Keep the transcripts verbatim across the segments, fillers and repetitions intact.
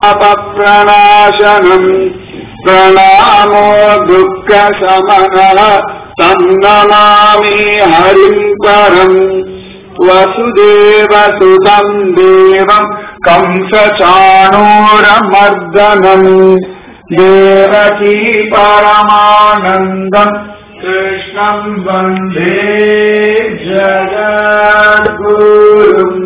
प्रणाशनम् प्रणामो दुःख समनः तन्नमामि हरिं परम् वसुदेवसुतं देवं कंसचाणूरमर्दनम् देवकी परमानन्दम् कृष्णं वन्दे जगद्गुरुम्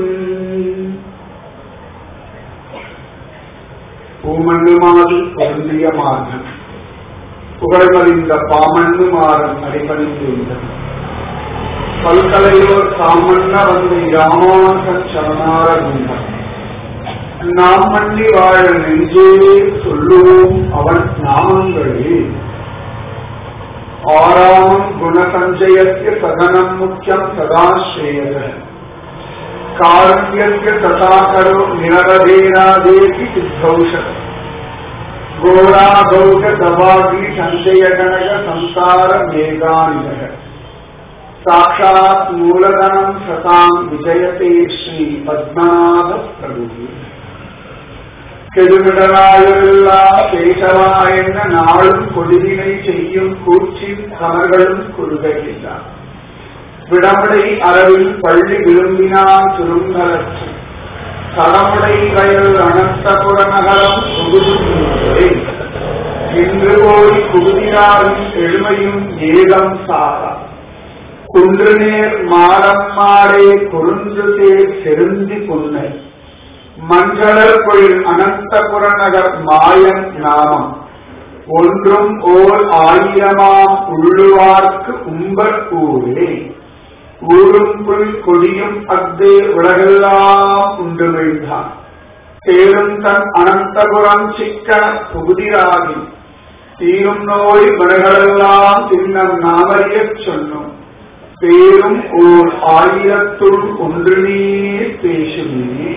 பூமண்ணுமாறு பொருந்திய மாதன் புகழ்மறிந்த பாமண்ணு மாறன் அடிபணிந்திருந்தன் பல்கலையோர் சாமண்ண வந்து ராமானுசன் சரணாரகுந்தன் நாம் மண்ணி வாழ நெஞ்சே சொல்லுவோம் அவன் நாமங்களே ஆறாமம் குணசஞ்சயத்திய சதனம் முக்கியம் சதாஸ்ரேயத காரண்யஸ்ய ததாகரோ நிரவதேனாதேதி சித்தௌஷத கோராகௌக தவாகி சஞ்சயகணக சம்சார மேகாநிதக சாட்சாத் மூலதனம் சதாம் விஜயதே ஸ்ரீ பத்மநாத பிரபு கெடுமிடராயல்லா கேசவா என்ற நாளும் கொடிவினை செய்யும் கூச்சின் கமர்களும் கொள்கையில்லார் விடமுடை அரவில் பள்ளி விரும்பினான் சுருங்கலற்று தடமுடை வயல் அனந்தபுர நகரம் புகுதுவே இன்று போய் குகுதிராவின் எழுமையும் ஏகம் சாரா குன்று நேர் மாடம் மாடே குறுந்து தேர் செருந்தி புன்னை மஞ்சளர் பொழில் அனந்தபுர நகர் மாயன் நாமம் ஒன்றும் ஓர் ஆயிரமாம் உள்ளுவார்க்கு உம்பர் ஊரே ஊரும் புல் கொடியும் அக்தே உலகெல்லாம் உண்டு வீழ்ந்தான் தேரும் தன் அனந்தபுரம் சிக்கன புகுதிராகி தீரும் நோய் வினைகளெல்லாம் தின்னம் நாமறியச் சொன்னோம் பேரும் ஓர் ஆயிரத்துள் ஒன்று நீர் பேசுமே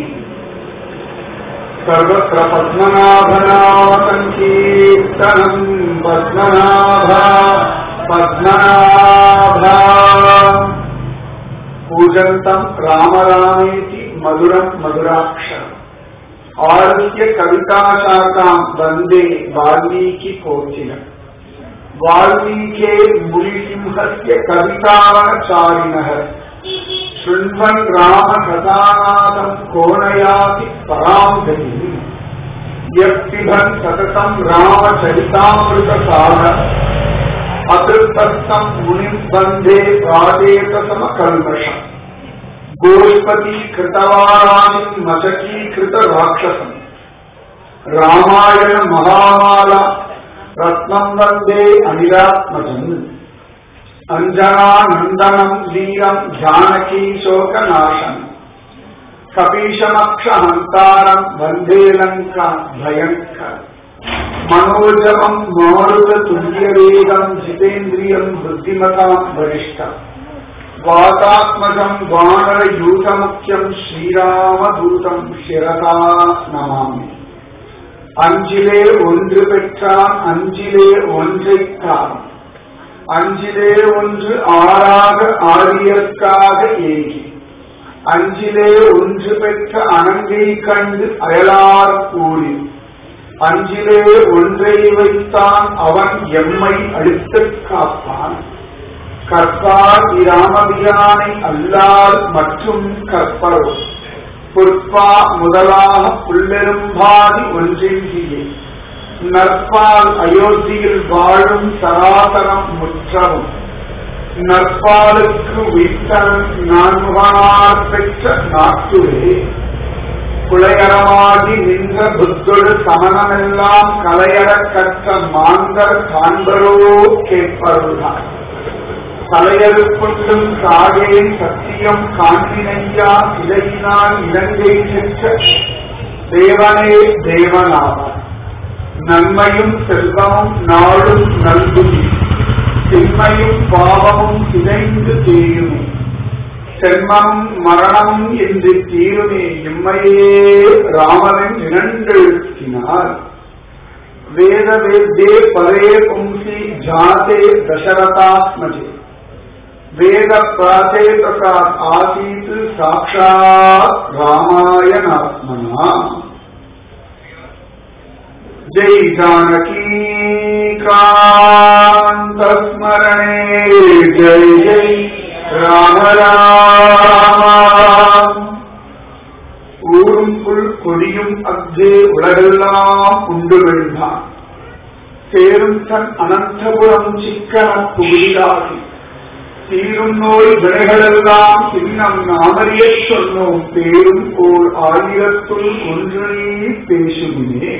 சர்வத்ர பத்மநாபநாமசங்கீர்த்தனம் பத்மநாபா பத்மநாபா पूजन्तं राम रामेति मधुरं मधुराक्षरम् आरुह्य कविताशाखां वन्दे वाल्मीकि कोकिलम् वाल्मीके मुनिसिंहस्य कवितावनचारिणः शृण्वन् रामकथानादं कोनयाति परां गतिम् यः पिबन् सततं रामचरितामृतसारः अतृप्तस्थं मुनिं वन्दे प्रादेतसमकल्मषम् गोष्पति कृतवाराणि मचकीकृत राक्षसम् रामायण महामाला रत्नं वन्दे अनिरात्मजम् अंजनानन्दनं वीरं जानकी शोकनाशम् कपीशमक्षहन्तारं वन्दे लङ्का भयङ्करम् मनोजवं मारुततुल्यवेगं जितेन्द्रियं बुद्धिमतां वरिष्ठम् वातात्मजं वानरयूथमुख्यं श्रीरामदूतं शिरसा नमामि அஞ்சிலே ஒன்று பெற்றான் அஞ்சிலே ஒன்றைத்தான் அஞ்சிலே ஒன்று ஆறாக ஆரியற்காக ஏகி அஞ்சிலே ஒன்று பெற்ற அனங்கை கண்டு அயலார் கூறி அஞ்சிலே ஒன்றை வைத்தான் அவன் எம்மை அழித்துக் காப்பான் கற்பார் இராமபிரானை அல்லால் மற்றும் கற்பரோ பொற்பா முதலாக புல்லெரும்பாதி ஒன்றின்றியே நற்பால் அயோத்தியில் வாழும் சராசரம் முற்றவும் நற்பாலுக்கு உயிர்த்தன் நான்முகனார் பெற்ற நாட்டுவே குலையரமாகி நின்ற புத்தொடு சமணமெல்லாம் கலையற கற்ற மாந்தர் காண்பரோ கேட்பருள்ளார் தலையறுப்புண்டும் சாகேன் சத்தியம் காண்பினையா இலையினால் இலங்கை செற்ற தேவனே தேவனாவார் நன்மையும் செல்வமும் நாளும் நல்குதி திண்மையும் பாவமும் இணைந்து தேயுமே சென்மமும் மரணமும் என்று தீருமே எம்மையே ராமனின் இரண்டெழுத்தினார் வேத வேத்யே பரே பும்சி ஜாதே தசரதாத்மஜே वेद प्राचेतसात् आसीत् साक्षात् रामायणात्मना जय जानकी कांत स्मरणे जय जय राम राम ஊரும் புல் கொடியும் அங்கே உலகெல்லாம் உண்டு விழுந்தான் சேரும் தன் அனந்தபுரம் சிக்கன புவியாகி தீரும் நோய் வினைகளெல்லாம் இன்னம் நாமறிய சொன்னோம் பேரும் ஓர் ஆயிரத்துள் ஒன்று பேசுகிறே.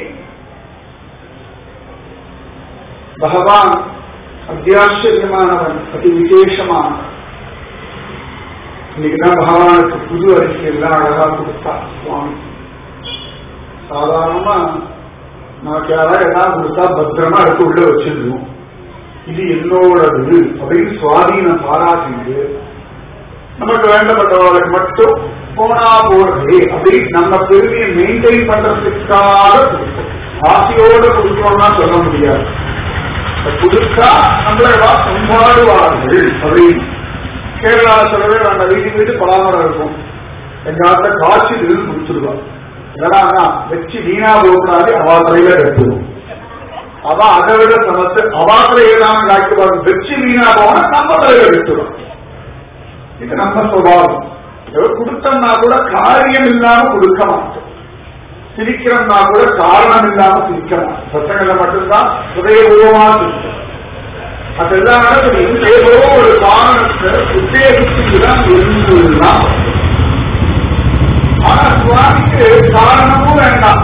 பகவான் அத்தியாச்சரியமானவன், அதி விசேஷமான. இன்னைக்குதான் பகவானுக்கு புது அரிசி எல்லாம் அழகா கொடுத்தா சுவாமி. சாதாரணமா நமக்கு யாராவது எல்லாம் கொடுத்தா பத்திரமா எடுத்து உள்ள வச்சிருந்தோம். இது என்னோடது அப்படின்னு சுவாதீனம் பாராட்டிட்டு நமக்கு வேண்டப்பட்டவர்களுக்கு மட்டும் போனா போறது அப்படின்னு நம்ம பெருமையை மெயின்டைன் பண்றதுக்காக ஆசையோட கொடுக்கணும்னா சொல்ல முடியாது. கொடுத்தா நம்மளை கொண்டாடுவார்கள் அப்படின்னு. கேரளா சொல்லவே நாங்க வீட்டுக்கு வீட்டு பலாமரம் இருக்கும். எங்காத்த காட்சி இருந்து முடிச்சிருவோம். ஏன்னா வச்சு வீணா போகக்கூடாது, அவாத்திரையில கட்டுவோம். அவ அதை விட சமத்து அவாத்திரையெல்லாம் காட்டுவாங்க. வச்சு வீணா போனா நம்ம தலையில கட்டுவோம். இது நம்ம சுபாவம். கொடுத்தோம்னா கூட காரியம் இல்லாம கொடுக்க மாட்டோம். சிரிக்கிறோம்னா கூட காரணம் இல்லாம சிரிக்க மாட்டோம். சத்தங்களை மட்டும்தான் ஹிருதயபூர்வமா சிரிக்கும். அதெல்லாம் ஏதோ ஒரு காரணத்தை உத்தேசிச்சுதான் இருந்துதான். ஆனா சுவாமிக்கு காரணமும் வேண்டாம்.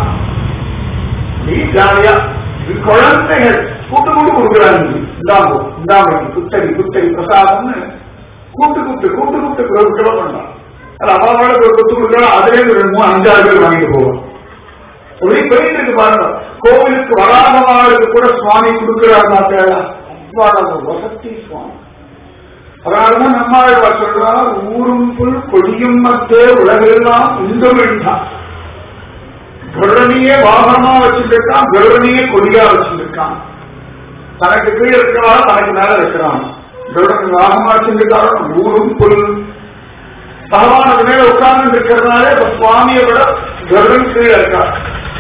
நீ ஜாலியா குழந்தைகள் கூட்டு கூட்டு கொடுக்குறாங்க. இந்தாம்போ இந்தாம்போ குத்தரி குத்தரி பிரசாதம்னு கூட்டு கூட்டு கூட்டு கூட்டு கொடுக்கல பண்ணலாம். அது அப்பாவோட ஒரு கொத்து கொடுக்கலாம். அதுலேயே ஒரு மூணு அஞ்சாறு பேர் வாங்கிட்டு போவோம். அப்படி போயிட்டு இருக்கு பாருங்க. கோவிலுக்கு வராதவாளுக்கு கூட சுவாமி கொடுக்கிறார். வசதி சுவாமி. அதனாலதான் நம்மாழ்வா சொல்றார், ஊரும் புல் கொடியும் மத்தே உலகெல்லாம் உண்டு வேண்டாம். கருடனையே வாகனமா வச்சிருக்கான், கருடனையே கொடியா வச்சிருக்கான். தனக்கு கீழே இருக்கிறான், தனக்கு மேல இருக்கிறான். கருடன் வாகனமா வச்சிருக்காரு. ஊரும் புல் பகவானுக்கு மேல உட்கார்ந்து இருக்கிறதுனால சுவாமியை விட கருடன் கீழே இருக்கார்.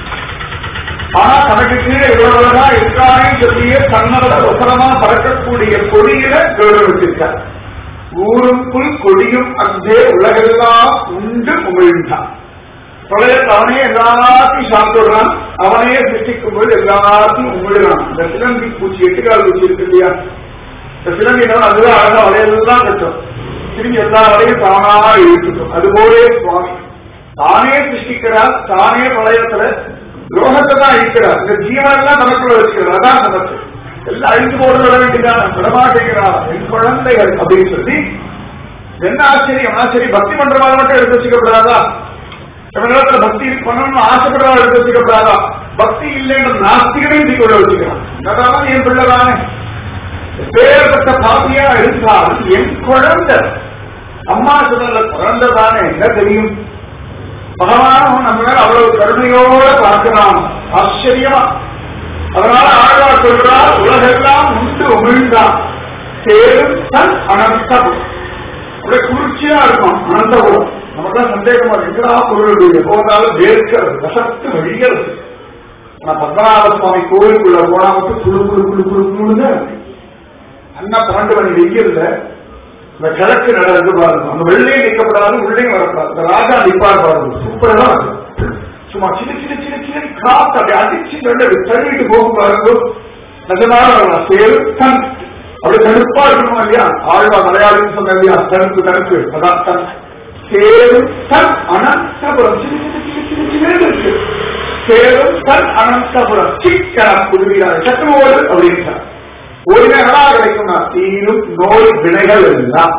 ஆனா தனக்கு கீழே இவ்வளவுதான் இருக்கானே சொல்லிய தன்னோட அவசரமா பறக்கக்கூடிய கொடியில கருடன் வச்சிருக்கார். ஊரும் புல் கொடியும் அங்கே உலகெல்லாம் உண்டு உமிழ்ந்தான். பிரளயத்தை அவனே எல்லாத்தையும் சாப்பிடுறான். அவனே சிருஷ்டிக்கும் போது எல்லாத்தையும் உமிழ்றான். இந்த சிலந்தி பூச்சி எட்டுக்கால் பூச்சி இருக்கு இல்லையா, இந்த சிலந்தி அதுதான் அழகா வளையெல்லாம் கட்டும். திரும்பி எல்லா வளையும் தானா இழுத்துக்கும். அதுபோலே சுவாமி தானே சிருஷ்டிக்கிறார். தானே பிரளயத்துல லோகத்தை தான் அழிக்கிறார். இந்த ஜீவனெல்லாம் நமக்குள்ள வச்சுக்கிறார். அதான் நமக்கு எல்லாம் அழிந்து போட்டு விட வேண்டியதான். விடமாட்டேங்கிறார் என் குழந்தைகள் அப்படின்னு சொல்லி. என்ன ஆச்சரியம் ஆச்சரியம். பக்தி பண்றவாள் மட்டும் எடுத்து வச்சுக்கப்படாதா? தமிழகத்துல பக்தி பண்ணணும்னு ஆசைப்படுறவா எடுத்து வச்சுக்கப்படாதா? பக்தி இல்லைன்ற நாஸ்திகரையும் கொள்ள வச்சுக்கிறான். அதான் என் பிள்ளைதானே. பேரப்பட்ட பாப்பியா இருந்தாலும் என் குழந்தை அம்மா சொன்ன குழந்தைதானே. என்ன தெரியும்? பகவானும் நம்ம மேல அவ்வளவு கருணையோட பார்க்கிறான். ஆச்சரியமா. அதனால ஆழ்வா சொல்றார், உலகெல்லாம் உண்டு உமிழ்ந்தான் சேரும் தன் அனந்தபுரம். அப்படியே குளிர்ச்சியா இருக்கும் அனந்தபுரம். நமக்குதான் சந்தேகமா இருக்கிறா பொருள் எப்போதாலும் வேர்க்கிறது, ரசத்து வழிகிறது. ஆனா பத்மநாப சுவாமி கோயிலுக்குள்ள போனா மட்டும் குழு குழு குழு குழு குழுன்னு அண்ணா பன்னெண்டு மணி வெயில்ல இந்த கிழக்கு நடந்து பாருங்க. அந்த வெள்ளையும் நிற்கப்படாது, உள்ளேயும் வரக்கூடாது. இந்த ராஜா நிற்பார் பாருங்க. சூப்பரா இருக்கு. சும்மா சின்ன சின்ன சின்ன சின்ன காத்து அப்படி அடிச்சு தள்ளிட்டு போகும் பாருங்க. நிஜமான சேரும் தன் அப்படி தடுப்பா இருக்கணும் இல்லையா? ஆழ்வா மலையாளின்னு சொன்ன இல்லையா? தடுப்பு தடுப்பு அதான் தன் சேரும் தன் அனந்தபுரம். சின்ன சின்ன சின்ன சின்ன இருக்கு. சேரும் தன் அனந்தபுரம் சிக்கன புதுவீராக சத்துவோடு அப்படின்னு ஒருவனா கிடைக்கும். தீரும் நோய் வினைகள் எல்லாம்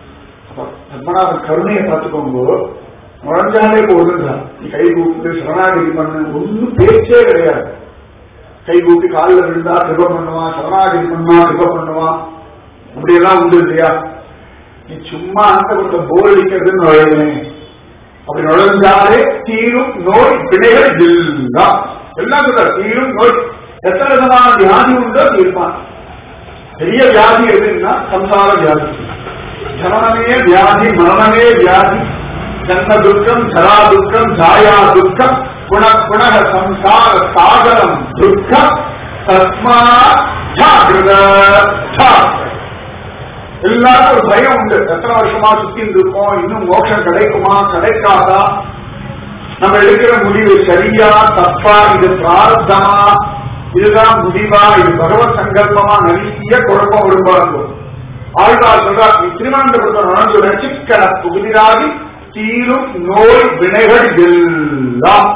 பத்மநாபன் கருணையை பார்த்துக்கோங்க. நுழைஞ்சாலே போதுன்றான். நீ கை கூப்பிட்டு சரணாகதி பண்ணு, ஒன்னும் பேச்சே கிடையாது. கை கூப்பி காலில் விழுந்தா கிருப பண்ணுவான், சரணாகதி பண்ணுவான், கிருப பண்ணுவான். அப்படியெல்லாம் உண்டு இல்லையா? நீ சும்மா அந்த போர் அடிக்கிறதுன்னு நுழைவேன். அப்படி நுழைஞ்சாலே தீரும் நோய் வினைகள் எல்லாம் எல்லாம் சொல்ற. தீரும் நோய் எத்தனை விதமான வியாதி உண்டோ தீர்ப்பான். பெரிய வியாதி எதுன்னா சம்சார வியாதி. ஜனனமே வியாதி, மரணமே வியாதி, ஜன்ம துக்கம், ஜரா துக்கம், ஜாயா துக்கம், குண குணக சம்சார சாகரம் துக்கம் தஸ்மா ஜாகிரத ஜாகிரத. எல்லாருக்கும் ஒரு பயம் உண்டு. எத்தனை வருஷமா சுத்தி இருக்கோம், இன்னும் மோட்சம் கிடைக்குமா கிடைக்காதா, நம்ம எடுக்கிற முடிவு சரியா தப்பா, இது பிரார்த்தமா, இதுதான் முடிவா, இது பகவத் சங்கல்பமா, நிறைய குழப்பம் விரும்பாங்க. ஆழ்வார் சொல்றார், நீ திருவனந்தபுரத்தை சிக்கன புகுதிராகி தீரும் நோய் வினைகள் எல்லாம்.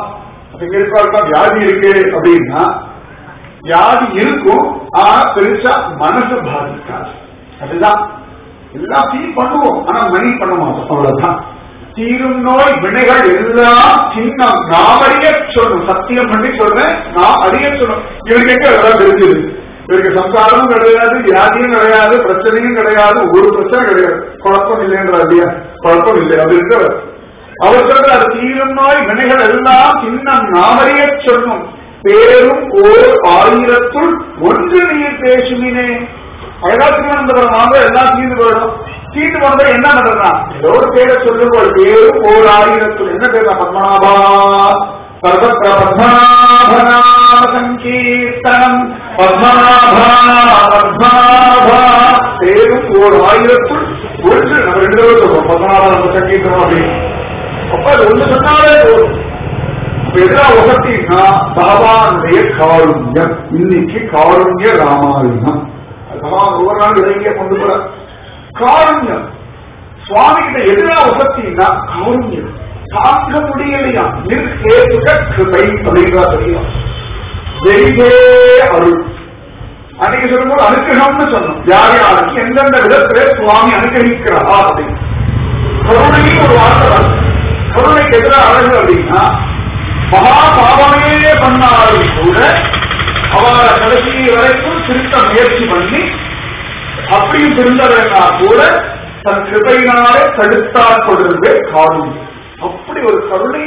வியாதி இருக்கு அப்படின்னா வியாதி இருக்கும், ஆனா பெருசா மனசு பாதிக்காது. அதுதான் எல்லாம் ஃபீல் பண்ணுவோம், ஆனா மணி பண்ண மாட்டோம். அவ்வளவுதான். தீரும் நோய் வினைகள் எல்லாம் சின்னம் நாம் அறிய சொல்லணும். சத்தியம் பண்ணி சொல்றேன், நான் அறிய சொல்லணும். இவருக்கு எல்லாம் தெரிஞ்சது. இவருக்கு சம்சாரமும் கிடையாது, வியாதியும் கிடையாது, பிரச்சனையும் கிடையாது, ஒரு பிரச்சனை கிடையாது. குழப்பம் இல்லைன்ற இல்லையா? குழப்பம் இல்லை. அது இருக்கிறது. அவர் சொல்றாரு, தீரும் நோய் வினைகள் எல்லாம் சின்னம் நாம் அறிய சொல்லணும். பேரும் ஓர் ஆயிரத்துள் ஒன்று நீர் பேசுமினே. அழகாத்திருவனந்தபுரமாக எல்லாம் தீர்ந்து போயிடும். தீர்ந்து போனதை என்ன பண்றா? ஏதோ ஒரு பேரை சொல்லும்போது பேரும் ஓர் ஆயிரத்துள். என்ன பேர்? பத்மநாபா சர்வத்திர பத்மநாபநாம சங்கீர்த்தனம் பத்மநாபா பத்மநாபா. பேரும் ஓர் ஆயிரத்துள் ஒன்று. நம்ம ரெண்டு பேரும் சொல்றோம் பத்மநாபா நம்ம சங்கீர்த்தனம் அப்படின்னு. அப்ப அது ஒன்று சொன்னாலே போதும். எதிரா உகத்தின்னா பகவானுடைய காருண்யம். இன்னைக்கு காருண்ய ராமாயணம். பகவான் ஒவ்வொரு நாள் இலங்கிய கொண்டு போற காருண்யம். சுவாமி கிட்ட எதிரா உகத்தின்னா காருண்யம். தாங்க முடியலையா? நிற்கேதுக கிருபை அப்படின்றா தெரியும். வெறிதே அருள். அன்னைக்கு சொல்லும்போது அனுகிரகம்னு சொன்னோம். யார் யாருக்கு எந்தெந்த விதத்திலே சுவாமி அனுகிரகிக்கிறார் அப்படின்னு. கருணைக்கு ஒரு வார்த்தை. கருணைக்கு எதிராக அழகு அப்படின்னா மகா பாவமே பண்ணாலும் கூட அவரை கடைசி வரைக்கும் திருத்த முயற்சி பண்ணி அப்படியும் திருந்தவனா கூட தன் கிருபையினாலே தடுத்தால் கொடுத்து காருண்யம். அப்படி ஒரு கருணைய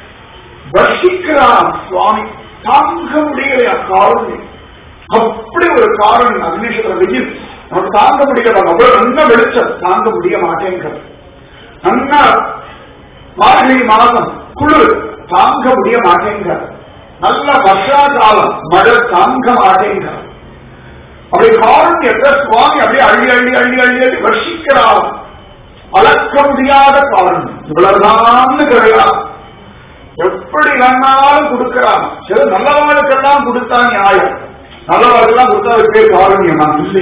வர்ஷிக்கிறான் சுவாமி. தாங்க முடியலையா காருண்யம்? அப்படி ஒரு காரணம் அக்னேஸ்வர வெயில் நமக்கு தாங்க முடியல. அவ்வளவு நல்ல வெளிச்சம் தாங்க முடிய மாட்டேங்கிறது. நல்லா மார்கழி மாதம் குளிர் தாங்க முடிய மாட்டேங்க. நல்ல வருஷா காலம் மழை தாங்க மாட்டேங்க. அப்படி காருண்யத்தை சுவாமி அப்படியே அள்ளி அள்ளி அள்ளி அள்ளி அள்ளி வர்ஷிக்கிறார். அளக்க முடியாத காரணம் இவ்வளவுதான் கிடையாது. எப்படி வேணாலும் கொடுக்கிறான். சில நல்லவாளுக்கெல்லாம் கொடுத்தா நியாயம், நல்லவாளுக்கெல்லாம் கொடுத்தா பேர் காருண்யமா இல்லை.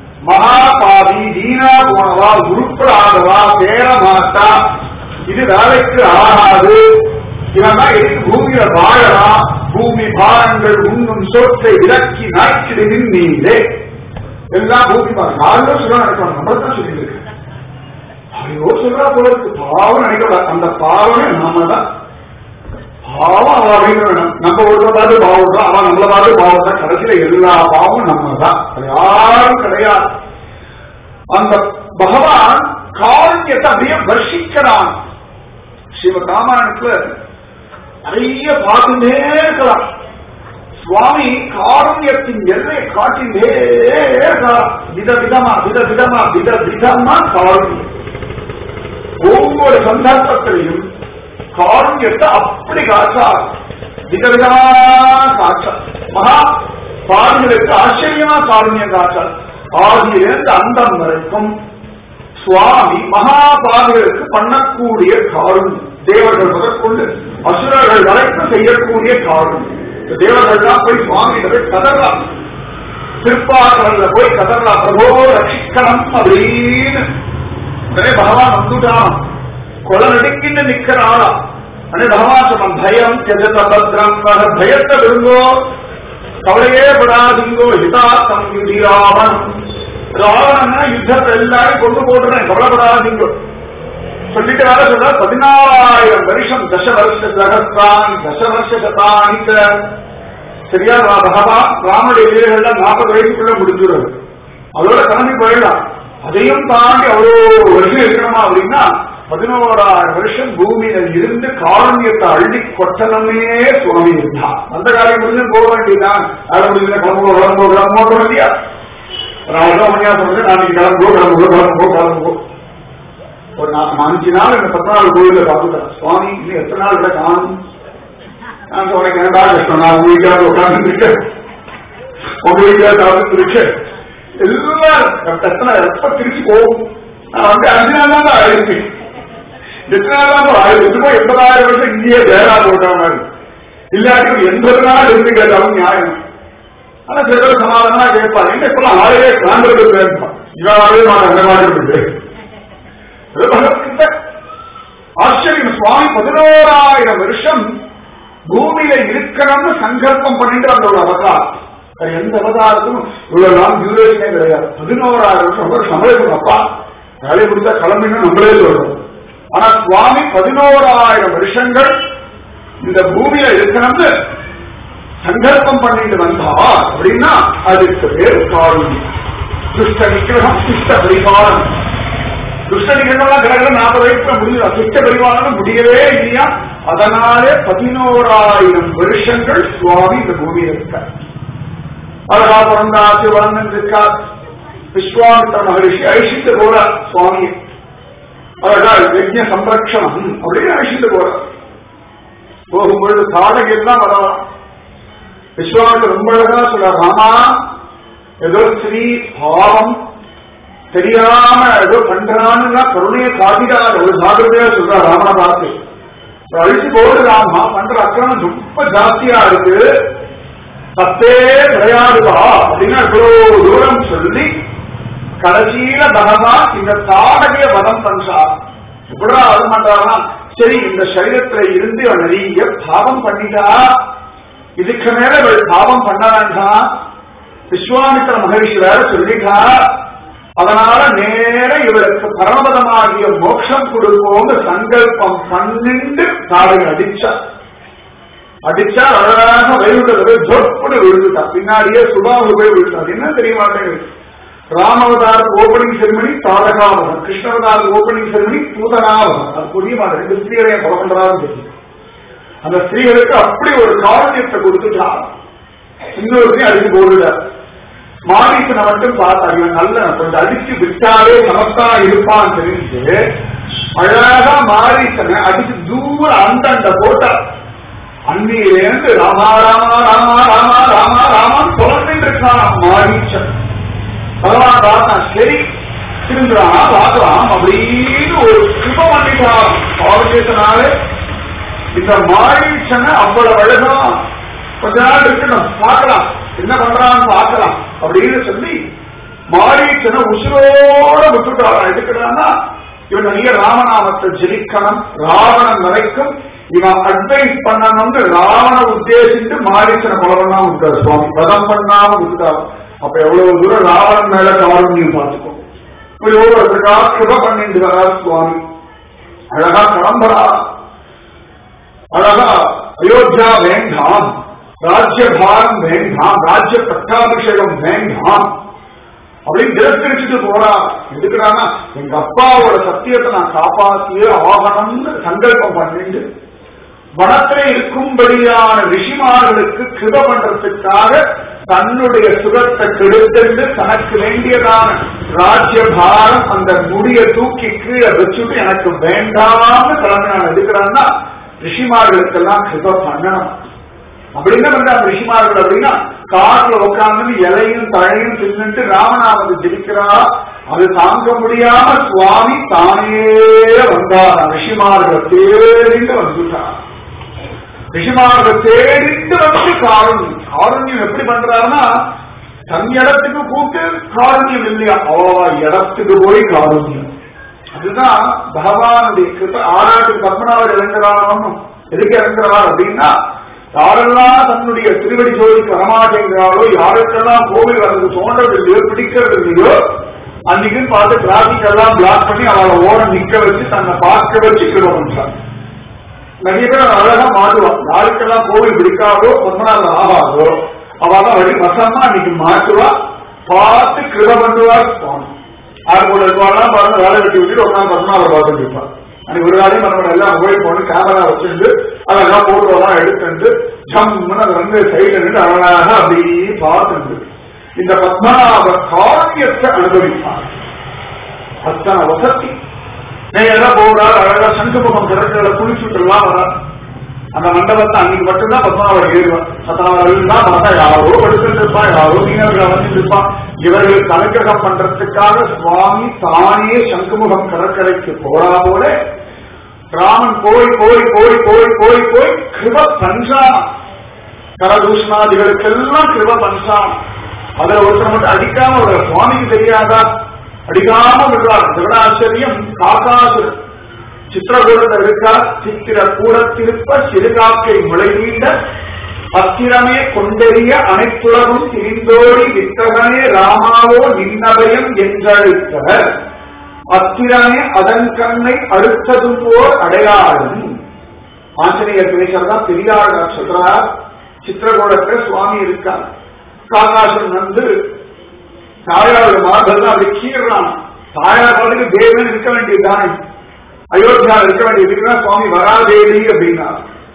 மகாபாதி தீனா போனவா உருப்படாதவா சேர மாட்டா, இது வேலைக்கு ஆகாது, இவன் எதுக்கு பூமியில வாழலாம், பூமி பாரங்கள் உண்ணும் சோற்றை விலக்கி நாய்க்கிடுவின் நீங்களே எல்லாம் பூமி பாருங்க சொல்ல நினைப்பாங்க. நம்மதான் சொல்லியிருக்கு. ஐயோ சொல்றா போறதுக்கு பாவம் நினைக்கூடாது. அந்த பாவமே நாம தான். பாவம் அவ அப்படின்னு வேணும். நம்ம ஒரு பார்த்து பாவம் தான், அவன் நம்மள பார்த்து பாவம் தான். கடைசியில எல்லா பாவம் நம்ம தான், அது யாரும் கிடையாது. அந்த பகவான் காருண்யத்தை அப்படியே வர்ஷிக்கிறான். ஸ்ரீமத் ராமாயணத்துல நிறைய பார்த்துட்டே இருக்கலாம். சுவாமி காருண்யத்தின் எல்லை காட்டின்றே இருக்கலாம். வித விதமா வித விதமா வித விதமா காருண்யம். ஒவ்வொரு சந்தர்ப்பத்திலையும் காருண்யத்தை அப்படி காற்றார். விதவிதமா காற்றார். மகா பாதிகளுக்கு ஆச்சரியமா காருண்யம் காற்றார். ஆதியிலிருந்து அந்தம் வரைக்கும் சுவாமி மகாபாதிகளுக்கு பண்ணக்கூடிய காருண்யம். தேவர்கள் முதற்கொண்டு அசுரர்கள் வரைக்கும் செய்யக்கூடிய காரணம். தேவர்கள் தான் போய் சுவாமி கதறலாம். திருப்பாக்கல்ல போய் கதறலாம், பிரபோ ரட்சிக்கணும் அப்படின்னு. உடனே பகவான் வந்துட்டான். கொலை நடுக்கின்னு நிக்கிறாளா. அனே பகவான் சொன்ன பயம் பத்ரம், பயத்தை விரும்போ, கவலையே படாதீங்கோ, ஹிதாத்தம் ராவன். ராவணன்னா யுத்தத்தை எல்லாரும் கொண்டு போடுறேன், கவலைப்படாதீங்கோ சொல்லிட்டு வேற சொல்ற. பதினாலாயிரம் வருஷம் தச வருஷ சகஸ்தானி தச வருஷ சதானித்த. சரியா பகவான் ராமனுடைய வீரர்கள் நாற்பது வயசுக்குள்ள முடிஞ்சுடுறது. அதோட கிளம்பி போயிடலாம். அதையும் தாண்டி அவ்வளோ வருஷம் இருக்கணுமா அப்படின்னா பதினோராயிரம் வருஷம் பூமியில இருந்து காரண்யத்தை அள்ளி கொட்டணுமே சுவாமி இருந்தான். அந்த காரியம் முடிஞ்சு போக வேண்டியதான். அதை முடிஞ்ச கிளம்போ கிளம்போ கிளம்போ இல்லையா? ராமதா மணியா சொல்றது நாளைக்கு கிளம்போ கிளம்போ கிளம்போ கிளம்போ. ஒரு அஞ்சு நாள் இந்த பத்து நாள் கோயில பார்த்துட்டேன். சுவாமி இன்னும் எத்தனை நாள் விட காணும்? நான் உனக்கு என்னடா கஷ்டம், நான் உங்க வீட்டாவது உட்கார்ந்து இருக்கேன், உங்க வீட்டாவது சாப்பிட்டு இருக்கேன், எல்லாம் எத்தனை எப்ப திருச்சி போகும். நான் வந்து அஞ்சு நாள் தான் ஆயிடுச்சு, எத்தனை நாள் தான் ஆயிடுச்சு, எண்பதாயிரம் வருஷம் இங்கேயே வேறா போட்டாங்க, இல்லாட்டி எண்பது நாள் இருந்து கேட்டாலும் நியாயம். ஆனா சில சமாதானமா கேட்பாரு, என்ன இப்பெல்லாம் ஆளையே காண்றது வேண்டாம், இவாவே நான் அந்த மாதிரி ஆச்சரியம். சுவாமி பதினோராயிரம் வருஷம் பூமியில இருக்கணும்னு சங்கல்பம் பண்ணிட்டு அந்த ஒரு அவதாரம். எந்த அவதாரத்தும் இவ்வளவு டியூரேஷனே கிடையாது. பதினோராயிரம் வருஷம் ரொம்ப சமயம் அப்பா வேலையை கொடுத்தா கிளம்பின்னு நம்மளே சொல்றோம். ஆனா சுவாமி பதினோராயிரம் வருஷங்கள் இந்த பூமியில இருக்கணும்னு சங்கல்பம் பண்ணிட்டு வந்தா அப்படின்னா அதுக்கு பேர் காருண்யம். துஷ்ட நிகிரகம் சிஷ்ட பரிபாலனம். துஷ்ட நிகிரகம்லாம் கிடக்கிற நாற்பது வயசுல முடியல, சிஷ்ட பரிபாலனம் முடியவே இல்லையா. அதனாலே பதினோராயிரம் வருஷங்கள் சுவாமி இந்த பூமியில் இருக்கார். அழகா பிறந்தாச்சு வளர்ந்து இருக்கார். விஸ்வாமித்திர மகரிஷி அழிச்சிட்டு போறார் சுவாமியை. அழகா யஜ்ஞ சம்ரக்ஷணம் அப்படின்னு அழிச்சிட்டு போறார். போகும்பொழுது சாதகெல்லாம் வரலாம். விஸ்வாமித்திர ரொம்ப அழகா சொல்றார், ராமா ஏதோ ஸ்ரீ பாவம் தெரியாம ஏதோ பண்றான்னு கருணையை காட்டிடாத ஒரு ஜாகிரதையா சொல்றார் ராமனை பார்த்து. அழிச்சு போது ராமா பண்ற அக்கிரமம் ரொம்ப ஜாஸ்தியா இருக்கு, பத்தே கிடையாதுவா அப்படின்னு இவ்வளவு தூரம் சொல்லி கடைசியில பகவான் இந்த தாடகைய வதம் பண்றார். எப்படா வதம் பண்றாருன்னா, சரி இந்த சரீரத்துல இருந்து இவன் நிறைய பாவம் பண்ணிட்டா, இதுக்கு மேல இவள் பாவம் பண்ண வேண்டாம், விஸ்வாமித்திர மகரிஷி வேற சொல்லிட்டா, அதனால நேர இவருக்கு பரமபதமாகிய மோட்சம் கொடுப்போம் சங்கல்பம் பண்ணிட்டு தாடகை அடிச்சா. அடிச்சா அழகாக வயிறுல ஜொப்புன்னு விழுந்துட்டா. பின்னாடியே சுபாவு போய் விழுந்தார். என்ன தெரிய மாட்டேங்குது. ராமவதாருக்கு ஓபனிங் செரிமனி தாடகாவதம், கிருஷ்ணவதாருக்கு ஓபனிங் செரிமனி பூதனாவதம். அது புரிய மாட்டேன். ரெண்டு ஸ்திரீகளையும் கொலை பண்றாருன்னு தெரியும். அந்த ஸ்திரீகளுக்கு அப்படி ஒரு காரணத்தை கொடுத்துட்டா. இன்னொருத்தையும் அடிச்சு போடுறார். மாரீசனை மட்டும் பார்த்தா இவன் நல்ல கொஞ்சம் அடிச்சு விட்டாலே சமத்தா இருப்பான்னு தெரிஞ்சு அழகா மாரீசனை அடிச்சு தூர அந்தண்ட போட்டா. அன்னியிலேருந்து ராமா ராமா ராமா ராமா ராமா ராமான்னு சொல்லிட்டு இருக்கான் மாரீசன். பகவான் பார்த்தா சரி திரும்புறான் பார்க்கலாம் அப்படின்னு ஒரு கிருப பண்ணிட்டான். பாவதேசனாலே இந்த மாரீசனை அவ்வளவு அழகா கொஞ்ச நாள் இருக்கு நம்ம பார்க்கலாம், என்ன பண்றான்னு பார்க்கலாம் அப்படின்னு சொல்லி மாரீசனை உசுரோட விட்டுட்டான். எதுக்குறான்னா இவன் நிறைய ராமநாமத்தை ஜெயிக்கணும், ராவணன் வரைக்கும் இவன் அட்வைஸ் பண்ணணும்னு ராவண உத்தேசிட்டு மாரீசனை கொலை பண்ணாம விட்டார் சுவாமி. வதம் பண்ணாம விட்டுட்டார். அப்ப எவ்வளவு தூரம் ராவணன் மேல காரணியும் பார்த்துக்கோ. இப்படி ஒவ்வொருத்தருக்கா கிருப பண்ணிட்டு வரார் சுவாமி. அழகா கிளம்புறா. அழகா அயோத்தியா வேண்டாம், ராஜ்யபாரம் வேண்டாம், ராஜ்ய பட்டாபிஷேகம் வேண்டாம் அப்படின்னு திரஸ்கரிச்சுட்டு போறா. எதுக்குறானா எங்க அப்பாவோட சத்தியத்தை நான் காப்பாத்தியே ஆகணும்னு சங்கல்பம் பண்ணிட்டு வனத்திலே இருக்கும்படியான ரிஷிமார்களுக்கு கிருப பண்றதுக்காக தன்னுடைய சுகத்தை கெடுத்து தனக்கு வேண்டியதான ராஜ்யபாரம் அந்த முடிய தூக்கி கீழே வச்சுட்டு எனக்கு வேண்டாம்னு கிளம்பினான். எதுக்குறான்னா ரிஷிமார்களுக்கெல்லாம் கிருப பண்ணணும் அப்படின்னு வந்து அந்த ரிஷிமார்கள் அப்படின்னா காட்டுல உட்கார்ந்து இலையும் தழையும் தின்னுட்டு ராமநாமத்தை ஜெயிக்கிறா. அது தாங்க முடியாம சுவாமி தானே வந்தார். ரிஷிமார்களை தேடிட்டு வந்துட்டார். ரிஷிமார்களை தேடிட்டு வந்து காருண்யம். காருண்யம் எப்படி பண்றாருன்னா தன் இடத்துக்கு கூப்பிட்டு காருண்யம் இல்லையா, அவ இடத்துக்கு போய் காருண்யம். அதுதான் பகவானுடைய கிருபை. ஆறாட்டுக்கு பத்மநாபர் இறங்குறாலும் எதுக்கு இறங்குறார் அப்படின்னா யாரெல்லாம் தன்னுடைய திருவடி ஜோதிக்கு வரமாட்டேங்கிறாரோ, யாருக்கெல்லாம் கோவில் வர்றது தோன்றது இல்லையோ, பிடிக்கிறது இல்லையோ, அன்னைக்குன்னு பார்த்து டிராபிக் எல்லாம் பிளாக் பண்ணி அவளை ஓட நிக்க வச்சு தன்னை பார்க்க வச்சு கிருப பண்றாங்க. நிறைய பேர் அழகா மாட்டுவான். யாருக்கெல்லாம் கோவில் பிடிக்காதோ பத்மநாபர் ஆகாதோ அவதான் வழி வசமா அன்னைக்கு மாட்டுவா, பார்த்து கிருப பண்ணுவார் சுவாமி. ஆறு போல இருப்பாலாம் பாருங்க, வேலை வெட்டி விட்டு ஒரு நாள் பத்மநாபர் பார்த்துட்டு இருப்பான். அன்னைக்கு ஒரு நாளையும் நம்ம எல்லாம் மொபைல் போன கேமரா வச்சுட்டு அதெல்லாம் போட்டோலாம் எடுத்துட்டு ஜம்முன்னு அதை வந்து சைட்ல நின்று அழகாக அப்படி பார்த்துட்டு இந்த பத்மநாப காரியத்தை அனுபவிப்பார். அத்தனை வசதி நேரம் போறார். அழகா சங்கமுகம் கிடக்கிற குளிச்சுட்டு எல்லாம் வரார். அந்த மண்டபத்தை அன்னைக்கு மட்டும்தான் பத்மநாபர் ஏறுவார். பத்மநாபர்கள் தான் பார்த்தா யாரோ படுத்துட்டு இருப்பா, யாரோ மீனவர்கள் வந்துட்டு இருப்பா. இவர்களுக்கு அனுகிரகம் பண்றதுக்காக சுவாமி தானே சங்குமுகம் கடற்கரைக்கு போறா போல ராமன் போய் போய் போய் போய் போய் போய் கிருப பஞ்சானம் கரதூஷணாதிகளுக்கெல்லாம் கிருப பஞ்சானம். அதுல ஒருத்தர் மட்டும் அடிக்காம ஒரு சுவாமிக்கு தெரியாதா? அடிக்காம விடுவார். ஜெகடாச்சரியம் காக்காசுரன் சித்திரகூடத்தில் இருக்கா. சித்திர கூடத்திருப்ப சிறுகாக்கை முளைவீண்ட பத்திரமே கொண்டெறிய அனைத்துலகும் திரிந்தோடி வித்தகனே ராமாவோ நின்னபயம் என்றழைத்தவர் பத்திரமே அதன் கண்ணை அடுத்ததும் போர் அடையாளம். ஆஞ்சநேயர் பேசுறதா பெரியார் சொல்றார். சித்திரகூடத்துல சுவாமி இருக்கார். காக்காசுரன் வந்து தாயாரோட மார்பல் அப்படி கீறான். தாயார் பாட்டுக்கு தேவன் இருக்க வேண்டியதுதானே, அயோத்தியா இருக்க வேண்டியதுக்குன்னா சுவாமி வராதேவி அப்படின்னா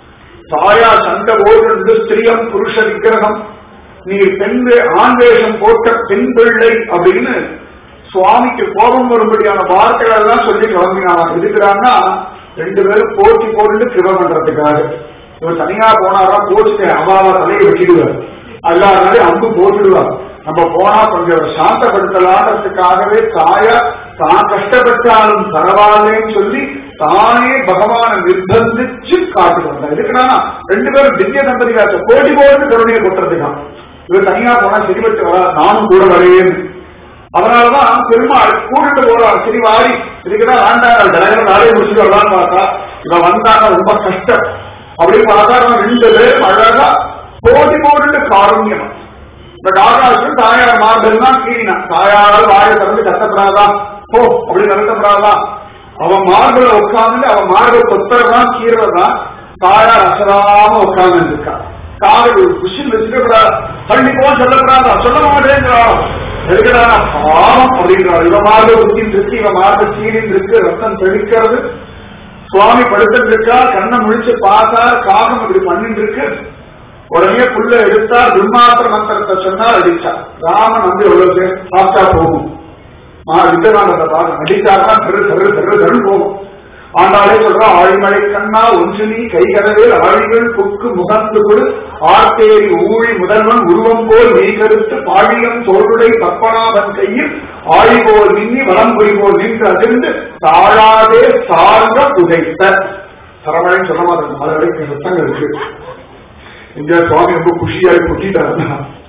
தாயார் சண்ட போது ஸ்திரியம் புருஷ விக்கிரகம், நீ பெண் ஆண் வேஷம் போட்ட பெண் பிள்ளை அப்படின்னு சுவாமிக்கு கோபம் வரும்படியான வார்த்தைகள் எல்லாம் சொல்லி கிளம்பினாங்க. இருக்கிறான்னா ரெண்டு பேரும் போட்டி போட்டு கிருப பண்றதுக்காக. இவர் தனியா போனாரா போச்சுட்டு அவாவா தலையை வெட்டிடுவார், எல்லாருனாலே அம்பு போட்டுடுவார். நம்ம போனா கொஞ்சம் சாந்தப்படுத்தலான்றதுக்காகவே தாயா தான் கஷ்டப்பட்டாலும் பரவாயில்லன்னு சொல்லி தானே பகவானை நிர்பந்திச்சு காட்டு வந்தார். இதுக்குன்னா ரெண்டு பேரும் திவ்ய தம்பதிகாச்ச போட்டி போட்டு கருணையை கொட்டுறதுக்கான். இவர் தனியா போனா சரிபட்டு வரா, நானும் கூட வரேன்னு. அதனாலதான் பெருமாள் கூட்டிட்டு போறார். சரி வாரி இதுக்குதான் வேண்டாம் தலைவர் நாளே முடிச்சுட்டு வரலான்னு பார்த்தா இவன் வந்தாங்க ரொம்ப கஷ்டம் அப்படின்னு பார்த்தா ரெண்டு பேரும் அழகா போட்டி போட்டு காரண்யம். இந்த காகாசும் தாயார் மார்பல் தான் கீழினான். தாயாரால் வாயை திறந்து கட்டப்படாதா போ அப்படின்னு நடத்தப்படாதா. அவன் மார்பல உட்கார்ந்து அவன் மார்பல் கொத்தரதான் கீறதான் தாயார் அசராம உட்கார்ந்து இருக்கான். காவல் ஒரு குஷில் வச்சுக்கப்படாது, தள்ளி போக சொல்லப்படாதா, சொல்ல மாட்டேங்கிறா எதுக்கடா பாவம் அப்படின்றார். இவன் மார்பு குத்தின் இருக்கு, இவன் மார்பு கீழின் இருக்கு, ரத்தம் தெளிக்கிறது. சுவாமி படுத்துட்டு இருக்கா, கண்ணை முழிச்சு பார்த்தார், காகம் இப்படி பண்ணிட்டு இருக்கு. உடனே புள்ள எடுத்தார், துர்மாத்திர மந்திரத்தை சொன்னார், அடிச்சார். ராமன் வந்து எவ்வளவு பேர் சாப்பிட்டா போகும், யுத்தகாண்டத்தை பார்க்க அடிச்சார்னா தெரு தெரு தெரு தெரு போகும். ஆண்டாலே சொல்றான், ஆழிமழை கண்ணா ஒன்று நீ கைகரவேல் ஆழிகள் கொக்கு முகந்து கொடு ஆர்த்தேரி ஊழி முதல்வன் உருவம் போல் மெய் கருத்து பாழியம் தோளுடை பற்பனாபன் கையில் ஆழிபோல் நின்னி வளம் போல் நின்று அதிர்ந்து தாழாதே சார்ந்த புதைத்த சரவழை சொல்ல மாட்டேன். அது வரைக்கும் சத்தங்கள் இருக்கு. இந்தியா சுவாமி ரொம்ப குஷியாய் குட்டிட்டாரு.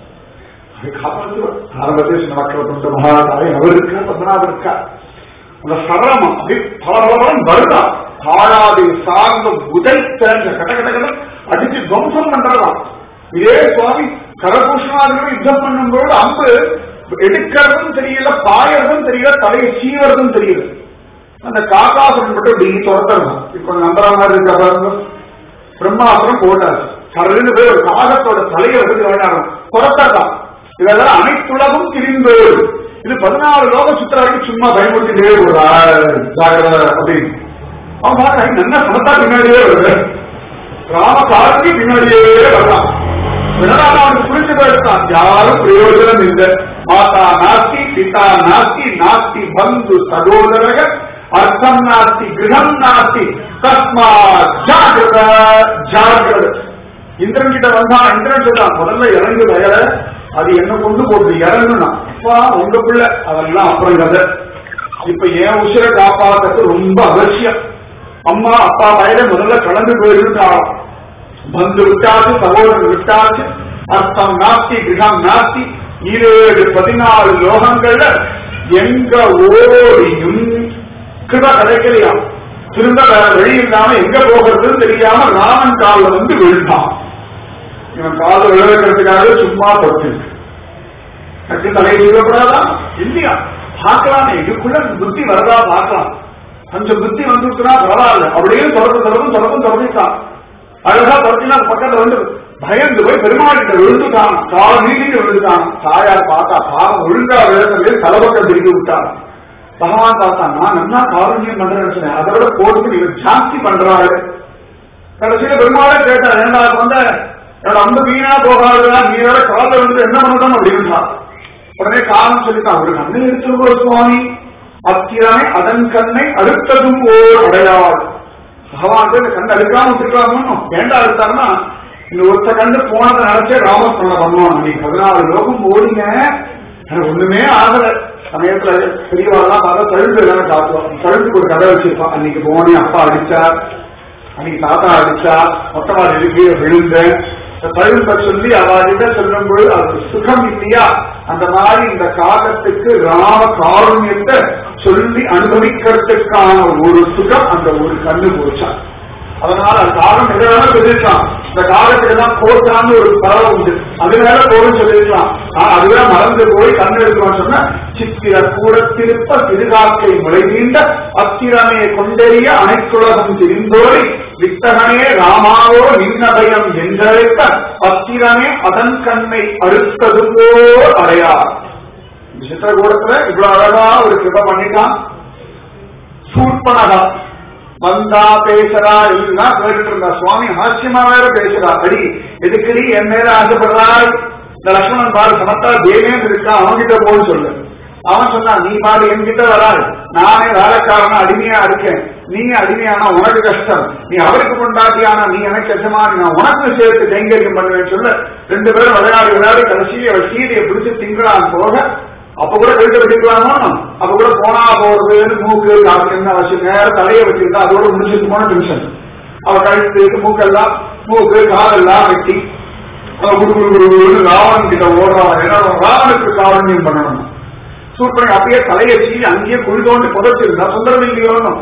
அதை காப்பாற்றுவார். ஆரம்பத்தில் நடக்கிற தொண்ட மகாராஜாவை அவர் இருக்கா, பத்மநாபர் இருக்கா. அந்த சரமம் அப்படி பலபலம் வருதா, தாழாதை சார்ந்த உதைத்த கட்ட கட்ட கட்ட அடிச்சு துவம்சம் பண்றதாம். இதே சுவாமி கரபூஷணாதிகள் யுத்தம் பண்ணும்போது அம்பு எடுக்கிறதும் தெரியல, பாயறதும் தெரியல, தலையை சீவறதும் தெரியல. அந்த காக்காசுரன் மட்டும் இப்படி துரத்தணும். இப்ப நம்புற மாதிரி இருக்க பாருங்க, பிரம்மாசுரம் போட்டாரு. ரெண்டு பேர் ஒரு காகத்தோட தலையை எடுத்து விளையாடணும், துரத்தான். இதெல்லாம் அனைத்துலகும் திரிந்தோடு. இது பதினாலு லோக சுத்திராக்கு சும்மா பயமுறுத்திட்டே ஒரு ஜாகிரத அப்படின்னு அவன் பாரு நல்லா சமத்தா பின்னாடியே வருது. ராமகாரதி பின்னாடியே வரலாம். அவனுக்கு புரிஞ்சு போயிருக்கான், யாரும் பிரயோஜனம் இல்லை. மாதா நாஸ்தி பிதா நாஸ்தி நாஸ்தி பந்து சகோதரக அர்த்தம் நாஸ்தி கிரகம் நாஸ்தி தஸ்மா ஜாகிரத ஜாகிரத. இந்திரன் கிட்ட வந்தா இந்திரன் சொல்றான், முதல்ல இறங்கு வயல, அது என்ன கொண்டு போட்டு இறங்குனா அப்பா உங்க பிள்ளை, அதெல்லாம் அப்புறம் கதை. இப்ப என் உசிரை காப்பாற்றது ரொம்ப அவசியம். அம்மா அப்பா வயல முதல்ல கலந்து போயிருக்காராம். பந்து விட்டாச்சு, சகோதரன் விட்டாச்சு, அர்த்தம் நாஸ்தி கிரகம் நாஸ்தி. ஈரேழு பதினாலு லோகங்கள்ல எங்க ஓடியும் கிருப கிடைக்கலையா. திரும்ப வேற வழி இல்லாம எங்க போகிறதுன்னு தெரியாம ராமன் காலில் வந்து விழுந்தான். இவன் கால விளைவிக்கிறதுக்காக சும்மா பட்டு தலையை சொல்லக்கூடாதா இல்லையா, பார்க்கலாமே இதுக்குள்ள புத்தி வரதா பார்க்கலாம். கொஞ்சம் புத்தி வந்துச்சுன்னா பரவாயில்ல. அப்படியே தொடர்ந்து தொடர்ந்து தொடர்ந்து தொடர்ந்துட்டான். அழகா தொடர்ச்சினா பக்கத்துல வந்து பயந்து போய் பெருமாள்கிட்ட விழுந்துட்டான், கால நீதிக்கு விழுந்துட்டான். தாயார் பார்த்தா பாவம் ஒழுங்கா விழுந்தே தலைவக்கம் திரும்பி விட்டான். பகவான் பார்த்தான், நான் நல்லா காரண்யம் பண்றேன்னு சொன்னேன், அதை விட போட்டு இவன் ஜாஸ்தி பண்றாரு. கடைசியில பெருமாளே கேட்டார், ஏன்னா வந்த என்னோட அம்பு வீணா போகாதுன்னா நீ வேற காலில் வந்து என்ன பண்ணணும் அப்படின்னு. உடனே காலம் சொல்லித்தான், ஒரு கண்ணை எடுத்துருக்கோ சுவாமி, அத்தியானை அதன் கண்ணை அடுத்ததும் ஓர் அடையாள். பகவான் இந்த கண்ணு அழுக்காம விட்டுருக்கலாமோ ஏண்டா அழுத்தாருன்னா இந்த ஒருத்த கண்டு போனதை நினைச்சே ராமஸ்மரணை பண்ணுவான். அன்னைக்கு பதினாலு லோகம் ஓடிங்க எனக்கு ஒண்ணுமே ஆகல. சமயத்துல பெரியவாள்லாம் பார்த்தா தழுந்து எல்லாமே காட்டுவான். தழுந்துக்கு ஒரு கதை வச்சிருப்பான். அன்னைக்கு போனே அப்பா அடிச்சார், அன்னைக்கு தாத்தா அடிச்சா, மொத்தமா எழுப்பி விழுந்தேன் தழுந்த சொல்லி அவர்கிட்ட சொல்லும் பொழுது அது சுகம் இல்லையா? அந்த மாதிரி இந்த காலத்துக்கு ராம காருண்யத்தை சொல்லி அனுபவிக்கிறதுக்கான ஒரு சுகம் அந்த ஒரு கண்ணு போச்சான். அதனால அந்த காலம் எதனால சொல்லிருக்கலாம். இந்த காலத்துல தான் கோட்டான்னு ஒரு பறவை உண்டு, அது மேல போகும் சொல்லிருக்கலாம். ஆனா அதுவே மறந்து போய் கண் எடுக்கணும்னு சொன்ன சித்திர கூடத்திருப்ப திருகாக்கை முளை நீண்ட அத்திரமே கொண்டெறிய அனைத்துலகம் தெரிந்தோடி வித்தகனே ராமாவோ நின்னபயம் என்றழைத்த பத்திரமே அதன் கண்ணை அறுத்தது போல் அடையார். சித்திரகூடத்துல இவ்வளவு அழகா ஒரு கிருபை பண்ணிட்டான். சூர்பனகா வந்தா பேசுறா எல்லாம் கேட்டுட்டு இருந்தா. சுவாமி ஹாஸ்யமா வேற பேசுறா. அடி எதுக்கடி என் மேல ஆசைப்படுறாள்? இந்த லட்சுமணன் பாரு சமத்தா தேவேன்னு இருக்கா, அவன்கிட்ட போன்னு சொல்லு. அவன் சொன்னான் நீ பாரு என்கிட்ட வராள், நானே வேலைக்காரனா அடிமையா இருக்கேன், நீ அடிமையானா உனக்கு கஷ்டம், நீ அவருக்கு கொண்டாட்டியானா நீ எனக்கு கஷ்டமா, நான் உனக்கு சேர்த்து கைங்கரியம் பண்ணுவேன்னு சொல்ல ரெண்டு பேரும் விளையாடி விளையாடி கடைசி அவள் சீதையை பிடிச்சு திங்களான் போக அப்ப கூட கழுத்த வச்சுக்கலாமோ? அப்ப கூட போனா போறது மூக்கு காசு என்ன அவசியம், நேரம் தலையை வச்சிருந்தா அதோட முடிச்சிருக்குமோன டென்ஷன். அவ கழுத்து மூக்கெல்லாம் மூக்கு காலெல்லாம் வெட்டி ராவணன் கிட்ட ஓடுறான். ஏன்னா ராவனுக்கு காரண்யம் பண்ணணும். சூப்பர் அப்படியே தலையை சீவி அங்கேயே குழி தோண்டி புதைச்சிருந்தா சுந்தரம் இல்லையோன்னு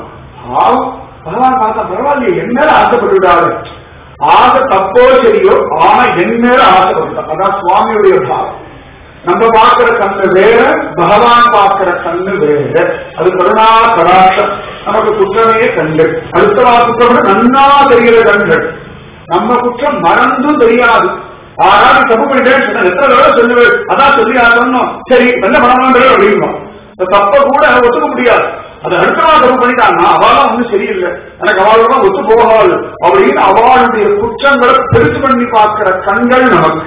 பகவான் பார்த்தா பரவாயில்லையே என் மேல ஆசைப்பட்டுவிடாது. ஆசை தப்போ சரியோ ஆனா என் மேல ஆசைப்பட்டுட்டா. அதான் சுவாமியுடைய பாவம். நம்ம பார்க்கிற கண்ணு வேற, பகவான் பார்க்கிற கண்ணு வேற. அது கருணா கடாட்சம். நமக்கு குற்றமே கண்கள், அடுத்தவா குற்றம் நன்னா தெரிகிற கண்கள். நம்ம குற்றம் மறந்தும் தெரியாது. ஆறாவது தப்பு பண்ணிட்டேன்னு சொன்ன எத்தனை தடவை சொல்லுவேன், அதான் சொல்லி சொன்னோம் சரி நல்ல மனமான்றது அப்படின்போம். தப்ப கூட ஒத்துக்க முடியாது. அது அடுத்தவா தப்பு பண்ணிட்டாங்கன்னா அவளும் ஒன்றும் சரியில்லை, எனக்கு அவளும் ஒத்து போகாது அப்படின்னு அவளுடைய குற்றங்களை பெருசு பண்ணி பார்க்கிற கண்கள் நமக்கு.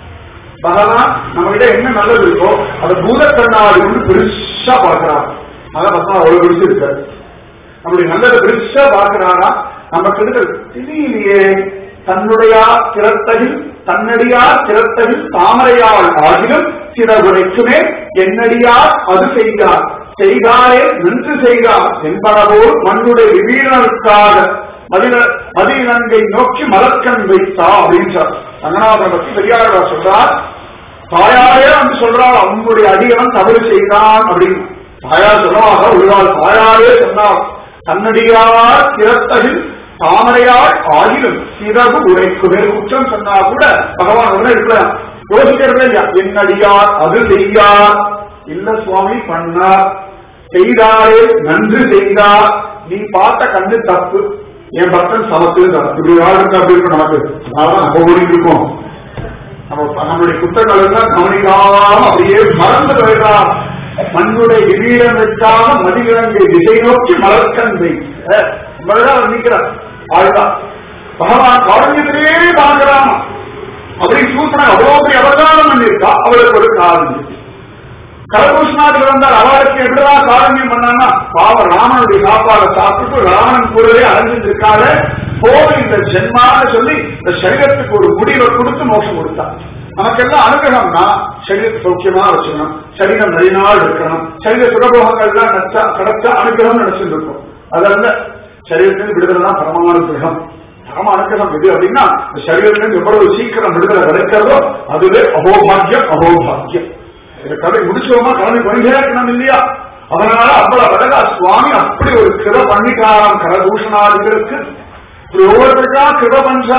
பகவான் நம்ம கிட்ட என்ன நல்லது இருக்கோ அதை பூத கண்ணாடி வந்து பெருசா பார்க்கிறார். அதான் பசங்க அவ்வளவு பெருசு இருக்காரு. நம்முடைய நல்லதை பெருசா பார்க்கிறாரா நம்ம கிட்ட தெரியலையே. தன்னுடைய திறத்தகில் தன்னடியார் திறத்தகில் தாமரையாள் ஆகிலும் சிறகுடைக்குமே என்னடியார் அது செய்தார் செய்தாரே நின்று செய்தார் என்பனவோர் மண்ணுடைய விவீரனுக்காக மதிலங்கை நோக்கி மலர்கண் வைத்தா அப்படின்றார். ரங்கநாதனை பற்றி பெரியாரா சொல்றார். தாயாரே வந்து சொல்றாள் அவங்களுடைய அடியவன் தவறு செய்தான் அப்படின்னு. தாயார் சொல்லுவாங்க ஒரு நாள் தாயாரே சொன்னார் தன்னடியார் திறத்தகில் தாமரையாள் ஆகிலும் சிறகு உரைக்குமே. குற்றம் சொன்னா கூட பகவான் ஒண்ணு இருக்கலாம் யோசிக்கிறதே இல்லையா. என்னடியார் அது செய்யார் இல்ல சுவாமி பண்ணார் செய்தாரே நன்று செய்தார். நீ பார்த்த கண்ணு தப்பு, என் பக்தன் சமத்து இப்படி வாழ்க்கை அப்படி இருக்கும் நமக்கு. அதனாலதான் நம்ம ஓடிட்டு இருக்கோம். நம்ம நம்மளுடைய குற்றங்கள் எல்லாம் கவனிக்காம அப்படியே மறந்து போயிடா. மண்ணுடைய விவீரம் வைக்காம மதிலங்கை திசை நோக்கி மலர்கண் வைத்தான் நிற்கிறார். ஆழ்தான் பகவான் காரண்யத்திலே பார்க்கிறான். அப்படி சூத்திரன் அவ்வளவு பெரிய அவதாரம் பண்ணியிருக்கா. அவளுக்கு ஒரு காரணம் கரபூஷணாதிகள் வந்தால் அவளுக்கு எப்படிதான் காரண்யம் பண்ணான்னா பாவ ராமனுடைய சாப்பாடை சாப்பிட்டு ராமன் கூடவே அடைஞ்சிருக்காரு போது இந்த ஜென்மான்னு சொல்லி இந்த சரீரத்துக்கு ஒரு முடிவை கொடுத்து மோசம் கொடுத்தான். நமக்கெல்லாம் அனுகிரகம்னா சரீரத்தை சௌக்கியமா வச்சுக்கணும், சரீரம் நிறைய நாள் இருக்கணும், சரீர சுகபோகங்கள்லாம் நச்சா கிடைச்சா அனுகிரகம் நினைச்சுட்டு இருக்கும். அதல்ல சரீரத்திலிருந்து விடுதலை தான் பரமானுகிரகம். பரம அனுகிரகம் எது அப்படின்னா இந்த சரீரத்திலிருந்து எவ்வளவு சீக்கிரம் விடுதலை கிடைக்கிறதோ அதுவே அகோபாகியம். அகோபாகியம் இந்த கதை முடிச்சோமா கிளம்பி பண்ணிட்டே இருக்கணும் இல்லையா? அதனால அவ்வளவு அழகா சுவாமி அப்படி ஒரு கிருபை பண்ணிட்டாராம் கரதூஷணாதிகளுக்கு. ஒவ்வொருத்தருக்கா கிருபை பண்றா.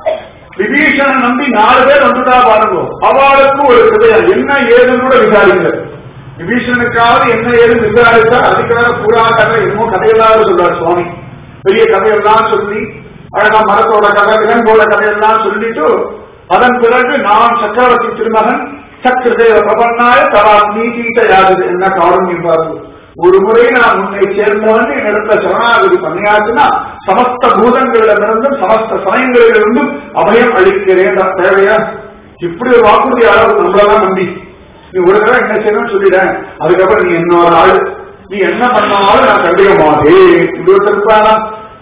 விபீஷணன் நம்பி நாலு பேர் வந்துட்டா பாருங்க, அவளுக்கு ஒரு கிருபையா என்ன ஏதுன்னு கூட விசாரிக்கல. விபீஷணனுக்காவது என்ன ஏதுன்னு விசாரிச்சா அதுக்கு வேற பூரா கதை என்னமோ கதையெல்லாம் சொல்றாரு சுவாமி. பெரிய கதையெல்லாம் சொல்லி அழகா மரத்தோட கதை விலங்கோட கதையெல்லாம் சொல்லிட்டு அதன் பிறகு நான் சக்கரவர்த்தி திருமகன் சக்கரதேவ பிரபன்னாய தரா நீதீட்ட யாரு என்ன காரணம் பாருங்க. ஒரு முறை நான் உன்னை சேர்ந்தவன் என்னிடத்துல சரணாகதி பண்ணியாச்சுன்னா சமஸ்த பூதங்களிடமிருந்தும் சமஸ்த சமயங்களிலிருந்தும் அபயம் அளிக்கிறேன். தேவையா இப்படி ஒரு வாக்குறுதி அளவு நம்மளதான் நம்பி நீ ஒரு தடவை என்ன செய்யணும்னு சொல்லிட்டேன். அதுக்கப்புறம் நீ என்னோட ஆள், நீ என்ன பண்ணாலும் நான் கண்டிக்க மாட்டேன். இது ஒரு திருப்பானா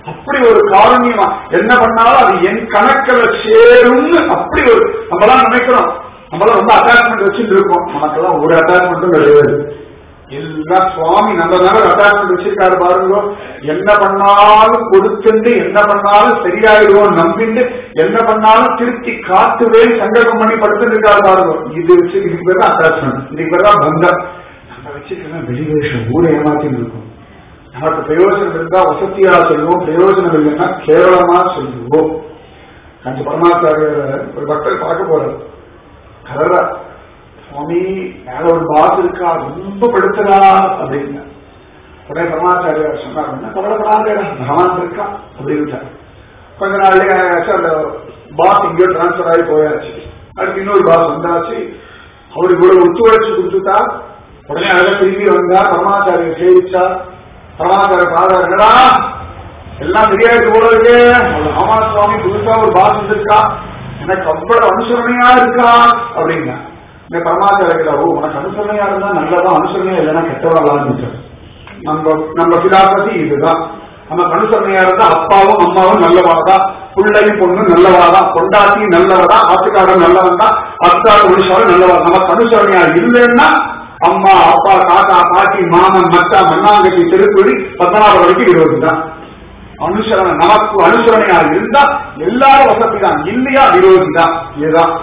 அப்படி ஒரு காரணியமா என்ன பண்ணாலும் அது என் கணக்கில் சேரும்னு அப்படி ஒரு நம்மளாம் நினைக்கிறோம். நம்மளாம் ரொம்ப அட்டாச்மெண்ட் வச்சுட்டு இருக்கோம். நமக்கெல்லாம் ஒரு அட்டாச்மெண்ட்டும் கிடையாது. எல்லாம் சுவாமி நம்ம மேல அட்டாச்மெண்ட் வச்சிருக்காரு பாருங்க. என்ன பண்ணாலும் கொடுத்துட்டு என்ன பண்ணாலும் சரியாயிடுவோம் நம்பிட்டு என்ன பண்ணாலும் திருப்தி காத்துவேன் சங்கல்பம் பண்ணி படுத்துட்டு இருக்காரு பாருங்க. இது வச்சு இதுக்கு பேர் தான் அட்டாச்மெண்ட், இதுக்கு பேர் தான் பந்தம். நம்ம வச்சுக்கலாம் வெளிவேஷம் ஊரை ஏமாத்தின்னு இருக்கும். நமக்கு பிரயோஜனம் இருந்தா வசதியா சொல்லுவோம், பிரயோஜனம் இல்லைன்னா கேவலமா சொல்லுவோம். கஞ்சி பரமாச்சாரியர் ஒரு பக்தர் பார்க்க போறாரு. கதற சுவாமி மேல ஒரு பாஸ் இருக்கா ரொம்ப படுத்துறா அப்படின்னா உடனே பரமாச்சாரியார் சொன்னார், கவலைப்படாத பகவான் இருக்கா அப்படின்னு. கொஞ்ச நாள்லயே அந்த பாஸ் இங்கேயோ டிரான்ஸ்பர் ஆகி போயாச்சு. அதுக்கு இன்னொரு பாஸ் வந்தாச்சு. அவருக்கு இவ்வளவு ஒத்துழைச்சு கொடுத்துட்டா. உடனே அழகா திரும்பி வந்தா பரமாச்சாரியர் சேவிச்சா. பரமாச்சாரியர் பாதாருடா எல்லாம் சரியாயிட்டு போல இருக்கு. ஆமா சுவாமி புதுசா ஒரு பாஸ் வந்திருக்கா, எனக்கு அவ்வளவு அனுசரணையா இருக்கா அப்படின்னா பரமாச்சாரியா ஓ உனக்கு அனுசரணையா இருந்தா நல்லதான், அனுசரணையா இல்லைன்னா கெட்டவளான்னு. நம்ம நம்ம பிலாபதி இதுதான். நமக்கு அனுசரணையா இருந்தா அப்பாவும் அம்மாவும் நல்லவாதான், பிள்ளையும் பொண்ணு நல்லவாதான், கொண்டாட்டியும் நல்லவதான், ஆத்துக்காரன் நல்லவன் தான், அத்தாறு மனுஷாலும் நல்லவா. நமக்கு அனுசரணையா இல்லைன்னா அம்மா அப்பா தாத்தா பாட்டி மாமன் மத்தா மண்ணாங்கட்டி திருக்குறி பதினாறு வரைக்கும் இருபது தான் அனுசரணை. நமக்கு அனுசரணையா இருந்தா எல்லாரும் வசதி தான், இல்லையா விரோதி தான். இதுதான்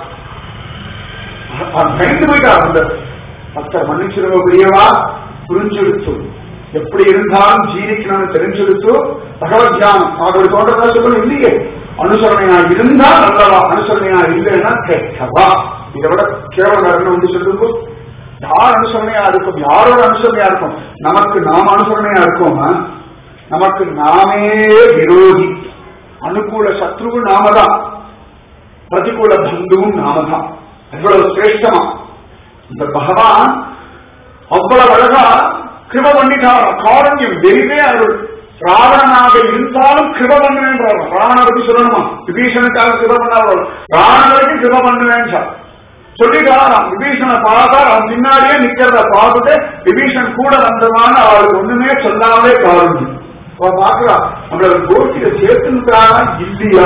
பயந்து போயிட்டார். அந்த பக்தர் மன்னிச்சிருவ பெரியவா புரிஞ்செடுத்து எப்படி இருந்தாலும் ஜீவிக்கணும்னு தெரிஞ்செடுத்து பகவத் தியானம் அவர்கள் தோன்றதா சொல்லணும். இல்லையே அனுசரணையா இருந்தா நல்லவா, அனுசரணையா இல்லைன்னா கெட்டவா. இதை விட கேவலம் வந்து சொல்லுங்க. யார் அனுசரணையா இருக்கும், யாரோட அனுசரணையா இருக்கும்? நமக்கு நாம அனுசரணையா இருக்கோமா? நமக்கு நாமே விரோதி. அனுகூல சத்ருவும் நாம தான், பிரதிகூல பந்துவும் நாம தான். அவ்வளவு சிரேஷ்டமா இந்த பகவான் அவ்வளவு அழகா கிருப பண்ணிட்டார். காரண்யம் வெறிவே அருள். ராவணனாக இருந்தாலும் கிருப பண்ணுவேன். ராவணனை பத்தி சொல்லணுமா? விபீஷனுக்காக கிருப பண்ணார்கள், ராவணனுக்கு கிருப பண்ணுவேன் சொல்லிட்டாராம். விபீஷனை பார்த்தார், அவன் பின்னாடியே நிக்கிறத பார்த்துட்டு விபீஷன் கூட வந்தவான அவளுக்கு ஒண்ணுமே சொல்லாமலே காரண்யம். அவ பாக்குறா நம்மள கோஷ்டியை சேர்த்துட்டாரா இல்லையா,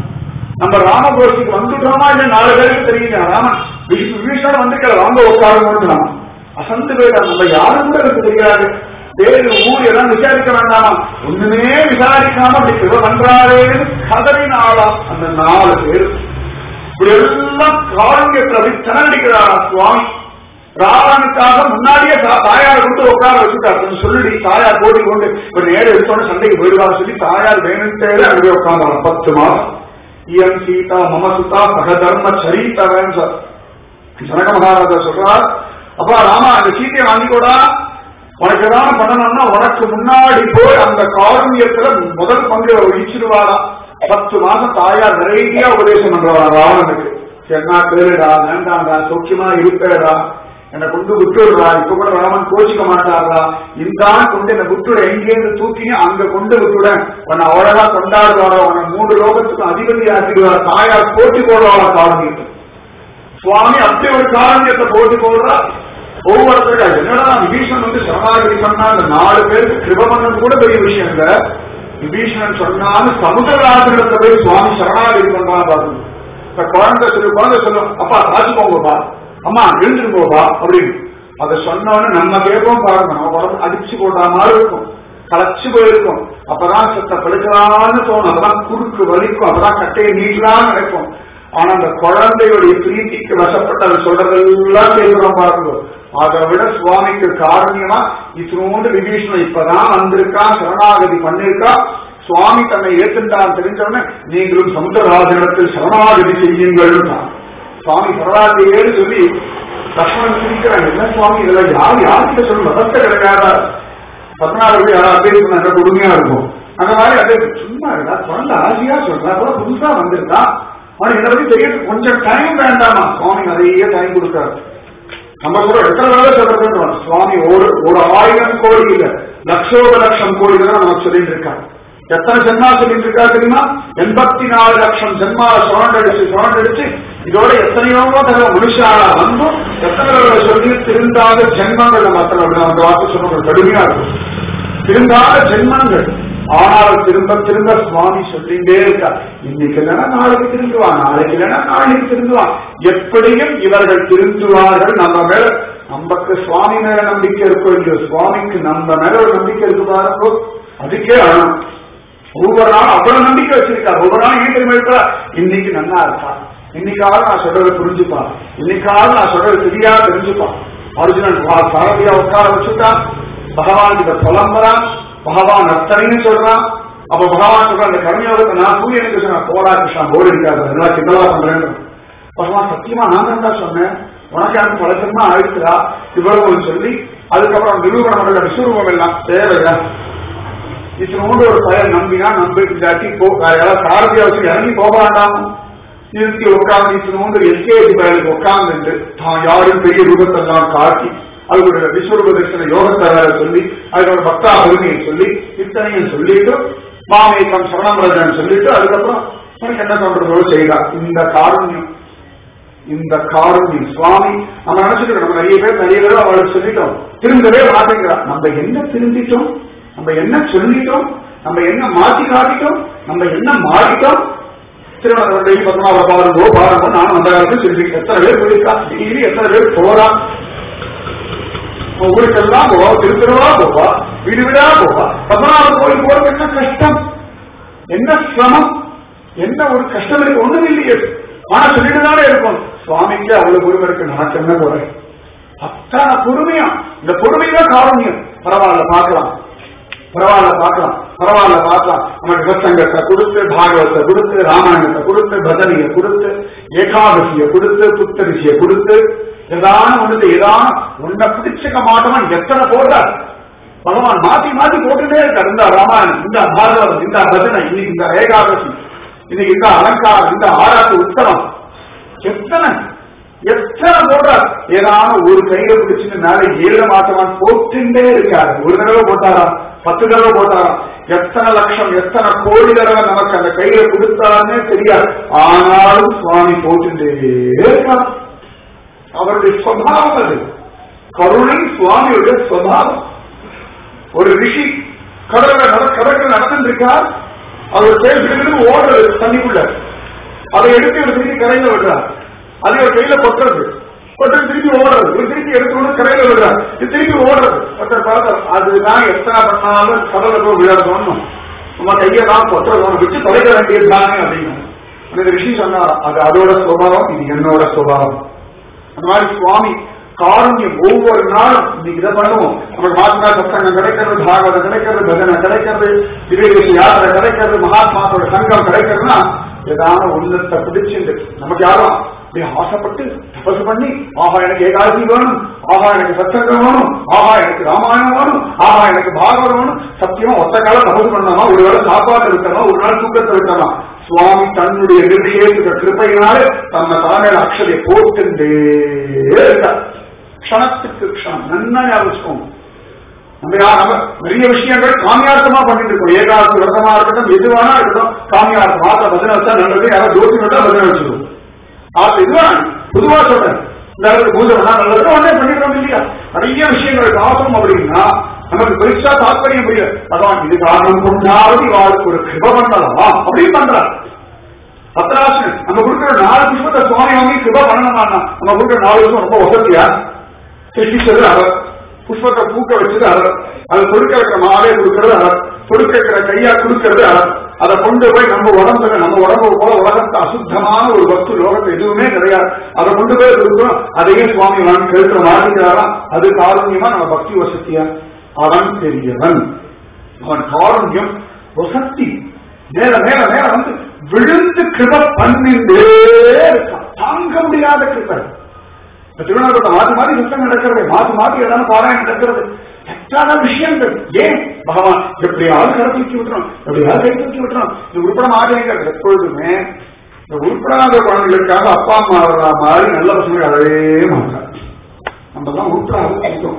நம்ம ராம கோஷ்டிக்கு வந்துட்டோமா இல்ல நாலு பேருக்கு தெரியல. ராமன் விபீஷன் வந்துக்கிற வாங்க உட்காருங்க அசந்து போயிடா. நம்ம யாரும் கூட எனக்கு தெரியாது, பேரு ஊர் எல்லாம் விசாரிக்க வேண்டாமா, ஒண்ணுமே விசாரிக்காம அப்படி கிருப பண்றாரேன்னு கதறினாலாம் அந்த நாலு பேர். இப்படி எல்லாம் காரண்யத்தில் தனடிக்கிறாரா சுவாமி. ராவணனுக்காக முன்னாடியே தாயார் கொண்டு உட்கார வச்சுட்டார். சொல்லிடி தாயார் போட்டி கொண்டு இப்ப நேரம் எடுத்தோன்னு சண்டைக்கு போயிடுவார் சொல்லி தாயார் வேணுட்டே அங்கே உட்கார்ந்தாங்க பத்து மாதம். இயன் சீதா மமசுதா சகதர்ம சரித்தவன் சார் ஜனக மகாராஜா சொல்றார். அப்பா ராமா அந்த சீத்தையை வாங்கிக்கூடா, உனக்கு ஏதாவது பண்ணணும்னா உனக்கு முன்னாடி போய் அந்த காரண்யத்துல முதல் பங்கு வகிச்சிருவாரா. பத்து மாசம் தாயார் நிறைய உபதேசம் பண்றவா ராவணனுக்கு. சரினா கேளுடா, வேண்டாண்டா, சௌக்கியமா இருப்பேடா, என்னை கொண்டு விட்டுடுறா. இப்ப கூட ராமன் கோச்சிக்க மாட்டாரா, இந்தான் கொண்டு என்னை விட்டுட, எங்கேருந்து தூக்கினு அங்க கொண்டு விட்டுட, உன்னை அவ்வளவா கொண்டாடுவாரா, உன்னை மூன்று லோகத்துக்கும் அதிபதி ஆக்கிடுவார். தாயார் போட்டி போடுவாரா காரண்யத்தை. சுவாமி அப்படி ஒரு காரண்யத்தை போட்டி போடுறா. ஒவ்வொருத்தருக்கா என்னடா விபீஷன் வந்து சரணாகதி பண்ணா அந்த நாலு பேருக்கு கிருப பண்ணது கூட பெரிய விஷயம் இல்ல. விபீஷணன் சொன்னாலும் சமுதிரராஜனிடத்தை போய் சுவாமி சரணாகதி பண்றா பாருங்க. இப்ப குழந்தை சொல்லு குழந்தை சொல்லும், அப்பா காசு போங்கப்பா, அம்மா எழுந்துருங்கோப்பா அப்படின்னு. அதை சொன்னோன்னு நம்ம கேட்போம் பாருங்க, நம்ம உடம்பு அடிச்சு போட்டா மாதிரி இருக்கும், களைச்சு போயிருக்கும். அப்பதான் சத்த படுக்கலான்னு தோணும், அப்பதான் குறுக்கு வலிக்கும், அப்பதான் கட்டையை நீட்டலான்னு நினைக்கும். ஆனா அந்த குழந்தையுடைய பிரீத்திக்கு வசப்பட்டு அதை சொல்றதெல்லாம் கேட்கிறோம் பாருங்க. அதை விட சுவாமிக்கு காரணியமா இத்தனோண்டு விபீஷணன் இப்பதான் வந்திருக்கா, சரணாகதி பண்ணிருக்கா. சுவாமி தன்னை ஏற்றுட்டான் தெரிஞ்சவன நீங்களும் சமுத்திரராஜனிடத்தில் சரணாகதி செய்யுங்கள். சுவாமி சரணாகதியேன்னு சொல்லி லக்ஷ்மணன் சிரிக்கிறாங்க. என்ன சுவாமி இதெல்லாம் யார் யார்கிட்ட சொல்லும் வசத்த கிடைக்காதா? பதினாறு யாராவது பேசுனா கொடுமையா இருக்கும். அந்த மாதிரி அதே சும்மா இருக்கா, குழந்தை ஆசையா சொல்றா, கூட புதுசா வந்திருக்கா, அவனுக்கு இதை பத்தி தெரிய கொஞ்சம் டைம் வேண்டாமா? சுவாமி நிறைய டைம் கொடுத்தாரு. நம்ம கூட எத்தனை வேலை சொல்றது சுவாமி ஒரு ஒரு ஆயிரம் கோடி இல்ல லட்சோப லட்சம் கோடி தான் நமக்கு சொல்லிட்டு இருக்காங்க. எத்தனை ஜென்மா சொல்லிட்டு இருக்கா தெரியுமா? எண்பத்தி நாலு லட்சம் ஜென்மாவை சுரண்டடிச்சு சுரண்டடிச்சு இதோட எத்தனையோ தடவை மனுஷாலா வந்தும் எத்தனை தடவை சொல்லி திருந்தாத ஜென்மங்கள் மற்ற அந்த வார்த்தை சொன்ன கடுமையா இருக்கும். திருந்தாத ஜென்மங்கள் ஆனால் திரும்ப திரும்ப சுவாமி சொல்லிட்டே இருக்கார், இன்னைக்கு இல்லைன்னா நாளைக்கு திருந்துவான், நாளைக்கு இல்லைன்னா நாளைக்கு திருந்துவான். எப்படியும் இவர்கள் திருந்துவார்கள். நம்ம மேல நமக்கு சுவாமி மேல நம்பிக்கை இருக்கும் இல்லையோ, சுவாமிக்கு நம்ம மேல ஒரு நம்பிக்கை இருக்கு பாருங்கோ, அதுக்கே அழணும். ஒவ்வொரு நாளும் அவ்வளவு நம்பிக்கை வச்சிருக்காரு. ஒவ்வொரு நாளும் ஏன் தெரியுமா இருக்கா, இன்னைக்கு நல்லா இருக்கா, இன்னைக்காவது நான் சொல்றதை புரிஞ்சுப்பான், இன்னைக்காவது நான் சொல்றது தெரியா தெரிஞ்சுப்பான். அர்ஜுனன் சாரதியா உட்கார வச்சுட்டான், பகவான் கிட்ட புலம்புறான், பகவான் அத்தனைன்னு சொல்றான். அப்ப பகவான் சொல்ற அந்த கர்மயோகத்தை நான் சூரியனுக்கு சொன்ன போரா கிருஷ்ணா போர் இருக்காது, எல்லாம் கிண்டலா பண்றேன். பகவான் சத்தியமா நான் தான் சொன்னேன், உனக்கு எனக்கு பழக்கமா ஆயிடுச்சுடா இவ்வளவு சொல்லி அதுக்கப்புறம் நிரூபணம் பண்ற விஸ்வரூபம் எல்லாம் தேவையா, இத்தனோடு ஒரு பயன் நம்பினா நம்பி இல்லாட்டி சாரதியா வச்சு இறங்கி போக வேண்டாம். நிறுத்தி உட்கார்ந்து இத்தனோண்டு எஸ்கேஜி பயலுக்கு உட்கார்ந்து தான் யாரும் பெரிய ரூபத்தெல்லாம் காட்டி அதுக்கு விஸ்வரூப தரிசன யோகத்தை சொல்லி அதுக்கு ஒரு பக்தா பெருமையை சொல்லி இத்தனையும் சொல்லிட்டு மாமேக்கம் சரணமரஜன் சொல்லிட்டு அதுக்கப்புறம் எனக்கு என்ன பண்றதோ செய்தார். இந்த காரண்யம், இந்த காரண்யம் சுவாமி நம்ம நினைச்சுட்டு நம்ம நிறைய பேர் நிறைய பேர் அவளுக்கு சொல்லிட்டோம், திரும்பவே மாட்டேங்கிறார். நம்ம என்ன திரும்பிட்டோம், நம்ம என்ன சொல்லிட்டோம், நம்ம என்ன மாற்றி காட்டிட்டோம், நம்ம என்ன மாறிட்டோம். திருவண்ணாமலை டெய்லி பத்மநாப பாருங்கோ பாருங்கோ நானும் அந்த காலத்தில் சொல்லி எத்தனை பேர் போயிருக்கா, டெய்லி எத்தனை பேர் போறா, ஊருக்கெல்லாம் போவா, திருத்திருவா போவா, வீடு வீடா போவா. பத்மநாப கோயில் போறது என்ன கஷ்டம், என்ன சிரமம், என்ன ஒரு கஷ்டம் இருக்கு, ஒண்ணும் இல்லையே. ஆனா சொல்லிட்டுதானே இருக்கும். சுவாமிக்கு அவ்வளவு பொறுமை இருக்கு, நமக்கு என்ன குறை, அத்தனை பொறுமையா. இந்த பொறுமைதான் காரண்யம். பரவாயில்ல பார்க்கலாம், பரவாயில்ல பார்க்கலாம், பரவாயில்ல பார்க்கலாம். நமக்கு சத்சங்கத்தை கொடுத்து, பாகவத்தை கொடுத்து, ராமாயணத்தை கொடுத்து, பஜனையை கொடுத்து, ஏகாதசியை கொடுத்து, புத்தரிசியை கொடுத்து, ஏதான ஒன்று ஏதான உன்னை பிடிச்சுக்க மாட்டவன் எத்தனை போடுறார் பகவான். மாத்தி மாத்தி போட்டுட்டே இருக்கார். இந்த ராமாயணம், இந்த பாகவதம், இந்த பஜனை, இன்னைக்கு இந்த ஏகாதசி, இன்னைக்கு இந்த அலங்காரம், இந்த ஆராய்ச்சி உத்தரம், எத்தனை எத்தனை போடுறார். ஏதான ஒரு கையில பிடிச்சுட்டு மேலே ஏழு மாற்றவான் போட்டுட்டே இருக்காரு. ஒரு தடவை போட்டாரா, பத்து தடவை போட்டாரா, எத்தனை லட்சம் எத்தனை கோடி தடவை நமக்கு அந்த கையில கொடுத்தாருன்னே தெரியாது. ஆனாலும் சுவாமி போட்டுட்டே இருக்கார். அவருடைய சுவாவம் அது, கருணை சுவாமியுடைய சுவாவம். ஒரு ரிஷி கடற்கரை கடற்கரை நடந்துருக்கார், அவர் பேசுகிறது ஓடுறது தண்ணிக்குள்ள, அதை எடுத்து ஒரு திருப்பி கரையில விடுறார், அதை ஒரு கையில கொட்டுறது, கொட்டது திருப்பி ஓடுறது, ஒரு திருப்பி எடுத்து கரையில விடுறார், இது திருப்பி ஓடுறது. ஒருத்தர் பார்த்தா அதுதான் எத்தனை பண்ணாலும் கடலை போய் விளையாடணும், நம்ம கையை தான் கொட்டுறதோம், வச்சு தொலைக்க வேண்டியதுதானே அப்படின்னு அந்த ரிஷி சொன்னார். அது அதோட சுபாவம், இது என்னோட சுபாவம். அந்த மாதிரி சுவாமி காரண்யம் ஒவ்வொரு நாளும் இன்னைக்கு இதை பண்ணுவோம். நமக்கு மாத்மா சத்சங்கம் கிடைக்கிறது, பாகவதம் கிடைக்கிறது, பஜனை கிடைக்கிறது, திவ்யதேச யாத்திரை கிடைக்கிறது, மகாத்மாவோட சங்கம் கிடைக்கிறதுனா ஏதான ஒன்னத்தை பிடிச்சுட்டு நமக்கு யாரும் அப்படியே ஆசைப்பட்டு தபசு பண்ணி, ஆஹா எனக்கு ஏகாதசி வேணும், ஆஹா எனக்கு சத்சங்கம் வேணும், ஆஹா எனக்கு ராமாயணம் வேணும், ஆஹா எனக்கு பாகவதம் வேணும். சத்தியமா ஒத்த காலம் தபசு பண்ணாமா, ஒரு வேளை சாப்பாடு இருக்கணும், ஒரு நாள் தூக்கத்தை இருக்கணும். சுவாமி தன்னுடைய நிர்ணயித்த கிருப்பையினாலே தன்னை தலைமையில அக்ஷதையை போட்டுட்டே இருக்கார். க்ஷணத்துக்கு க்ஷணம் நன்னா ஞாபகம். நம்ம நம்ம நிறைய விஷயங்கள் காமியார்த்தமா பண்ணிட்டு இருக்கோம். ஏகாதசி விரதமா இருக்கட்டும், எதுவானா இருக்கட்டும், காமியார்த்தம் ஆத்த பஜனை வச்சா நல்லது, யாராவது ஜோசி விட்டா பஜனை வச்சுக்கணும். ஆத்த இதுவான பொதுவா சொல்றேன், இந்த இடத்துக்கு பூஜை பண்ணா நல்லது, உடனே பண்ணிடுறோம் இல்லையா. நிறைய விஷயங்கள் காசம் அப்படின்னா நமக்கு பெருசா தாற்பயம் புரியல. அதான் இது காரணம் கொண்டாவது வாழ்க்கை ஒரு கிருப பண்ணலாம் அப்படின்னு பண்றார் பத்ராசன். நம்ம கொடுக்குற நாலு புஷ்பத்தை சுவாமி வாங்கி கிருப பண்ணணும்னா நம்ம கொடுக்குற நாலு வருஷம் ரொம்ப வசதியா சிருஷ்டிச்சது அவர், புஷ்பத்தை பூக்க வச்சது அவர், அது கொடுக்க வைக்கிற மாலே கொடுக்கறது அவர், கொடுக்க வைக்கிற கையா கொடுக்கறது அவர், அதை கொண்டு போய் நம்ம உடம்புல நம்ம உடம்பு போல உலகத்தை அசுத்தமான ஒரு வஸ்து லோகத்தை எதுவுமே கிடையாது, அதை கொண்டு போய் கொடுக்கிறோம். அதையே சுவாமி வாங்கி கழுத்துல மாட்டிக்கிறாராம். அது காரண்யமா நம்ம பக்தி வசதியா. அவன் பெரியவன், அவன் காரண்யம் வசக்தி மேல மேல மேல வந்து விழுந்து கிருப பண்ணிண்டே இருக்கான். தாங்க முடியாத கிருபை. திருவண்ணாமலை மாற்றி மாற்றி சுத்தம் நடக்கிறது, மாற்றி மாற்றி எல்லாம் பாராயணம் நடக்கிறது, எத்தனை விஷயங்கள். ஏன் பகவான் எப்படியாவது கடை தூக்கி விட்டுறோம், எப்படியாவது கை தூக்கி விட்டுறோம். இது உருப்பட மாட்டேங்கிறது. எப்பொழுதுமே இந்த உருப்படாத குழந்தைகளுக்காக அப்பா அம்மா மாதிரி நல்ல பசங்க அழவே மாட்டாங்க. நம்ம தான் உருப்படாத இருக்கோம்.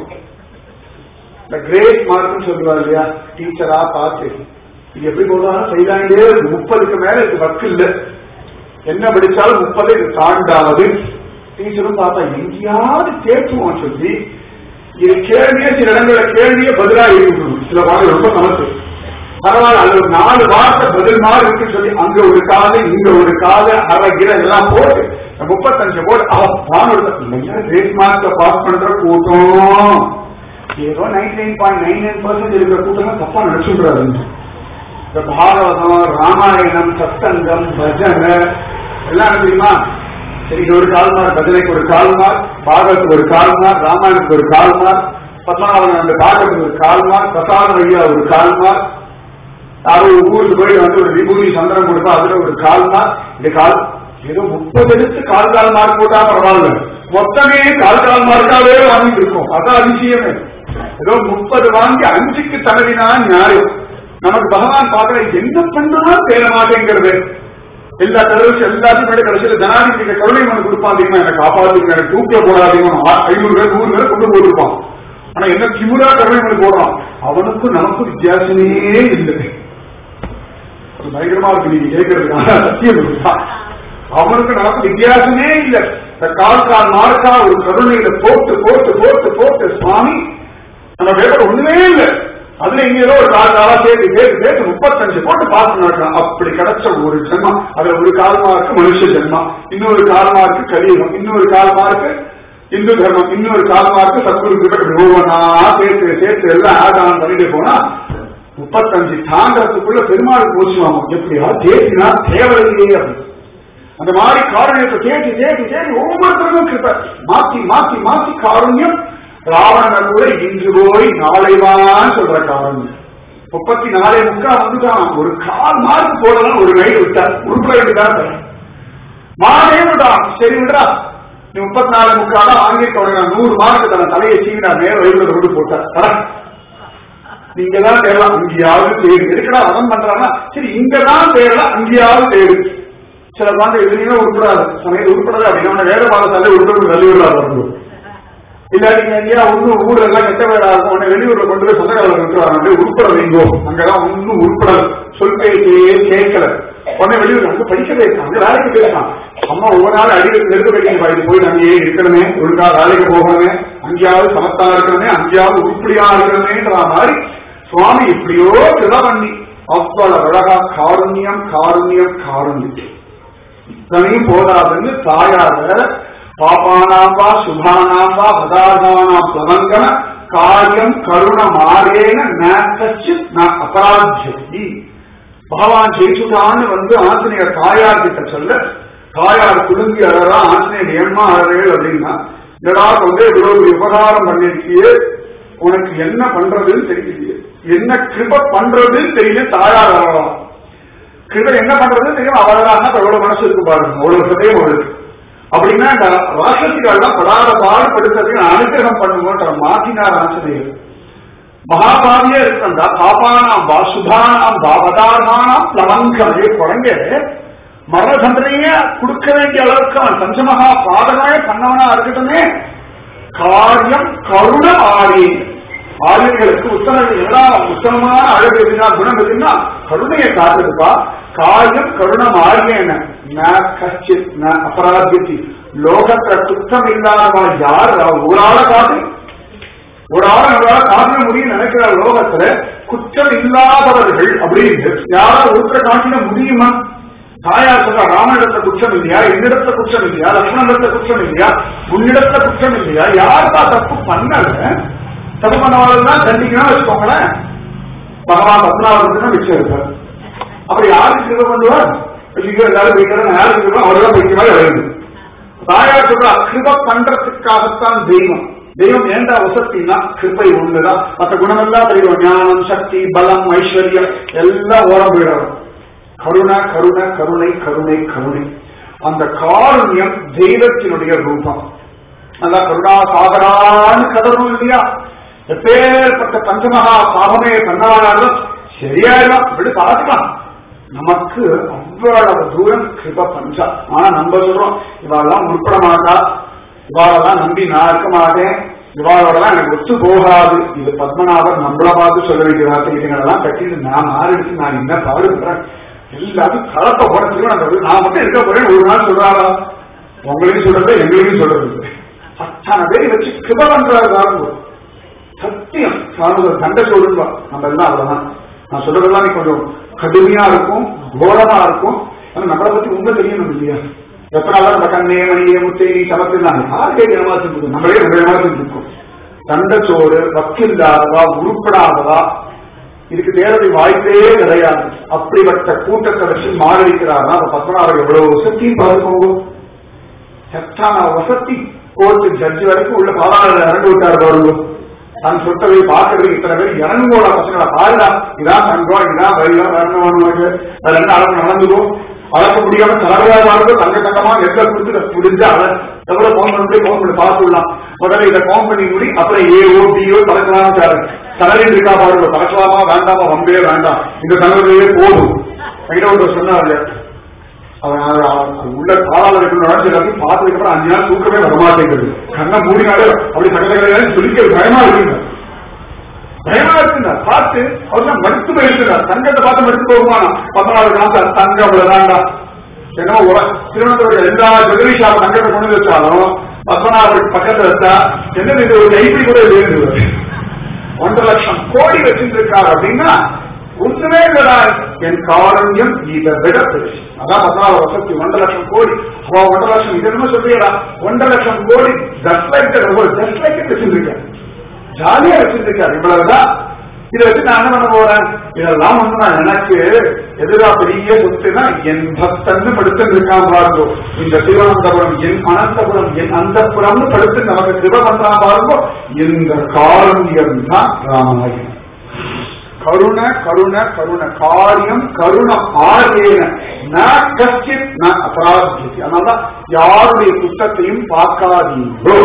இந்த கிரேட் மார்க்னு சொல்லுவார் இல்லையா, டீச்சரா பார்த்து இது எப்படி போடுவாங்க செய்தாண்டே இருக்கு. முப்பதுக்கு மேல இது வக்கு இல்லை, என்ன படிச்சாலும் முப்பது இது தாண்டாவது. டீச்சரும் பார்த்தா எங்கேயாவது கேட்குவோம் சொல்லி இது கேள்வியே சில இடங்கள கேள்வியே பதிலா இருக்கணும். சில பாடல் ரொம்ப நமக்கு பரவாயில்ல, அது ஒரு நாலு வார்த்தை பதில் மாதிரி இருக்குன்னு சொல்லி அங்க ஒரு காலு இங்க ஒரு காலு அரை கிலோ எல்லாம் போட்டு முப்பத்தஞ்சு போட்டு அவன் ரேட் மார்க்ல பாஸ் பண்ற கூட்டம் ஏதோ ninety nine point nine nine percent இருக்கிற கூட்டம் தப்பா நினைச்சுடுறாரு. இந்த பாகவதம், ராமாயணம், சத்தங்கம், பஜனை எல்லாம் தெரியுமா? சரி, ஒரு கால்மார் பஜனைக்கு ஒரு கால்மார், பாகவத்துக்கு ஒரு கால்மார், ராமாயணத்துக்கு ஒரு கால்மார், பத்மநாபன் அந்த பாகவத்துக்கு ஒரு கால்மார், பிரசாத வழியா ஒரு கால்மார், யாரோ ஊருக்கு போய் வந்து ஒரு விபூதி சந்திரம் கொடுப்பா அதுல ஒரு கால்மார். இந்த கால் ஏதோ முப்பது எடுத்து கால் கால் மார்க் போட்டா பரவாயில்ல, மொத்தமே கால் கால் மார்க்காவே வாங்கிட்டு இருக்கோம். அதான் அதிசயமே. ஏதோ முப்பது வாங்கி அஞ்சுக்கு தடவினா நியாயம். நமக்கு பகவான் பார்க்கற என்ன பண்ணாலும் தேர மாட்டேங்கிறது. எல்லா தலைவரும் எல்லாத்தையும் மேலே கடைசியில் ஜனாதிபதி கருணை மனு கொடுப்பாதீங்க, எனக்கு காப்பாத்தீங்க, எனக்கு தூக்கில போடாதீங்க, ஐநூறு பேர் நூறு பேர் கொண்டு போயிருப்பான். ஆனா என்ன திமுறா கருணை மனு போடுறான். அவனுக்கும் நமக்கும் வித்தியாசமே இல்லை. பயங்கரமா இருக்கு நீங்க கேட்கறதுக்கான சத்தியம். அவனுக்கு நமக்கு வித்தியாசமே இல்லை. கால் கால் மார்க்கா ஒரு கருணையில போட்டு போட்டு போட்டு போட்டு சுவாமி நம்ம பேப்பர் ஒண்ணுமே இல்லை. அதுல இங்க ஏதோ ஒரு கால் காலா சேர்த்து சேர்த்து சேர்த்து முப்பத்தஞ்சு போட்டு பாஸ் நடக்கலாம். அப்படி கிடைச்ச ஒரு ஜென்மம். அதுல ஒரு கால் மார்க்கு மனுஷ ஜென்மம், இன்னொரு கால் மார்க்கு கலியுகம், இன்னொரு கால் மார்க்கு இந்து தர்மம், இன்னொரு கால் மார்க்கு சத்குரு கிட்ட ஒவ்வொன்னா சேர்த்து சேர்த்து எல்லாம் ஆட் ஆன் பண்ணிட்டு போனா முப்பத்தஞ்சு தாண்டறதுக்குள்ள பெருமாள் போச்சுவாங்க. எப்படியா தேசினா தேவையில்லையே. அந்த மாதிரி காரணியத்தை தேடி தேடி தேடி ஒவ்வொருத்தருக்கும் கிட்ட மாத்தி மாத்தி மாத்தி காரண்யம். ராவணன் கூட இன்று போய் நாளைவான்னு சொல்ற காரண்யம். முப்பத்தி நாலே முக்கா வந்துட்டான். ஒரு கால் மார்க் போடலாம், ஒரு ரைடு விட்டார், உருப்பட விட்டார், மாறே விட்டான். சரி விடுறா, நீ முப்பத்தி நாலு முக்கால ஆங்கில நூறு மார்க் தன தலையை சீவினா நேரம் எழுத கொண்டு போட்டார். நீங்கதான் தேடலாம், அங்கேயாவது தேடு. எதுக்கடா வதம் பண்றாங்கன்னா சரி இங்கதான் தேடலாம், அங்கேயாவது தேடு. சில பாங்க எதுலையுமே உருப்படாது, சமயத்தில் உருப்படாது அப்படின்னா வேற பாடசாலை உருப்படி வெளியூர்ல வரணும். இல்ல நீங்க எங்கேயா ஒன்னும் ஊர்ல எல்லாம் கெட்ட வேடா இருக்கும், உடனே வெளியூர்ல கொண்டு போய் சொந்த காலம் விட்டுறாங்க, உருப்பட வைங்கோ. அங்கதான் ஒன்னும் உருப்படாது, சொல் பேச்சையே கேட்கல. உடனே வெளியூர் அங்க படிக்க போயிருக்கான், அங்க வேலைக்கு போயிருக்கான். அம்மா ஒவ்வொரு நாள் அடியில் எடுக்க வைக்க போய் அங்கேயே இருக்கணுமே, ஒழுங்கா வேலைக்கு போகணுமே, அங்கேயாவது சமத்தா இருக்கணுமே, அங்கேயாவது உருப்படியா இருக்கணுமேன்ற மாதிரி சுவாமி எப்படியோ கிருப பண்ணி அவ்வளவு அழகா காருண்யம் காருண்யம் காருண்யம். இத்தனையும் போதாதுன்னு தாயார பாபானாம்பா சுபானாம்பா பதார்த்தானாம் பிளவங்கன காரியம் கருண மாறேன அபராஜி. பகவான் ஜெயிச்சுட்டான்னு வந்து ஆஞ்சநேயர் தாயார் கிட்ட சொல்ல, தாயார் குடும்பி அழகா ஆஞ்சநேயர் ஏமா அழகேள் அப்படின்னா, இதா வந்து இவ்வளவு உபகாரம் பண்ணிருக்கியே, உனக்கு என்ன பண்றதுன்னு தெரியலையே, என்ன கிருப பண்றதுன்னு தெரியல. தாயார் அழகலாம் கிருப என்ன பண்றதுன்னு தெரியும். அவளாக எவ்வளவு மனசு இருக்கு பாருங்க, அவ்வளவு சதயம் அவளுக்கு. அப்படின்னா இந்த ராட்சசிகள்லாம் படாத பாடுபடுத்துறதுக்கு அனுகிரகம் பண்ணுவோன்ற மாற்றினார் ஆஞ்சநேயர். மகாபாவியே இருக்கா பாப்பானாம் பா சுபானாம் பாவதானாம் பிளவங்கமே குறைங்க மரண தண்டனையே கொடுக்க வேண்டிய அளவுக்கு அவன் பஞ்சமகா பாதனாய பண்ணவனா இருக்கட்டுமே. காரியம் கருண ஆரி ஆரியர்களுக்கு உத்தரவு எல்லாம் உத்தமமான அழகு எதுனா குணம் எதுனா கருணையை காட்டுதுப்பா. காரியம் கருணம் ஆரியன அபராதி. லோகத்துல குற்றம் இல்லாதவா யார் ஒரு ஆள காட்டு, ஒரு ஆள நம்மளால காட்ட முடியும் நினைக்கிற லோகத்துல குற்றம் இல்லாதவர்கள் அப்படின்னு யாராவது ஒருத்தரை காட்டின முடியுமா? தாயார் சொல்ற ராமனிடத்துல குற்றம் இல்லையா, என்னிடத்துல குற்றம் இல்லையா, லட்சுமணத்துல குற்றம் இல்லையா, உன்னிடத்துல குற்றம் இல்லையா, யாருக்கா தப்பு பண்ணல, தப்பு பண்ணவாதான் தண்டிக்கணும் வச்சுக்கோங்களேன். பகவான் பத்மநாபத்துக்கு மிச்சம் இருப்பார். அப்படி யாருக்கு கிருபை பண்ணுவார்? எல்லாரும் போய்க்கிறேன், யாருக்கு கிருபை அவரெல்லாம் போய்க்க மாதிரி எழுது. தாயார் சொல்றா கிருபை பண்றதுக்காகத்தான் தெய்வம். தெய்வம் ஏண்டா வசத்தின்னா கிருபை ஒண்ணுதான். மற்ற குணமெல்லாம் தெய்வம், ஞானம் சக்தி பலம் ஐஸ்வர்யம் எல்லாம் ஓரம் போயிடும். கருணா கருண கருணை கருணை கருணை. அந்த காருண்யம் தெய்வத்தினுடைய ரூபம். நல்லா கருணா சாகரான்னு கதறும் இல்லையா? எப்பேற்பட்ட பஞ்சமகா பாவமே பண்ணாலும் சரியாயிடும், அப்படி பார்த்துக்கலாம். நமக்கு அவ்வளவு தூரம் கிருப பஞ்சா. ஆனா நம்ம சொல்றோம் இவாளெல்லாம் உட்பட மாட்டா, இவாளெல்லாம் நம்பி நான் இருக்க மாட்டேன், இவாளோடலாம் எனக்கு ஒத்து போகாது. இது பத்மநாபர் நம்மள பார்த்து சொல்ல வேண்டிய வார்த்தைகளெல்லாம் கட்டிட்டு நான் மாறிடுச்சு, நான் என்ன பாடுபடுறேன், எல்லாரும் கலப்ப போறதுக்கு நான் மட்டும் இருக்க போறேன் ஒரு நாள் சொல்றாரா? உங்களையும் சொல்றது எங்களையும் சொல்றது. அத்தனை பேரை வச்சு கிருப பண்றாரு. சத்தியம் சார்ந்த சண்டை சொல்லுவா நம்ம எல்லாம் அவ்வளவுதான். நான் சொல்றதெல்லாம் நீ கொஞ்சம் கடுமையா இருக்கும், கோரமா இருக்கும். ஆனா நம்மளை பத்தி உண்மை தெரியணும் இல்லையா? எத்தனால நம்ம கண்ணே மணியே முத்தே நீ சமத்துலாம் யாருக்கே ஏமாத்திருக்கோம், நம்மளே நம்ம ஏமாத்திருக்கோம். தண்டச்சோறு வக்கில்லாதவா உருப்படாதவா இதுக்கு தேவை வாய்ப்பே கிடையாது. அப்படிப்பட்ட கூட்டத்தை வச்சு மாறிக்கிறார்னா அந்த பத்மநாபர் எவ்வளவு வசதியும் பார்த்துக்கோங்க. சட்டான வசதி கோர்ட்டு ஜட்ஜி வரைக்கும் உள்ள பாராளுமன்ற இறந்து விட்டார் பாருங்க. தன் சொத்தவை பார்க்கறதுக்கு இத்தனை பேர் இறங்குவோட பசங்களை பாருடா, இதான் தங்கம் இதான் வயலாம் வரணுவாங்க, அது ரெண்டு அளவு நடந்துடும். வளர்க்க முடியாம தலைவராக தங்க தங்கமா நெட்ல கொடுத்து முடிஞ்சா எவ்வளவு போன் பண்ணி போன் பண்ணி பார்த்துடலாம். முதல்ல இதை போன் பண்ணி முடி, அப்புறம் ஏஓ டிஓ பறக்கலாம். தலையில் இருக்கா பாருங்க, பறக்கலாமா வேண்டாமா, வம்பே வேண்டாம், இந்த தலைவர்களே போதும். ஒரு சொன்னாரு உள்ள காலால எல்லாத்தையும் பார்த்ததுக்கு அப்புறம் அஞ்சு நாள் தூக்கமே வரமாட்டேங்கிறது. கண்ணை மூடினாலே அப்படி சங்கடங்களை சொல்லிக்க பயமா இருக்குங்க, பயமா இருக்குங்க. பார்த்து அவர் மறுத்து போயிருக்கிறார். தங்கத்தை பார்த்து மறுத்து போகுமானா பத்தாவது காலத்துல தங்கம் அவ்வளவுதான்டா. ஏன்னா திருவனந்தபுரம் எல்லா ஜுவல்லரி ஷாப் தங்கத்தை கொண்டு வச்சாலும் பத்மநாபருக்கு பக்கத்துல வச்சா என்ன இது ஒரு கைப்பி கூட வேறு ஒன்றரை லட்சம் கோடி வச்சிருக்காரு அப்படின்னா ஒண்ணுமே இல்லடா, என் காரண்யம் இதை விட பெருசு. அதான் பத்தாவது வருஷத்துக்கு ஒன்றரை லட்சம் கோடி. அவ ஒன்றரை லட்சம் இது என்ன சொல்றீங்களா, ஒன்றரை லட்சம் கோடி ஜஸ்ட் லைக் ஜஸ்ட் லைக் வச்சிருக்கேன், ஜாலியா வச்சிருக்காரு. இவ்வளவுதான். இதை வச்சு நான் என்ன பண்ண போறேன், இதெல்லாம் வந்து நான் எனக்கு எதிரா பெரிய சொத்துனா என் பக்தன்னு படுத்து இருக்கான் பாருங்கோ. இந்த திருவனந்தபுரம் என் அனந்தபுரம் என் அந்தபுரம்னு படுத்து நமக்கு சிவபந்தான் பாருங்கோ. இந்த காரண்யம் தான் ராமாயணம். கருண கருண கருண காரியம் கருண ஆரியேன கஷ்டித் ந அபராத்யதி. அதனாலதான் யாருடைய குற்றத்தையும் பார்க்காதீங்களோ.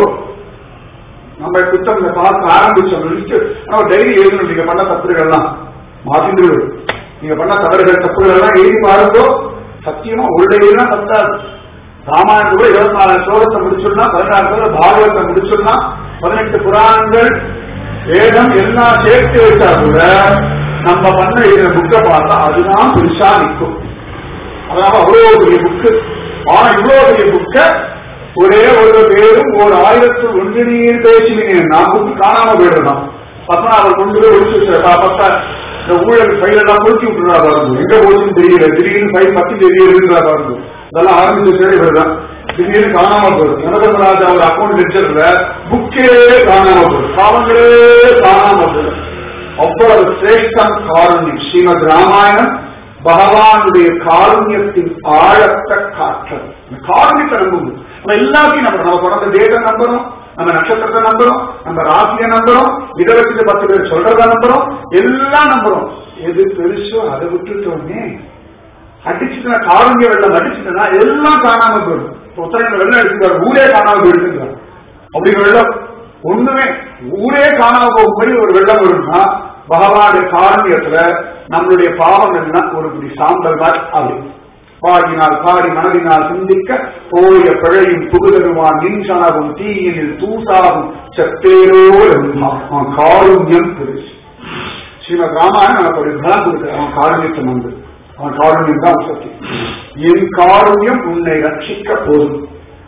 நம்ம குற்றம் பார்க்க ஆரம்பிச்சோம், டைரி எழுதணும். நீங்க பண்ண தப்புகள்லாம் மாத்திண்டு, நீங்க பண்ண தவறுகள் தப்புகள் எல்லாம் எழுதி பாருங்கோ. சத்தியமா ஒரு டைரிலாம் பத்தாது. ராமாயணத்துல கூட இருபத்தி நாலு ஸ்லோகத்தை முடிச்சுடலாம், பதினாறு பாகவத்தை முடிச்சுடலாம், பதினெட்டு புராணங்கள் வேதம் எல்லாம் சேர்த்து வச்சா கூட நம்ம பண்ண எழுதின புக்கை பார்த்தா அதுதான் பெருசா நிற்கும். அதனால அவ்வளோ பெரிய புக்கு. ஆனா இவ்வளவு பெரிய புக்க ஒரே ஒரு பேரும் ஒரு ஆயிரத்து ஒன்று நீர் பேசுவீங்க. நான் புக்கு காணாம போயிடுறான். பத்மநாபர் கொண்டு போய் ஒழிச்சு வச்சிருக்கா. பத்தா இந்த ஊழல் ஃபைல் எல்லாம் கொளுத்தி விட்டுறா பாருங்க. எங்க போச்சுன்னு தெரியல, திடீர்னு ஃபைல் பத்தி தெரியல பாருங்க. இதெல்லாம் ஆரம்பிச்சு இவர்தான் திடீர்னு காணாம போயிடும். கனகராஜா ஒரு அக்கௌண்ட் லெக்சர்ல புக்கே காணாம போயிடும், பாவங்களே காணாம போயிடும். அவ்வளவு சிரேஷ்டம் காருண்யம். ஸ்ரீமத் ராமாயணம் பகவானுடைய காருண்யத்தின் ஆழத்தை காற்றல். காருண்யத்தை நம்பும் நம்ம எல்லாத்தையும் நம்புறோம். நம்ம பிறந்த தேசம் நம்புறோம், நம்ம நட்சத்திரத்தை நம்புறோம், நம்ம ராசியை நம்புறோம், இதை வச்சு பத்து பேர் சொல்றத நம்புறோம், எல்லாம் நம்புறோம். எது பெருசோ அதை விட்டுட்டோமே. அடிச்சுட்டா காருண்ய வெள்ளம் அடிச்சுட்டா எல்லாம் காணாம போயிடும். ஒருத்தர் வெள்ளம் அடிச்சுட்டாரு, ஊரே காணாம போயிடுச்சுங்கிறார். அப்படிங்கிற வெள்ளம் ஒண்ணுமே ஊரே காணாம போகும்படி ஒரு வெள்ளம் வரும்னா பகவானுடைய காரண்யத்துல நம்மளுடைய பாவங்கள்லாம் ஒரு குடி சாம்பல் மாதிரி அது பாடினால் பாடி மனதினால் சிந்திக்க போய பிழையும் புகுதருவான் நின்சனவும் தீயினில் தூசாகும் சத்தேரோ அவன் காருண்யம் பெருசு. ஸ்ரீமத் ராமாயணம் நமக்கு ஒரு பலம் கொடுக்குற அவன் காருண்யத்தை வந்து அவன் காருண்யம் தான் சக்தி. என் காருண்யம் உன்னை ரட்சிக்க போதும்.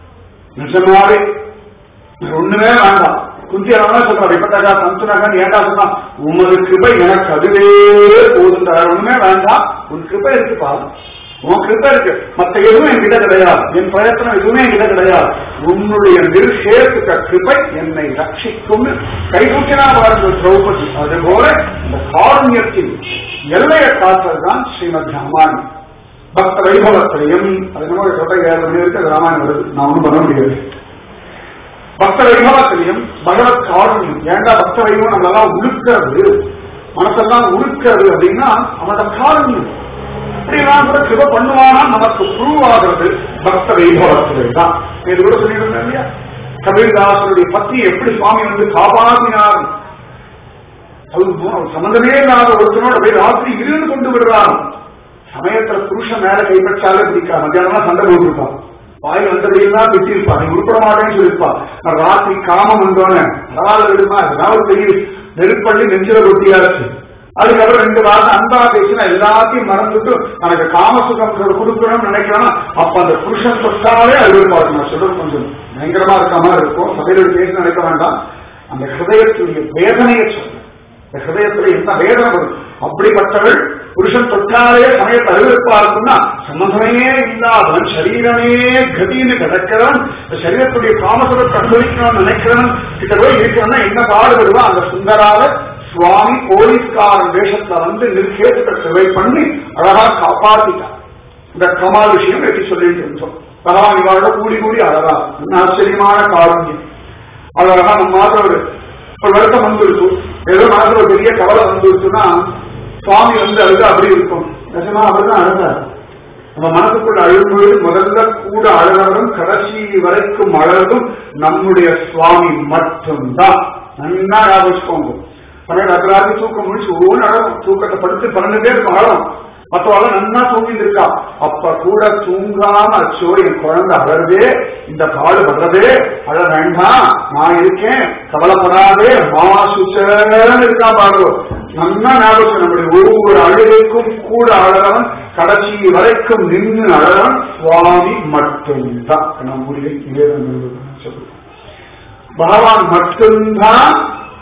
நிஜமாவே ஒண்ணுமே வேண்டாம். குந்தி அவனா சொல்றாரு, இப்பட்டா சந்துனகன் ஏண்டா சொன்னா உமது கிருபை எனக்கு அதுவே போதும், ஒண்ணுமே வேண்டாம், உன் கிருபை இருக்குப்பா, உன் கிருபை இருக்கு, மற்ற எதுவும் என்கிட்ட கிடையாது, என் பிரயத்தனம் எதுவுமே என்கிட்ட கிடையாது, உன்னுடைய நிர்ஷேத்துக்க கிருபை என்னை ரட்சிக்கும் கைகூட்டினா பாருங்கள் திரௌபதி. அதுபோல இந்த காருண்யத்தின் எல்லையை காத்ததுதான் ஸ்ரீமத் ராமாயணம். பக்த வைபவத்திலையும் அது நம்ம சொல்ற ஏழு மணி இருக்கு, அது ராமாயணம் வருது, நான் ஒன்றும் பண்ண முடியாது. பக்த வைபவத்திலையும் பகவத் காருண்யம். ஏண்டா பக்த வைபவம் நம்மளெல்லாம் உழுக்கிறது, மனசெல்லாம் உழுக்கிறது அப்படின்னா அவனோட காருண்யம். இப்படிலாம் கூட கிருப பண்ணுவானா நமக்கு ப்ரூவ் ஆகிறது பக்த வைபவத்திலே தான். இது கூட சொல்லியிருந்தேன் இல்லையா, கபீர்தாசனுடைய பத்தி எப்படி சுவாமி வந்து காப்பாற்றினார். சம்பந்தமே இல்லாத ஒருத்தனோட போய் ராத்திரி இருந்து கொண்டு விடுறான். சமயத்துல புருஷன் மேல கைப்பற்றாலே பிடிக்காது, மத்தியானம் சண்டை போட்டிருப்பான், வாயில் வந்தபடியெல்லாம் திட்டிருப்பா, நீ உருப்பட மாட்டேன்னு சொல்லிருப்பா. ராத்திரி காமம் வந்தோன்னு பரவாயில்ல விடுமா, அதனால பெரிய நெருப்பள்ளி நெஞ்சில கொட்டியாச்சு. அதுக்கப்புறம் ரெண்டு வாரம் அன்பா பேசினா எல்லாத்தையும் மறந்துட்டு எனக்கு காமசுகம் கொடுக்கணும்னு நினைக்கிறோம். அப்ப அந்த புருஷன் சொத்தாலே அழுப்பாரு. நான் சொல்றது கொஞ்சம் பயங்கரமா இருக்க மாதிரி இருக்கும், சபையில பேச நினைக்க வேண்டாம். அந்த ஹிருதயத்துடைய வேதனையை சொல்ல, இந்த ஹிருதயத்துல என்ன வேதனை வரும். அப்படிப்பட்டவள் புருஷன் தொட்டாலே சமயத்தை அறிவிப்பா இருக்குன்னா சம்பந்தமே இல்லாதவன் சரீரமே கதின்னு கிடக்கிறவன் சரீரத்துடைய காமசத்தை அனுபவிக்கணும்னு நினைக்கிறவன் கிட்ட போய் இருக்கிறவன் என்ன பாடுபடுவான். அந்த சுந்தரால சுவாமி போலீஸ்காரன் வேஷத்துல வந்து நிற்கேற்ற சேவை பண்ணி அழகா காப்பாத்திட்டான். இந்த கமால் விஷயம் எப்படி சொல்லிட்டு இருந்தோம். பகவான் இவாளோட கூடி கூடி அழகா ஆச்சரியமான காரணியம். அழகா நம்ம மாதிரி ஒரு ஒரு வருத்தம் வந்துருச்சு, ஏதோ மனசுல ஒரு பெரிய கவலை வந்துருச்சுன்னா சுவாமி வந்து அழுது அப்படி இருக்கும். நிஜமா அப்படிதான் அழுதார். நம்ம மனசுக்குள்ள அழும்போது முதல்ல கூட அழகும் கடைசி வரைக்கும் அழகும் நம்முடைய சுவாமி மட்டும்தான். நல்லா ஞாபகம். பன்னெண்டு ராத்திரி தூக்கம் முடிச்சு ஒவ்வொரு அழகும் தூக்கத்தை படுத்து பன்னெண்டு பேருக்கு அழகும். மற்றவாள் நன்னா தூங்கிட்டு இருக்கா. அப்ப கூட தூங்காம அச்சோ என் குழந்தை அழறதே, இந்த பாடு படுறதே, அழ வேண்டாம் நான் இருக்கேன் கவலைப்படாதே மாமா சுச்சன்னு இருக்கா பாடு. நன்னா ஞாபகம். நம்முடைய ஒவ்வொரு அழுகைக்கும் கூட அழகவன் கடைசி வரைக்கும் நின்று அழகவன் சுவாமி மட்டும்தான். நம்முடைய பகவான் மட்டும்தான்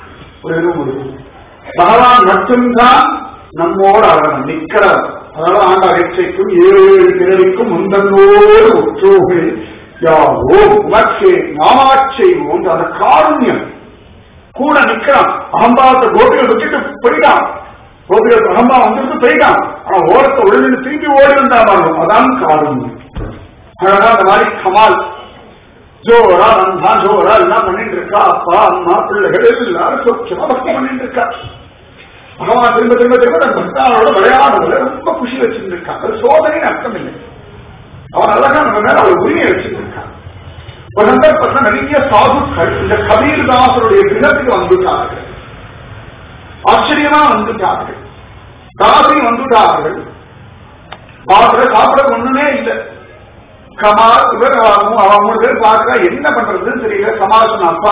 பகவான் மட்டும்தான் நம்மோடு அழகன் நிற்கிறார். அதனால ஆண்டா இச்சைக்கும் ஏழு பிறவிக்கும் முந்தன்னோடு ஒற்றோகை யாவோ உமக்கே நாமாச்செய்வோம். அந்த காருண்யம் கூட நிற்கிறான். அகம்பாவத்தை கோபிகள் வச்சுட்டு போயிட்டான். கோபிகள் அகம்பா வந்துட்டு போயிட்டான். ஆனா ஓரத்தை ஒழுங்கு திரும்பி ஓடி வந்தா பாருங்க. அதான் காருண்யம். அழகா அந்த மாதிரி கமால் ஜோரா வந்தா ஜோரா எல்லாம் பண்ணிட்டு இருக்கா. அப்பா அம்மா பிள்ளைகள் எல்லாரும் சொச்சமா பக்தி பண்ணிட்டு இருக்கா. பகவான் திரும்ப திரும்ப திரும்ப தன் பக்தாவோட விளையாடுறதுல ரொம்ப குஷி வச்சிருந்திருக்கான். அது சோதனைன்னு அர்த்தம் இல்லை. அவன் அழகா நம்ம மேல அவள் உரிமையை வச்சிருந்திருக்கான். ஒரு சந்தர்ப்பத்தில் நிறைய சாதுக்கள் இந்த கபீர்தாசருடைய கிரகத்துக்கு வந்துட்டார்கள். ஆச்சரியமா வந்துட்டார்கள். காசி வந்துட்டார்கள். பாக்குற சாப்பிட ஒண்ணுமே இல்லை. கமால் இவர் அவன் மூணு பேர் பார்க்கிறா. என்ன பண்றதுன்னு தெரியல. கமால் சொன்ன அப்பா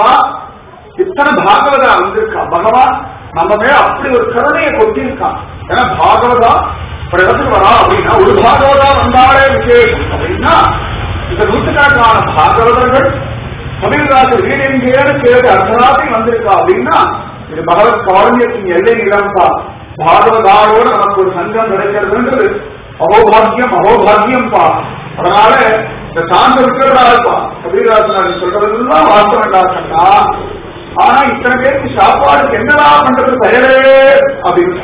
இத்தனை பாகவதா வந்திருக்கா. பகவான் நம்ம மேல அப்படி ஒரு கருணையை கொட்டியிருக்கான். ஏன்னா பாகவதா ஒரு இடத்துக்கு வரா அப்படின்னா ஒரு பாகவதா வந்தாலே விசேஷம் அப்படின்னா இந்த நூற்றுக்கணக்கான பாகவதர்கள் கபீர்தாசர் வீடு எங்கேயாவது கேட்டு அர்த்தராத்தி வந்திருக்கா அப்படின்னா இது பகவத் காரண்யத்தின் எல்லை இழம்பா. பாகவதாவோடு நமக்கு ஒரு சங்கம் கிடைக்கிறதுன்றது அகோபாகியம் அகோபாகியம் பா. அதனால இந்த சாந்த விட்டுறாருப்பா. கபீர்தாசன் சொல்றதுலாம் வார்த்தை வேண்டாச்சா. ஆனா இத்தனை பேருக்கு சாப்பாடுக்கு என்னடா பண்றது தயாரே அப்படின்னு.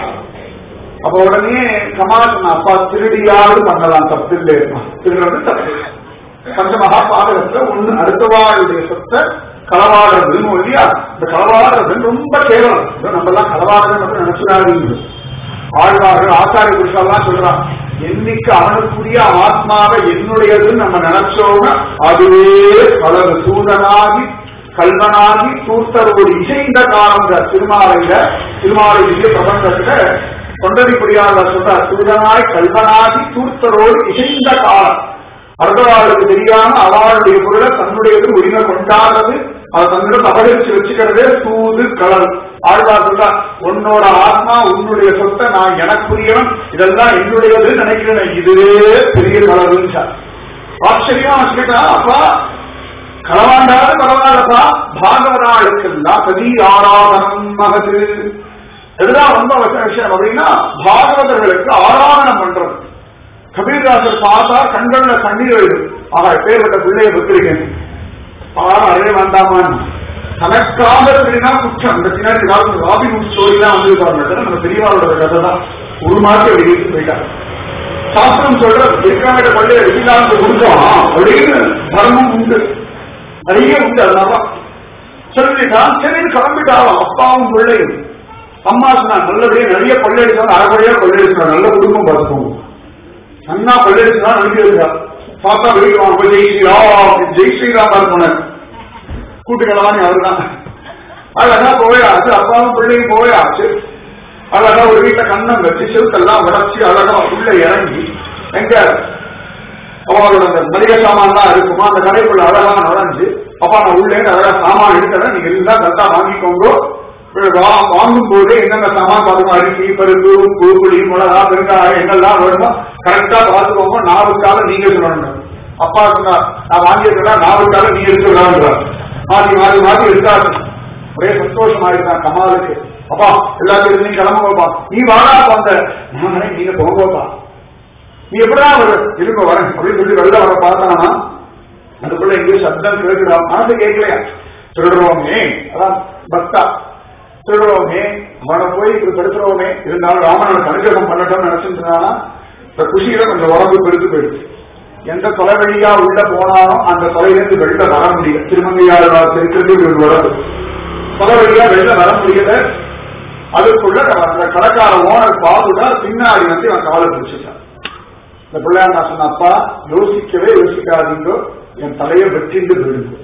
அப்ப உடனே கமால் அப்பா திருடியாவது பண்ணலாம், தப்பு இல்லை. திருடுறது தப்பு. பஞ்ச மகா பாதகத்துல ஒண்ணு அடுத்தவாளுடைய சொத்தை களவாடுறதுன்னு இல்லையா. இந்த களவாடுறது ரொம்ப கேவலம். நம்ம எல்லாம் களவாடுறது மட்டும் நினைச்சுடாதீங்க. ஆழ்வார்கள் ஆச்சாரிய புருஷெல்லாம் சொல்றான், என்னைக்கு அவனுக்குரிய ஆத்மாவை என்னுடையதுன்னு நம்ம நினைச்சோம்னா அதுவே பலது சூதனாகி கல்வனாகி தூர்த்தரோடு இசைந்த காலம். திருமாலையில திருமாலை திவ்ய பிரபந்தத்துல தொண்டரிப்படியாளர் சொல்றார், சூதனாய் கல்வனாகி தூர்த்தரோடு இசைந்த காலம். அடுத்தவாளுக்கு தெரியாம அவளுடைய பொருளை தன்னுடையது உரிமை கொண்டாடுறது, அதை தன்னிடம் அபகரிச்சு வச்சுக்கிறதே சூது களல். ஆழ்வார் சொல்றார், உன்னோட ஆத்மா உன்னுடைய சொத்தை நான் எனக்குரியவன், இதெல்லாம் என்னுடையது நினைக்கிறேன், இதுவே பெரிய களவுன்னு. ஆச்சரியமா கேட்டா அப்பா களவாண்டாலும் பரவாயில்லப்பா, பாகவதாளுக்கெல்லாம் கதி ஆராதனம் மகது. எதுதான் ரொம்ப விஷயம் அப்படின்னா பாகவதர்களுக்கு ஆராதனம் பண்றது. கபீர்தாசர் பார்த்தா கண்கள்ல கண்ணீர் எழுதும். ஆக பேர்பட்ட பிள்ளையை பெற்றிருக்கேன், ஆனா அதே வேண்டாமான்னு தனக்காக அப்படின்னா குற்றம். இந்த பின்னாடி காலத்துல ராபின் ஸ்டோரி தான் வந்திருக்காங்க. நம்ம பெரியவாரோட கதை தான் ஒரு மாதம் வெளியிட்டு போயிட்டாங்க. சாஸ்திரம் சொல்ற இருக்கிற பள்ளியை வெளியிலாந்து கொடுத்தோம் அப்படின்னு தர்மம் உண்டு, நிறைய உண்டு. அதனாலதான் சொல்லிட்டான். சரி கிளம்பிட்டாலும் அப்பாவும் பிள்ளையும். அம்மா சொன்னா நல்லபடியா நிறைய கொள்ளையடிச்சாலும் அரைப்படியா கொள்ளையடிச்சா நல்ல குடும்பம் பார்த்துக்கோங்க. அண்ணா கொள்ளையடிச்சா நன்றி இருக்கா. பார்த்தா வெளியே ஜெய் ஸ்ரீராம் ஜெய் ஸ்ரீராம் போனார். கூட்டுக்கலவானி அவருதான். அழகா போயாச்சு, அப்பாவும் பிள்ளையும் போயாச்சு. அழகா ஒரு வீட்டை கண்ணம் வச்சு செலுத்தெல்லாம் உடச்சி அழகா உள்ள இறங்கி எங்க அவங்களோட அந்த மளிகை சாமான் தான் இருக்குமா அந்த கடைக்குள்ள அழகா நுழைஞ்சு, அப்பா நான் உள்ளே அழகா சாமான் எடுக்கிறேன், நீங்க எல்லாம் கரெக்டா வாங்கிக்கோங்க. வாங்கும் போதே என்னென்ன சாமான் பார்த்துக்கோ, அரிசி பருப்பு உப்பு புளி மிளகா வெங்காயம் என்னெல்லாம் வேணுமோ கரெக்டா பார்த்துக்கோங்க. நாவுக்கால நீங்க சொல்லணும். அப்பா சொன்னா நான் வாங்கியிருக்கா நாவுக்கால நீங்க எடுத்துக்கிறாங்க. மாற்றி மாற்றி மாற்றி எடுத்தாரு. ஒரே சந்தோஷமா இருந்தான் கமாலுக்கு. அப்பா எல்லாத்தையும் நீ கிளம்புவப்பா, நீ வாடா வந்த நான் நீங்க போங்கப்பா, நீ எப்படிதான் வர இருக்க வரேன் அப்படின்னு சொல்லி வெளில வர பார்த்தானா அதுக்குள்ள எங்கேயோ சப்தம் கேட்கிறா, மனசு கேட்கலையா, திருடுறோமே அதான் பக்தா திருடுறோமே அவனை போய் இப்படி படுத்துறோமே, இருந்தாலும் ராமனோட அனுகிரகம் பண்ணட்டும் நினைச்சிருந்தானா இந்த குஷியில கொஞ்சம் உடம்பு பெருத்து போயிடுச்சு. எந்த தொலை வழியா உள்ள போனாலும் அந்த தொலையிலிருந்து வெளில வர முடியல. திருமங்கையாளர் திருப்பி வர தொலை வழியா வெளில வர முடியல. அதுக்குள்ள அந்த கடைக்கார ஓனர் பாதுடா பின்னாடி வந்து அவன் காலை பிடிச்சிட்டான். இந்த பிள்ளையா நான் சொன்ன, அப்பா யோசிக்கவே யோசிக்காதீங்க, என் தலையை வெட்டிண்டு போயிடுங்க.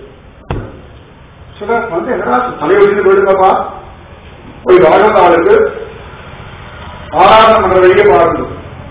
சொல்ல வந்து என்ன தலையை வெட்டிட்டு போயிடுங்கப்பா, போய் ராஜகாலுக்கு ஆராதனை பண்ற வழியே பாருங்க.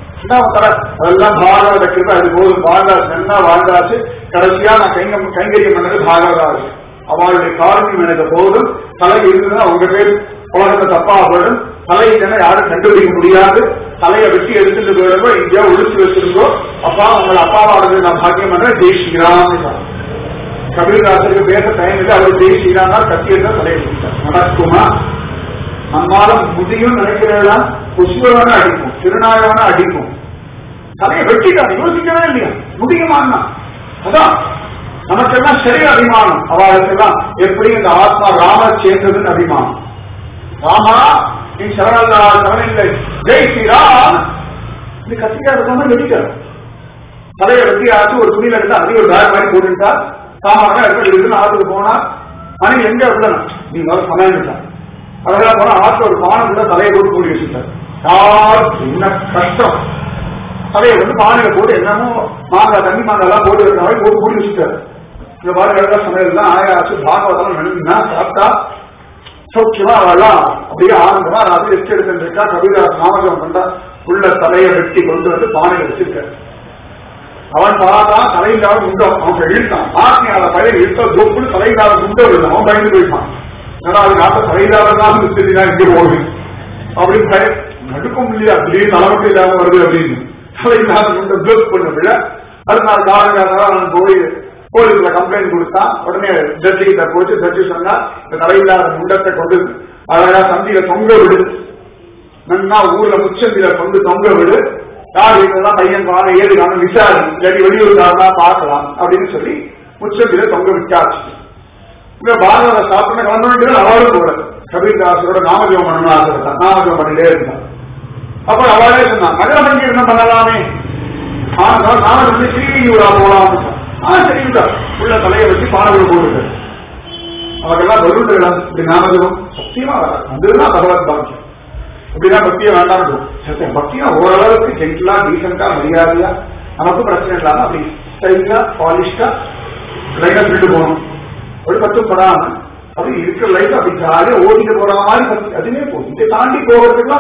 அதெல்லாம் பாகவத கிருபை, அது போதும் வாழ்ந்தாச்சு என்ன வாழ்ந்தாச்சு. கடைசியா நான் கைங்க கைங்கரியம் பண்ணது பாகவதாச்சு. அவளுடைய காரணம் எனக்கு போதும். தலை இருந்ததுன்னா உங்க பேர் உலகத்தை தப்பா போயிடும். தலை இல்லைன்னா யாரும் கண்டுபிடிக்க முடியாது. தலையை வெட்டி எடுத்துட்டு போயிடுங்கோ, இங்கேயா ஒழிச்சு வச்சிருந்தோ. அப்பா உங்களை அப்பாவானது நான் பாக்கியம் பண்றேன், ஜெய் ஸ்ரீராம். கபீர்தாசருக்கு பேச டைம் இல்லை, அவர் ஜெய் ஸ்ரீராம் கத்தி எடுத்தா தலையை வச்சுட்டார். நடக்குமா? நம்மாலும் முடியும் நினைக்கிறதா புஷ்பவன அடிக்கும், திருநாயவன அடிக்கும். தலையை வெட்டிட்டான், யோசிக்கவே இல்லையா முடியுமான்னா. அதான் நமக்கெல்லாம் சரி அபிமானம். அவளுக்கெல்லாம் எப்படி இந்த ஆத்மா ராம சேர்ந்ததுன்னு அபிமானம். ராமா நீ சரணல்லா சரணில்லை, ஜெய் ஸ்ரீராம். இது கத்திக்கா இருக்காம வெடிக்காது. தலையை வெட்டி ஆச்சு ஒரு துணியில எடுத்து அதிக ஒரு பேக் மாதிரி போட்டுட்டா சாமான் இருக்குன்னு ஆத்துக்கு போனா மணி எங்க விடணும், நீ முதல்ல சமையல் அதெல்லாம் போனா ஆத்துல ஒரு பானத்துல தலையை போட்டு கூடி வச்சுட்டார். யார் என்ன கஷ்டம், தலையை வந்து பானையில போட்டு என்னமோ மாங்காய் தண்ணி மாங்காய் எல்லாம் போட்டு இருக்கிற மாதிரி போட்டு கூடி வச்சுட்டாரு. இந்த மாதிரி எல்லாம் சமையல் தான் ஆயாச்சு. பாகவதம் நினைச்சுன்னா சாப்பிட்டா சௌக்கியமா அவெல்லாம் அப்படியே ஆனந்தமா ராத்திரி ரெஸ்ட் எடுத்துட்டு இருக்கா. கவிதாஸ் நாமகம் பண்றா, உள்ள தலையை வெட்டி கொண்டு வந்து பானையில வச்சிருக்காரு. அவன் பார்த்தா தலையில்லாத குண்டம் அவன் இழுத்தான். ஆத்மியால பயிர் இழுத்த தொப்புன்னு தலையில்லாத குண்டம் விழுந்தான். அவன் பயந்து போயிட்டான். அது நாட்ட தலையில்லாதான் இங்கே போகுது அப்படின்னு பய நடுக்கும் இல்லையா, திடீர்னு தலைமட்டம் இல்லாம வருது அப்படின்னு தலையில்லாத குண்டம் பிளஸ் பண்ண. அடுத்த நாள் காலங்காலதான் போய் போலீஸ்ல கம்ப்ளைண்ட் கொடுத்தான். உடனே ஜட்ஜி கிட்ட போச்சு. ஜட்ஜி சொன்னா இந்த தலையில்லாத குண்டத்தை கொண்டு அழகா சந்தியில தொங்க விடு, நன்னா ஊர்ல முச்சந்தில கொண்டு தொங்க விடு, யார் வீட்டுலாம் பையன் காண ஏது காண விசாரி இல்லாட்டி வெளியூர்காரனா பார்க்கலாம் அப்படின்னு சொல்லி முச்சந்தில தொங்க விட்டாச்சு. இந்த பாரத சாப்பிட கிளம்ப வேண்டியது அவளும் கூட கபீர்தாசரோட நாமஜபம் பண்ணணும் ஆசைப்பட்டான். நாமஜபம் பண்ணிட்டே இருந்தான். அப்ப அவளே சொன்னான், நகர சங்கீர்ணம் பண்ணலாமே, ஆனால் நாமஜபம் ஸ்ரீயூரா போலாம். ஆஹ் சரிங்களா, உள்ள தலையை வச்சு பானங்கள் போடுது. அவர்களெல்லாம் வருடம் இப்படி நாமஜபம் சத்தியமா வராது. அதுதான் பகவத் பாக்கியம். இப்படிதான் பக்தியை வேண்டாம் சத்தியம். பக்தியா ஓரளவுக்கு ஜென்டிலா டீசெண்டா மரியாதையா நமக்கும் பிரச்சனை இல்லாம அப்படி ஸ்டைலா பாலிஷ்டா லைனா விட்டு போகணும். ஒரு பத்தும் படாம அப்படி இருக்கிற லைஃப் அப்படி ஜாலியா ஓடிட்டு போற மாதிரி பக்தி அதுவே போதும். இதை தாண்டி போகிறதுக்கெல்லாம்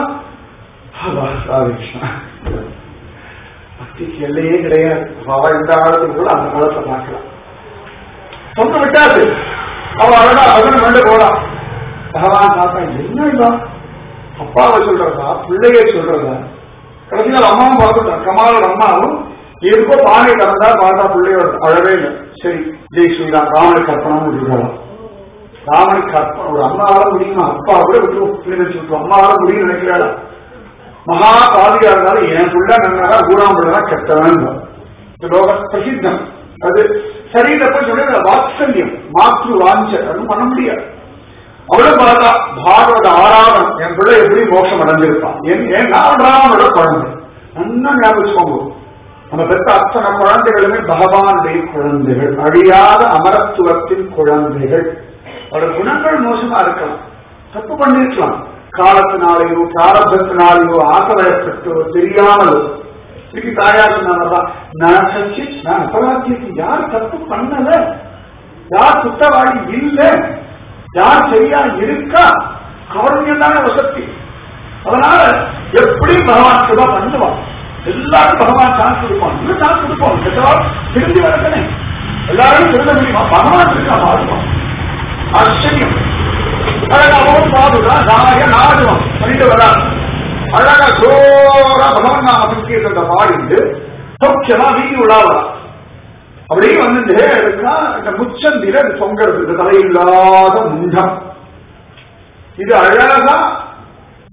பக்திக்கு எல்லையே கிடையாது. அவ இந்த காலத்துக்கு கூட அந்த காலத்தை பார்க்கலாம். சொந்த விட்டாது அவ அழகா அதனை வேண்டு போலாம். பகவான் பார்த்தா என்ன அப்பாவை சொல்றதா பிள்ளைய சொல்றதா. கடைசியில் அம்மாவும் பார்த்துட்டான். கமாலோட அம்மாவும் எப்போ பானை கறந்தா பார்த்தா பிள்ளையோட அழவே இல்லை. சரி ஜெய் ஸ்ரீராம் ராமனுக்கு அர்ப்பணம் விட்டுருக்கலாம். ராமனுக்கு அர்ப்பணம் ஒரு அம்மாவால முடியுமா, அப்பா கூட விட்டு நினைச்சு விட்டு அம்மாவால முடியும் நினைக்கிறாளா. மகா பாதியா இருந்தாலும் என் புள்ள நன்னாரா ஊராம் பிள்ளைதான் கெட்டவன் லோக பிரசித்தம். அது சரீரப்ப சொல்லி வாத்சல்யம் மாற்று வாஞ்ச அதுவும் பண்ண முடியாது. அவளும் பார்த்தா பாகவத ஆராதம் என் பிள்ளை எப்படி மோட்சம் அடைஞ்சிருப்பான். ஏன் நான் ராமனோட குழந்தை நல்லா ஞாபகம். நம்ம பெற்ற அத்தனை குழந்தைகளுமே பகவானுடைய குழந்தைகள், அழியாத அமரத்துவத்தின் குழந்தைகள். அவருடைய குணங்கள் மோசமா இருக்கலாம், தப்பு பண்ணிருக்கலாம், காலத்தினாலேயோ பிராரப்தத்தினாலேயோ ஆசவயப்பட்டோ தெரியாமலோ. இதுக்கு தாயார் சொன்னால்தான் நான் சச்சி நான் அபராத்தியத்தை யார் தப்பு பண்ணல, யார் குற்றவாளி இல்லை, யார் சரியா இருக்கா, கவர்மெண்ட் தானே வசதி. அதனால எப்படி பகவான் சுபா பண்ணுவான். எல்லாரும் பகவான் சான்ஸ் கொடுப்பான். இன்னும் சான்ஸ் கொடுப்போம். கெட்டவாள் திரும்பி வரக்கனே எல்லாரும் திருந்த முடியுமா? பகவான் இருக்கா பாடுவான். ஆச்சரியம். அழகா அவன் பாதுதான் நாய நாடுவான் பண்ணிட்டு வரா. அழகா ஜோரா பகவான் நாம சங்கீர்த்தத்தை பாடிட்டு சௌக்கியமா வீதி உள்ளாவா. அப்படியே வந்து இருக்கா இந்த முச்சந்தில தொங்கிறது தலையில்லாத முண்டம். இது அழகா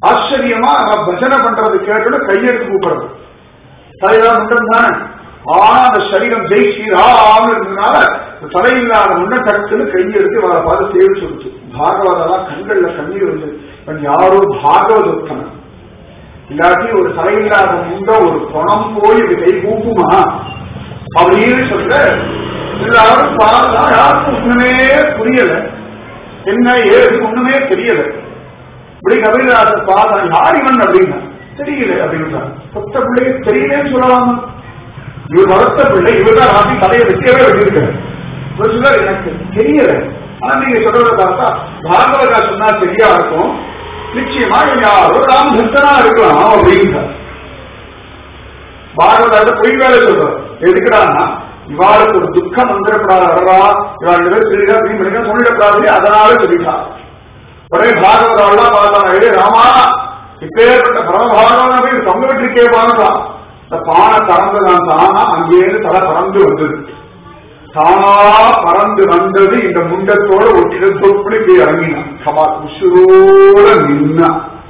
ஆச்சரியமா அவ பஜனை பண்றது கேட்டு கையெடுத்து கூப்பிடுறது. தலையில்லாத முண்டம் தானே, ஆனா அந்த சரீரம் ஜெய் ஸ்ரீராம் இருந்ததுனால தலையில்லாத முன்ன டக்குன்னு கையெடுத்து அவளை பார்த்து சேவை சொல்லிச்சு. பாகவதெல்லாம் கண்கள்ல கண்ணீர் வந்து யாரோ பாகவதோத்தமன் இல்லாட்டி ஒரு தலையில்லாத முண்ட ஒரு பணம் போய் இது கை கூப்புமா அப்படின்னு சொல்ல எல்லாரும் பார்த்தா யாருக்கும் ஒண்ணுமே புரியல, என்ன ஏது ஒண்ணுமே தெரியல. இப்படி கபிலதாசர் பார்த்தா யார் இவன் அப்படின்னா தெரியல அப்படின்னு சொத்த பிள்ளைய தெரியலேன்னு சொல்லலாமா? இவர் வளர்த்த பிள்ளை இவர்தான் ராசி தலையை வெட்டியவே வெட்டியிருக்காரு. எனக்கு தெரியல, ஆனா நீங்க சொல்றத பார்த்தா பாகவதா சொன்னா சரியா இருக்கும், நிச்சயமா யாரோ ராம் பக்தனா இருக்கலாம் அப்படின்றார். பாகவதாட்ட பொய் வேலை சொல்றார். எதுக்குறான்னா இவாளுக்கு ஒரு துக்கம் வந்துடப்படாது, வரவா இவாள் தெரியுதா அப்படின்னு சொல்லிடப்படாது, அதனால சொல்லிட்டா. உடனே பாகவதாலாம் பார்த்தாங்க, ஏ ராமா இப்பேற்பட்ட பரமபாகவதா தொங்க விட்டுருக்கே பாருதான். இந்த பானை பறந்துதான் தானா அங்கேயிருந்து தலை பறந்து வந்தது, தானா பறந்து வந்தது இந்த முண்டத்தோட ஒட்டிட தொப்புளி போய் இறங்கினான். கமா உசுரோட நின்னா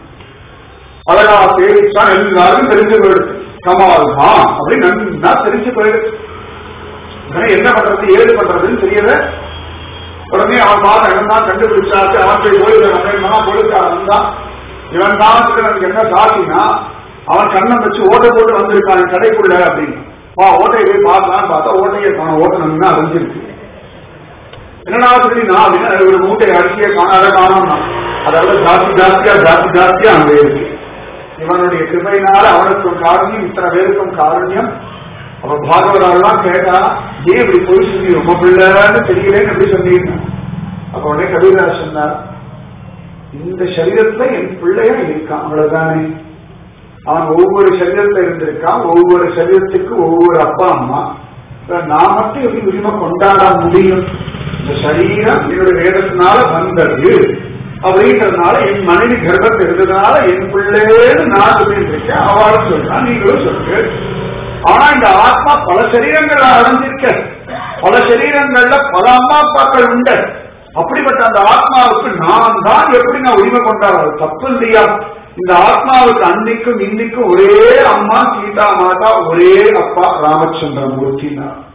அழகா பேரிச்சான் எல்லாரும் தெரிஞ்சு போயிடுது. கமால் தான் அப்படின்னு நன்னா தெரிஞ்சு போயிடுது. என்ன பண்றது ஏது பண்றதுன்னு தெரியல. உடனே அவன் பார்த்து இவன் தான் கண்டுபிடிச்சாச்சு. அவன் போய் கோயிலுக்கு பொழுக்கா வந்தான். இவன் தான் எனக்கு என்ன சாத்தினா அவன் கண்ணை வச்சு ஓட்டை போட்டு வந்திருக்கான் கடைக்குள்ள அப்படின்னு. வா ஓட்டையை போய் பார்க்கலான்னு பார்த்தா ஓட்டையை காண ஓட்டணும்னா அறிஞ்சிருக்கு. என்னடா அப்படின்னா அப்படின்னா ஒரு மூட்டை அரிசியை காணாத காணோம்னா அதாவது ஜாஸ்தி ஜாஸ்தியா ஜாஸ்தி ஜாஸ்தியா அங்கே இருக்கு. இவனுடைய கிருபையினால அவனுக்கும் காரணியம், இத்தனை பேருக்கும் காரணியம். அப்ப பாகவதாலாம் கேட்டா ஏன் இப்படி போய் சொல்லி ரொம்ப பிள்ளைன்னு தெரியலேன்னு எப்படி சொன்னீங்க? அப்ப உடனே கபிலதாஸ் சொன்னார், இந்த சரீரத்துல என் பிள்ளையா இருக்கான் அவ்வளவுதானே. அவன் ஒவ்வொரு சரீரத்துல இருந்திருக்கான், ஒவ்வொரு சரீரத்துக்கு ஒவ்வொரு அப்பா அம்மா. நான் மட்டும் எப்படி உரிமை கொண்டாட முடியும்? இந்த சரீரம் என்னுடைய வேதத்தினால வந்தது அப்படின்றதுனால என் மனைவி கர்ப்பத்தில் இருந்ததுனால என் பிள்ளைன்னு நான் சொல்லிட்டு இருக்கேன், அவளும் சொல்றான், நீங்களும் சொல்லுங்க. ஆனா இந்த ஆத்மா பல சரீரங்கள் அடைஞ்சிருக்க, பல சரீரங்கள்ல பல அம்மா அப்பாக்கள் உண்டு. அப்படிப்பட்ட அந்த ஆத்மாவுக்கு நான் தான் எப்படி நான் உரிமை கொண்டாடுறது தப்பு இல்லையா? இந்த ஆத்மாவுக்கு அன்னைக்கும் இன்னைக்கும் ஒரே அம்மா சீதா மாதா, ஒரே அப்பா ராமச்சந்திரமூர்த்தி.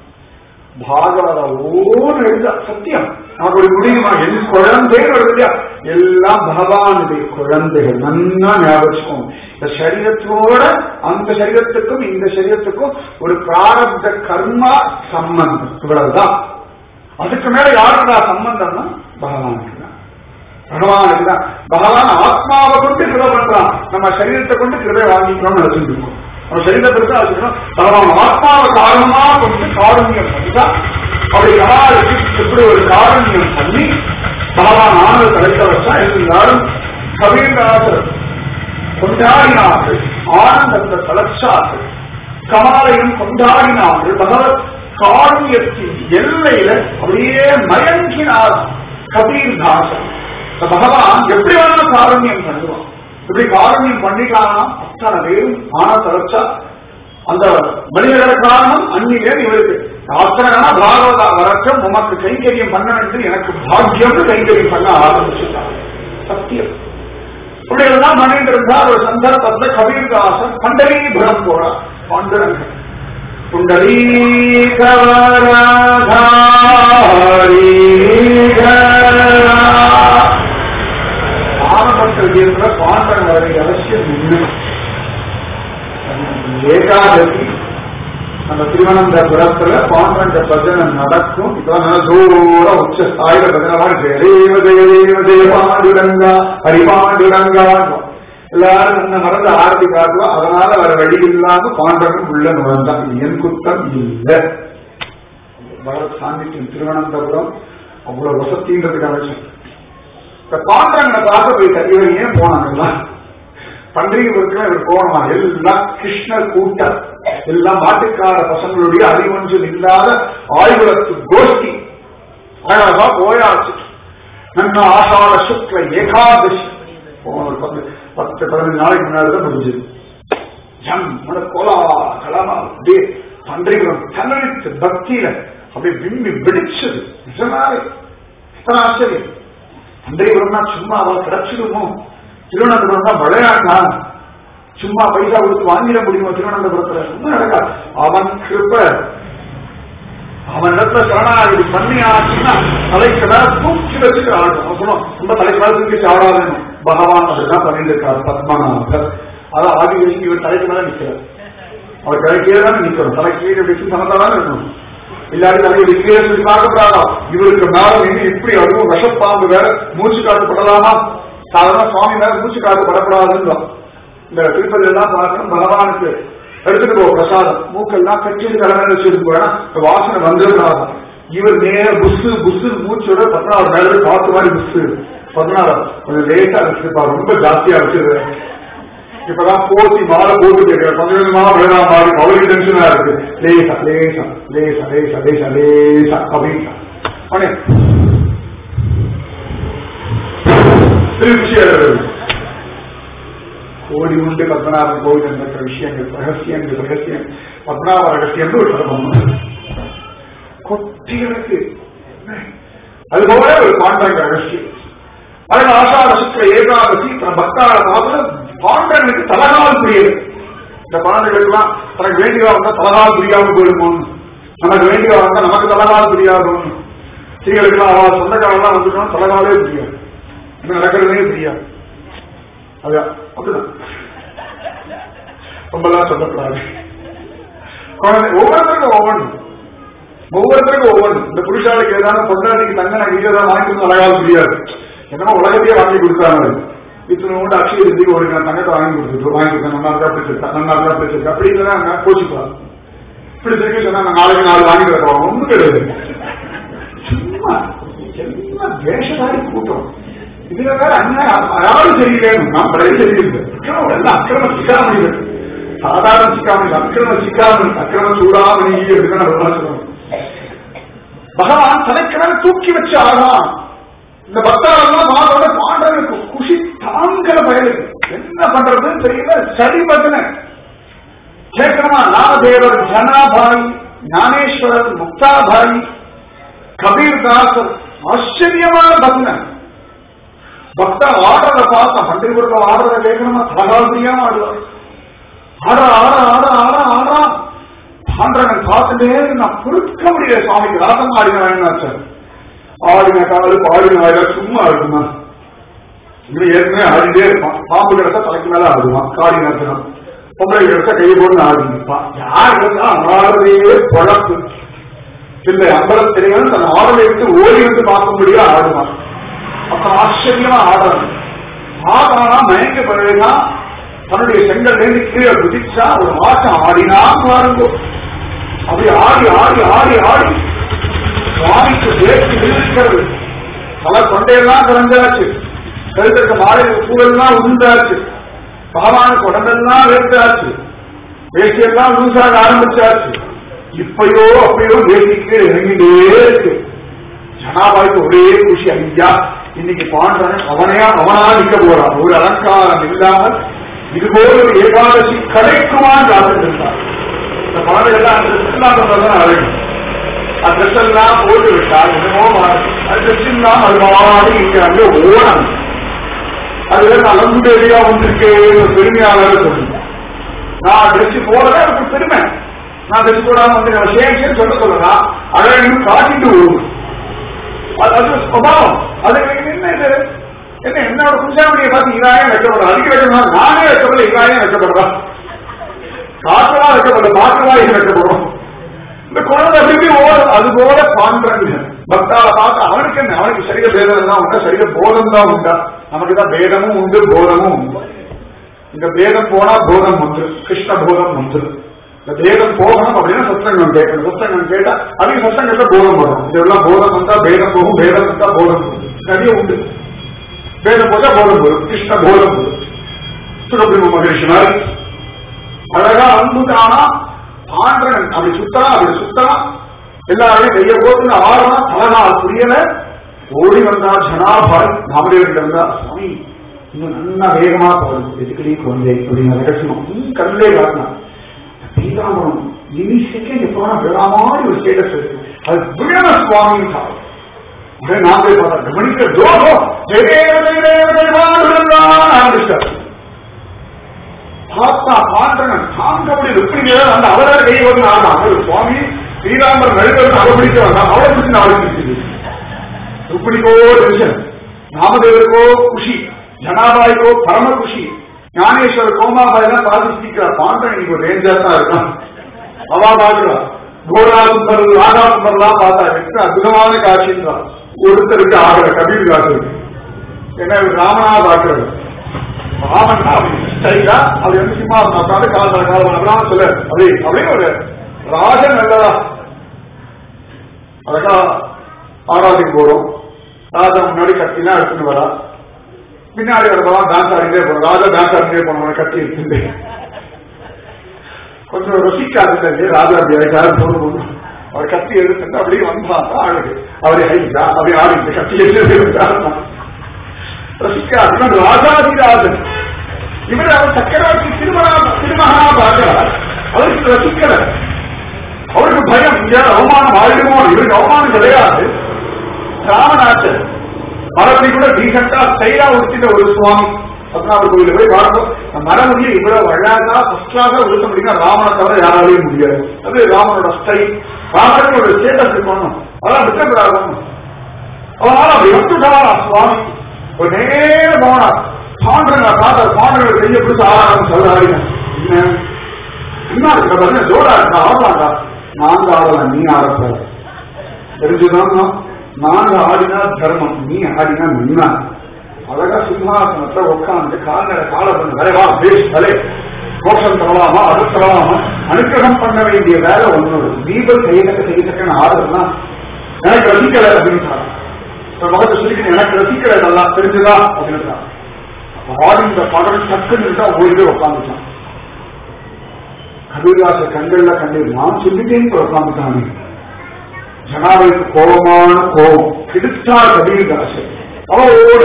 பாகவத ஓன்னு எழுத சத்தியம் அப்படி முடியுமா? என் குழந்தைகள் இல்லையா, எல்லாம் பகவானுடைய குழந்தைகள். நன்னா ஞாபகம். இந்த சரீரத்தோட அந்த சரீரத்துக்கும் இந்த சரீரத்துக்கும் ஒரு பிராரப்த கர்மா சம்பந்தம், இவ்வளவுதான். அதுக்கு மேல யாருடா சம்பந்தம்னா பகவானுக்கு தான். பகவானுக்கு தான். பகவான் ஆத்மாவை கொண்டு கிருபை பண்றான், நம்ம சரீரத்தை கொண்டு கிருபை வாங்கிக்கணும்னு நினைச்சுட்டு இருக்கோம். நம்ம சரீரத்தை வச்சுக்கணும், பகவான் ஆத்மாவை காரணமா கொண்டு காரணியம் பண்ணிதான். அப்படி யாருக்கு இப்படி ஒரு காரணியம் பண்ணி பகவான் ஆனந்த தலைக்க வச்சா எல்லாரும் கபீர்தாசர் கொண்டாடினார்கள், ஆனந்தத்தை தலைச்சார்கள், கமாலையும் கொண்டாடினார்கள். பகவத் காரணியத்தின் எல்லையில அப்படியே மயங்கினார் கபீர்தாசன். பகவான் எப்படி வேணாலும் காரணியம் பண்ணுவான். இப்படி காரணியம் பண்ணிக்கலாம் அத்தனை பேரும் ஆன தலைச்சா அந்த மனிதர்கள காரணம் அந்நிலே இவருக்கு அத்தனை பாகவதா வரட்டும் உமக்கு கைங்கரியம் பண்ண வேண்டும், எனக்கு பாக்கியம் கைங்கரியம் பண்ண ஆரம்பிச்சுட்டாங்க. சத்தியம் இப்படி எல்லாம் மனிதர் இருந்தால் ஒரு சந்தர்ப்பத்தில் கபீர்தாசன் பண்டரீபுரம் போறார். பாண்டுரங்க ஆரம்பத்தில் பாண்டரன் வரை அவசியம் இல்லை. ஏகாதசி நம்ம திருவனந்தபுரத்துல பாண்டரங்க பஜனை நடக்கும். இப்பதான் தூரம் உச்ச ஸ்தாயில பஜனை ஜெயதேவ ஜெயதேவ ஜெயபாண்டுரங்கா ஹரிபாண்டுரங்கா எல்லாரும் என்ன நடந்து ஆரத்தி காட்டுவோம். அதனால வேற வழி இல்லாம பாண்டரன் உள்ள நுழைந்தான். என் குத்தம் இல்லை. சாந்திக்கும் திருவனந்தபுரம் அவ்வளவு வசதின்றதுக்கு அவசியம். இப்ப பாண்டரங்களை பார்க்க போயிட்டார். இவர் ஏன் போனாங்கல்ல பண்டிகைக்கு இவர் போனமா? எல்லாம் கிருஷ்ணர் கூட்டம், எல்லாம் மாட்டுக்கார பசங்களுடைய அறிவொன்றும் இல்லாத ஆய்வுலத்து கோஷ்டி. அழகா போயாச்சு. நன்ன ஆஷாட சுக்ல ஏகாதசி ஒரு பத்து பத்து பதினஞ்சு நாளைக்கு முன்னாடிதான் முடிஞ்சது. கோலா கலமா அப்படியே பண்டிகைகளும் தன்னழித்து பக்தியில அப்படியே விம்மி வெடிச்சது. நிஜமாவே எத்தனை ஆச்சரியம். பண்டிகைகள்னா சும்மா அவள் கிடைச்சிடுமோ? திருவனந்தபுரம் தான் விளையாட்டா? சும்மா பைசா கொடுத்து வாங்கிட முடியுமா திருவனந்தபுரத்துல? ஒன்றும் நடக்காது. அவன் கிருப்ப, அவன் இடத்துல சரணாகி பண்ணி ஆச்சுன்னா தலைக்கு மேல தூக்கி வச்சுட்டு ஆடணும். சொல்லுவோம் ரொம்ப தலைக்கு மேல தூக்கி ஆடாதணும். பகவான் அப்படிதான் பண்ணிட்டு இருக்காரு பத்மநாபர். அதான் ஆதி வச்சு இவர் தலைக்கு மேல நிற்கிறார். அவர் தலைக்கீழே தானே நிற்கணும். தலைக்கீழே வச்சு சமத்தாதான் இருக்கணும். இல்லாட்டி தலையை கீழே சொல்லி பார்க்கப்படாதா? இவருக்கு மேல நின்று இப்படி அதுவும் விஷப்பாம்பு வேற மூச்சு காத்து படலாமா? சாதாரண சுவாமி மேல மூச்சு காத்து படப்படாதுன்னு இந்த திருப்பதி எல்லாம் பார்க்கணும். பகவானுக்கு எடுத்துட்டு போ பிரசாதம். மூக்கெல்லாம் கட்சி தலைமையில வச்சுட்டு போனா வாசனை வந்துடாது. இவர் நேர புஷு புஷு மூச்சோட பத்மநாபர் மேல காத்து மாதிரி புஷு. பத்மநாபர் கொஞ்சம் லேட்டா வச்சிருப்பாரு, ரொம்ப ஜாஸ்தியா வச்சிருக்க. இப்பதான் போட்டி மாலை போட்டு கேட்கிற கொஞ்சம் கொஞ்சமா விழா மாறி அவருக்கு டென்ஷனா இருக்கு. லேசா லேசா லேசா லேசா லேசா லேசா அப்படின்னு திருச்சி கோடி உண்டு பத்மநாபன் கோவில் என்ற விஷயங்கள் ரகசியங்கள் ரகசியம் பத்மநாப ரகசியம் ஒரு சர்வம் கொட்டிகளுக்கு அதுபோல ஒரு பாண்டங்க ரகசியம். அதன் ஆஷாட சுக்ல ஏகாதசி பக்தார பாபம் பாண்டங்களுக்கு தலகால் புரியுது. இந்த பாண்டங்களுக்கெல்லாம் தனக்கு வேண்டியவா வந்தா தலகால் புரியாம போயிடுமோ, நமக்கு வேண்டியவா வந்தா நமக்கு தலகால் புரியாது. ஸ்ரீகளுக்கெல்லாம் அவ சொந்தக்காரெல்லாம் வந்துட்டோம் தலகாலே புரியாது, என்ன நடக்கிறதே புரியாது. அதான் அப்படிதான் ரொம்பலாம் சொல்லக்கூடாது. ஒவ்வொருத்தருக்கும் ஒவ்வொன்று ஒவ்வொருத்தருக்கும் ஒவ்வொன்று. இந்த புருஷாளுக்கு ஏதாவது பொண்டாட்டிக்கு தங்க நான் வீடியோ தான் வாங்கி கொடுத்து அழகாக முடியாது. என்னமோ உலகத்தையே வாங்கி கொடுத்தாங்க. இத்தனை உண்டு அக்ஷய இருந்துக்கு ஒரு நான் தங்கத்தை வாங்கி கொடுத்துட்டு வாங்கி கொடுத்தேன் நல்லா இருக்கா பிடிச்சிருக்கா நல்லா இருக்கா பிடிச்சிருக்கா அப்படின்னு கோச்சிக்கலாம். பிடிச்சிருக்கு சொன்னா நான் நாளைக்கு நாலு வாங்கி தருவோம். ஒன்றும் கிடையாது. சும்மா என்ன வேஷதாரி கூட்டம். இதுல வேற யாரும் தெரியலேன்னு நான் தெரியல. எல்லாம் அக்கிரம சிக்காமணி, சாதாரண சிக்காமணி, அக்கிரம சிக்காமணி, அக்கிரம சூடாமணி அப்படின்னு சொல்லணும். பகவான் தலைக்கிழமை தூக்கி வச்சு ஆகலாம். இந்த பக்தரெல்லாம் மாதோட பாண்டவனுக்கு குஷி தாங்கிற பயனுக்கு என்ன பண்றதுன்னு தெரியல. சரி பத்தின கேட்கணுமா? நாமதேவர், ஜனாபாய், ஞானேஸ்வரர், முக்தாபாய், கபீர்தாசர் ஆச்சரியமான பக்தன். பக்தர் ஆடுறத பார்த்தா பண்டிகைபுரத்தில் ஆடுறத கேட்கணுமா? தலகால் ஆடுவார். ஆட ஆட ஆட ஆட ஆடா பாண்டவன் பார்த்துட்டே நான் பொறுக்க முடியல. சுவாமிக்கு ராசம் ஆடின வேணாச்சார். ஆடின காலு பாடின வாயில சும்மா இருக்குமா? இன்னும் ஏற்கனவே ஆடிட்டே இருப்பான். பாம்பு கிடத்த தலைக்கு மேல ஆடுவான். காடி நடத்தினான். பொம்பளை கிடத்த கையை போட்டு ஆடிப்பான். யார் இருந்தா ஆடுறதே பொழப்பு. இந்த அம்பலத்திலேயும் தன் ஆடலை விட்டு ஓடி வந்து பார்க்க முடியா ஆடுவான். அப்ப ஆச்சரியமா ஆடணும். ஆடானா மயங்க பிறகுனா தன்னுடைய செங்கல் நேர்ந்து கீழே குதிச்சா ஒரு ஆட்டம் ஆடினா பாருங்க. அப்படி ஆடி ஆடி ஆடி ஆடி சுவாமிக்கு வேட்சி இருக்கிறது. பல தொண்டையெல்லாம் திறந்தாச்சு, கருத்துக்கு மாலை பூவெல்லாம் உண்டாச்சு, பகவானுக்கு உடம்பெல்லாம் வேர்த்தாச்சு, வேட்சியெல்லாம் லூசாக ஆரம்பிச்சாச்சு. இப்பயோ அப்பயோ வேட்சிக்கு இறங்கிட்டே இருக்கு. ஜனாபாய்க்கு ஒரே குஷி. ஐயா இன்னைக்கு பாண்டவன் அவனையா அவனா நிக்க போறான். ஒரு அலங்காரம் இல்லாமல் இதுபோல ஒரு ஏகாதசி கிடைக்குமான்னு காத்திருந்தார். இந்த பாடல்கள்லாம் அழகு. அந்த ட்ரெஸ் எல்லாம் போட்டு விட்டால் என்னமோ அந்த ட்ரெஸ் எல்லாம் அது மாறி இங்க அங்கே ஓடணும். அதுல நான் லம்புடேரியா வந்திருக்கே பெருமையாளர் சொல்லுங்க. நான் ட்ரெஸ் போறதே எனக்கு பெருமை. நான் ட்ரெஸ் போடாம வந்து சேம் சொல்ல சொல்லலாம். அழகு காட்டிட்டு வருவோம். அது சுபாவம். அது என்ன இது என்ன என்னோட குஞ்சாமணியை பார்த்து இதாயம் வைக்கப்படும். அதிக வைக்கணும் நானே வைக்கப்படல, இதாயம் வைக்கப்படுறான். காற்றவா வைக்கப்படல, மாற்றவாயும் வைக்கப்படும். இந்த குழந்தை அப்படி ஓடும். அது போல பாண்டங்க பக்தால பார்த்து அவனுக்கு என்ன, அவனுக்கு சரீர பேதம் தான் உண்டா, சரீர போதம் தான் உண்டா. நமக்குதான் பேதமும் உண்டு போதமும் உண்டு. இந்த பேதம் போனா போதம் வந்து கிருஷ்ண போதம் வந்து. இந்த பேதம் போகணும் அப்படின்னா சத்சங்கம் கேட்கணும். சத்சங்கம் கேட்டா அதிக சத்சங்கத்துல போதம் வரும். இதெல்லாம் போதம் வந்தா பேதம் போகும், பேதம் வந்தா போதம் போகும். நிறைய உண்டு. பேதம் போட்டா போதம் போடும், கிருஷ்ண போதம் போடும். சுரபிரம்ம மகரிஷி மாதிரி அழகா அன்புதானா ஆண்டவன் அப்படி சுத்தலாம் அப்படி சுத்தலாம். எல்லாரையும் கைய போட்டு ஆறனா தலகால் புரியல. ஓடி வந்தா ஜனாபாய் நாமதேவர்கள் இருந்தா சுவாமி இன்னும் நல்லா வேகமா போகணும் எதுக்கடி குழந்தை அப்படின்னு ரகசியம் கல்லே காட்டினான். பீதாமரம் இனி செகண்ட் எப்ப விழாமாரி ஒரு ஸ்டேட்டஸ் இருக்கு. அது விழா சுவாமின்னு சாப்பிடும். நான் போய் பார்த்தா கவனிக்க ஜோகம் வந்துட்டார். பார்த்தா பாண்டவன் தாங்க முடியும் எப்படி அந்த அவரை கை வந்து ஆனா அவர் சுவாமி ஸ்ரீராமர் நடுவர் அவரை பிடிக்க வந்தான். அவரை பிடிச்சு அவரை பிடிச்சது ருக்மிணிக்கோ டென்ஷன், நாமதேவருக்கோ குஷி, ஜனாபாய்க்கோ பரம குஷி, ஞானேஸ்வரர் கோமாபாயெல்லாம் பாதிச்சிருக்கிறார். பாண்டவன் இன்னைக்கு ஒரு ரேஞ்சா தான் இருக்கான். அவா பாக்குறார் கோராசுந்தர் ராகாசுந்தர்லாம் பார்த்தா எனக்கு அற்புதமான காட்சின்றார். ஒருத்தருக்கு ஆகல கபீர் காசு என்ன ராமனா பாக்குறது ராமன்னா ஸ்டைலா அது வந்து சும்மா கால காலம் சொல்ல அப்படி அப்படின்னு ஒரு ராஜன் நல்லதா அதக்கா ஆராதிக்கு போறோம். ராஜா முன்னாடி கத்தினா எடுத்துன்னு வரா, பின்னாடி வரலாம் டான்ஸ் ஆடிட்டே போறோம். ராஜா டான்ஸ் ஆடிட்டே போனோம் கத்தி எடுத்துட்டு கொஞ்சம் ரசிக்காது ராஜா அப்படி போகணும். அவர் கத்தி எடுத்துட்டு அப்படியே வந்தாங்க ஆளுக்கு அவரே ஐயா அப்படி ஆடிட்டு கத்தி எடுத்து ரசிக்காது ராஜாதிராஜன். இவர் அவர் சக்கரவர்த்தி திருமணா திருமகாபாகிறார். அவருக்கு ரசிக்கல, அவருக்கு பயம் இங்க அவமானம் ஆயிடுமோ. இவருக்கு அவமானம் கிடையாது. ராமநாதன் மரபடி கூட டீசெண்டா ஸ்டைலா உடுத்திட்ட ஒரு சுவாமி பத்மநாபர் கோயில போய் பார்ப்போம். மரபடியை இவ்வளவு அழகா ஃபர்ஸ்டாக உடுத்த முடியும்னா ராமனை தவிர யாராலையும் முடியாது. அது ராமனோட ஸ்டைல். ராமனுக்கு ஒரு ஸ்டேட்டஸ் இருக்கணும், அதெல்லாம் விட்டுறாங்க. அதனால அப்படி வந்துட்டாரா சுவாமி ஒரு நேர போனா பாண்டங்களை பார்த்த பாண்டங்களை செய்ய பிடிச்ச ஆராதனை சொல்றாங்க. என்ன என்ன ஜோடா இருக்கா ஆடலாண்டா. நாங்க ஆடலாம், நீ ஆடப்ப தெரிஞ்சுதான். நாங்க ஆடினா தர்மம், நீ ஆடினா நின்னா. அழகா சிம்மாசனத்தை உட்காந்து கால்நடை கால பண்ண வேலைவா பேஷ் தலை மோஷம் தரலாமா அது தரலாமா அனுக்கிரகம் பண்ண வேண்டிய வேலை ஒண்ணு. தீபம் செய்யத்தக்க செய்யத்தக்க ஆடுறதுனா எனக்கு ரசிக்கலை அப்படின்னு மகத்தை சொல்லிக்கணும். எனக்கு ரசிக்கலை நல்லா தெரிஞ்சுதா அப்படின்னு ஆடி இந்த பாடல் டக்குன்னு ஓய்வே உட்காந்துட்டான். கபீர்தாச கண்கள்ல கண்டு நான் சொல்லிட்டேன்னு உட்காந்துட்டாங்க. ஜனாவைக்கு கோபமான கோபம் கிடைச்சா கபீர்தாசன் அவரோட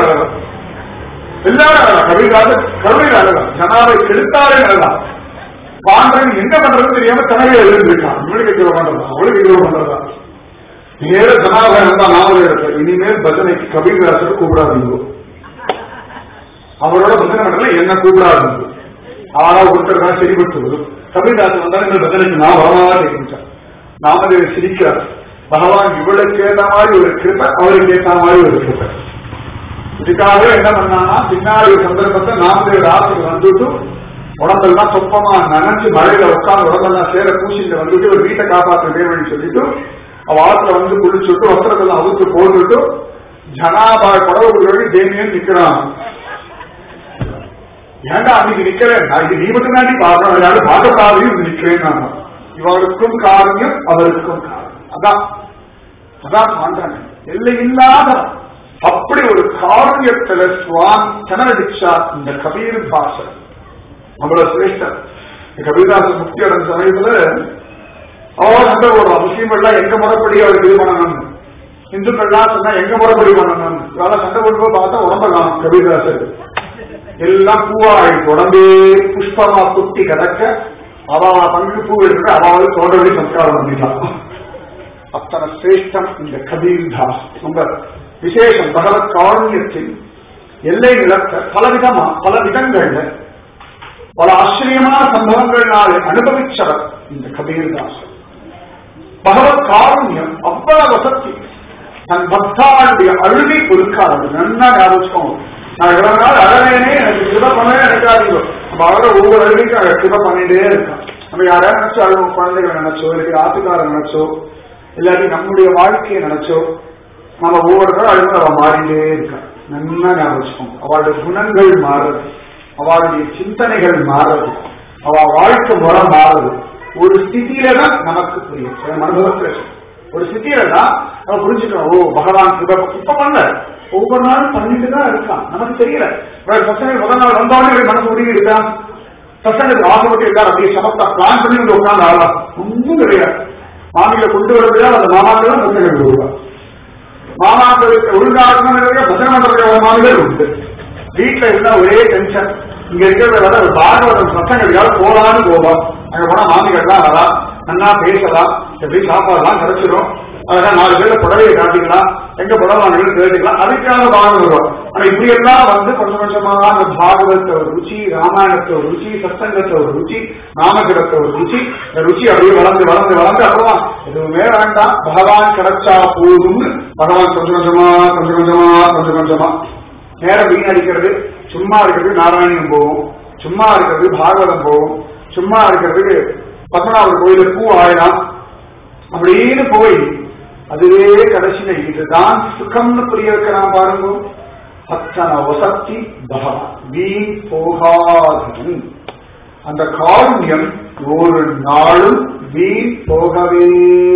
எல்லாரும் கபீர்தாசன் கருணையில் அழகான். ஜனாவை கெடுத்தாலே அழகான். பாண்டவன் என்ன பண்றது தெரியாம தனவே எழுந்திருக்கான். இவனுக்கு கிலோ பண்றதா அவளுக்கு கிலோ பண்றதா நேர ஜனாவை இருந்தா நாமளே இருக்க. இனிமேல் பஜனைக்கு கபீர்தாசன் கூப்பிடாதீங்க, அவரோட பஜனை பண்றதுல என்ன கூப்பிடாதீங்க. ஆனா ஒருத்தர் தான் சரிபட்டு கபீர்தாசன் வந்தாலும் இந்த பஜனைக்கு நான் வரமாக கேட்கின்றான். நாமதேவி சிரிக்கிறார். பகவான் இவளுக்கு ஏற்ற மாதிரி ஒரு கிருப்பை, அவருக்கு ஏற்ற மாதிரி ஒரு கிருப்பை. இதுக்காக என்ன பண்ணான்னா பின்னாடி ஒரு சந்தர்ப்பத்தை நாமதேவி ராத்துக்கு வந்துட்டு உடம்பெல்லாம் சொப்பமா நனைஞ்சு மழையில உட்காந்து உடம்பெல்லாம் சேர பூசிட்டு வந்துட்டு ஒரு வீட்டை காப்பாற்ற வேணும்னு சொல்லிட்டு அவ ஆத்துல வந்து குளிச்சுட்டு வஸ்திரத்தெல்லாம் அவுத்து போட்டுட்டு ஜனாபாய் படவு தேனியன் நிக்கிறான். ஏண்டா அன்னைக்கு நிக்கிறேன், இது நீ மட்டும் தாண்டி பார்க்கணும், யாரும் பார்க்கக்கூடாதையும் நிக்கிறேன். நான் இவருக்கும் காரியம் அவருக்கும் காரியம். அதான் அதான் மாண்டாங்க எல்லை இல்லாத அப்படி ஒரு காரியத்துல சுவாமி கனடிச்சா இந்த கபீர் பாஷன் அவ்வளவு சிரேஷ்டர். கபீர்தாசன் முக்தி அடைந்த சமயத்துல அவர் அந்த ஒரு முஸ்லீம்கள்லாம் எங்க முறைப்படி அவருக்கு இது பண்ணணும், இந்துக்கள்லாம் சொன்னா எங்க முறைப்படி பண்ணணும். இதெல்லாம் சண்டை போட்டு பார்த்தா உடம்ப காணும். கபீர்தாசர் எல்லாம் பூவாயிட்டு உடம்பே புஷ்பமா குட்டி கிடக்க அவ பங்கு பூ எடுத்து அவாவது தோன்றவழி சம்ஸ்காரம் பண்ணிட்டான். அத்தனை சிரேஷ்டம் இந்த கபீர்தாஸ். ரொம்ப விசேஷம். பகவத் காருண்யத்தில் எல்லை நிலத்த பலவிதமா பல விதங்கள்ல பல ஆச்சரியமான சம்பவங்கள்னாலே அனுபவிச்சவர் இந்த கபீர்தாஸ். பகவத் காருண்யம் அவ்வளவு வசதி. தன் பக்தாளுடைய அழுகை பொறுக்காது. நன்னா ஞாபகம். நான் இவ்வளவு நாள் அழகேனே எனக்கு சிவ பண்ணவே நினைக்காதீங்க. நம்ம அழக ஒவ்வொரு அழுகைக்கும் அழக சிவ பண்ணிட்டே இருக்கான். நம்ம யாரையா நினைச்சோ அழுக குழந்தைகளை நினைச்சோ இல்லை ஆத்துக்கார நினைச்சோ இல்லாட்டி நம்முடைய வாழ்க்கையை நினைச்சோ நம்ம ஒவ்வொருத்தரும் அழுக அவ மாறிட்டே இருக்கான். நன்னா ஞாபகம். அவளுடைய குணங்கள் மாறுது, அவளுடைய சிந்தனைகள் மாறுது, அவ வாழ்க்கை முறை மாறுது. ஒரு ஸ்திதியில தான் நமக்கு புரியும். அனுபவத்தில் ஒரு ஸ்திதியில தான் நம்ம புரிஞ்சுக்கணும். ஓ பகவான் சிவ இப்ப பண்ண ஒவ்வொரு நாளும் பண்ணிட்டு தான் இருக்கான். நமக்கு தெரியல. பசங்க முதல் நாள் வந்தாலும் மனசு முடிவு இருக்கான். பசங்களுக்கு ஆசைப்பட்டு இருக்காரு. அப்படியே சமத்தா பிளான் பண்ணி வந்து உட்காந்து ஆகலாம். ஒன்றும் கிடையாது. மாமியில கொண்டு வரதுல அந்த மாமாக்கள் தான் பசங்க வருவாங்க. மாமாக்களுக்கு ஒழுங்காக பசங்க பண்ற மாமிகள் உண்டு. வீட்டுல இருந்தா ஒரே டென்ஷன். இங்க இருக்கிறத விட ஒரு பாகவதம் பசங்க போலான்னு போவோம். அங்க போனா மாமிகள் தான் வரலாம், நல்லா பேசலாம், எப்படி சாப்பாடுலாம் கிடைச்சிடும். அதான் நாலு பேர்ல புடவையை காட்டிக்கலாம், எங்க புடவாங்க கேட்டுக்கலாம், அதுக்காக பாகம் வருவோம். ஆனா இப்படி எல்லாம் வந்து கொஞ்சம் கொஞ்சமா அந்த பாகவத்தை ஒரு ருச்சி, ராமாயணத்தை ஒரு ருச்சி, சத்சங்கத்தை ஒரு ருச்சி, நாமகிரத்தை ஒரு ருச்சி, இந்த ருச்சி அப்படியே வளர்ந்து வளர்ந்து வளர்ந்து அப்புறமா எதுவுமே வேண்டாம் பகவான் கிடைச்சா போதும்னு பகவான் கொஞ்சம் கொஞ்சமா கொஞ்சம் கொஞ்சமா கொஞ்சம் கொஞ்சமா நேரம் வீணடிக்கிறது. சும்மா இருக்கிறது நாராயணம் போகும், சும்மா இருக்கிறது பாகவதம் போகும், சும்மா இருக்கிறதுக்கு பத்மநாபர் கோயிலுக்கு பூ ஆயிரம் அப்படின்னு போய் அதுவே கடைசியில இதுதான் சுகம்னு புரிய வைக்கிறான் பாருங்க. அத்தனை வசத்தி பகவான் வீண் போகாதன் அந்த காருண்யம் ஒரு நாளும் வீண் போகவே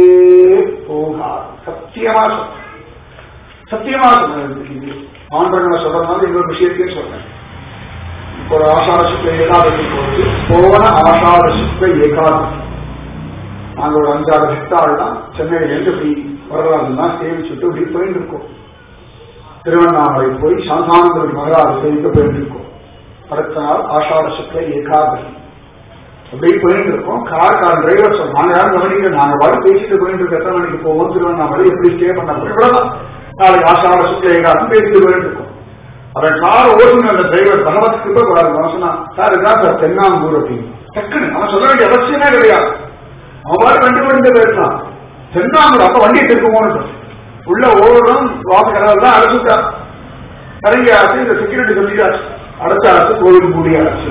போகாது. சத்தியமா சத்தியமா சொல்றது ஆண்டவனை சொல்றதுனால இன்னொரு விஷயத்தையும் சொல்றேன். இப்போ ஒரு ஆஷாட சுக்ல ஏகாதசி போச்சு, போன ஆஷாட சுக்ல ஏகாதசி நாங்க ஒரு அஞ்சாறு ஹெக்டார்லாம் சென்னையிலேருந்து இப்படி வரலாறுலாம் சேவிச்சுட்டு இப்படி போயிட்டு இருக்கோம். திருவண்ணாமலை போய் சாந்தானந்தபுரி மகராஜ சேவிக்க போயிட்டு இருக்கோம். அடுத்த நாள் ஆஷாட சுக்ல ஏகாதசி அப்படி போயிட்டு இருக்கோம். கார் கார் டிரைவர் சொல்ல நாங்க யாரும் கவனிக்க, நாங்க வர பேசிட்டு போயிட்டு இருக்க எத்தனை மணிக்கு போவோம் திருவண்ணாமலை எப்படி ஸ்டே பண்ண இவ்வளவுதான். நாளைக்கு ஆஷாட சுக்ல ஏகாதசி பேசிட்டு போயிட்டு இருக்கோம். அவன் கார் ஓட்டுங்க அந்த டிரைவர் பகவத் கிட்ட கூடாது சொன்னா, சார் இதுதான் சார் தென்னாங்கூர் அப்படின்னு. டக்குன்னு அவன் சொல்ல வேண்டிய அவசியமே கிடையாது. அவன் வண்டி வண்டி பேசலாம் தென்னாங்கூர் அப்ப வண்டியை திருப்போன்னு உள்ள ஓடும் வாசகர்கள் தான் அழைச்சுட்டா இறங்கி ஆச்சு. இந்த செக்யூரிட்டி சொல்லியாச்சு அடைச்சாச்சு, கோவில் மூடியாச்சு.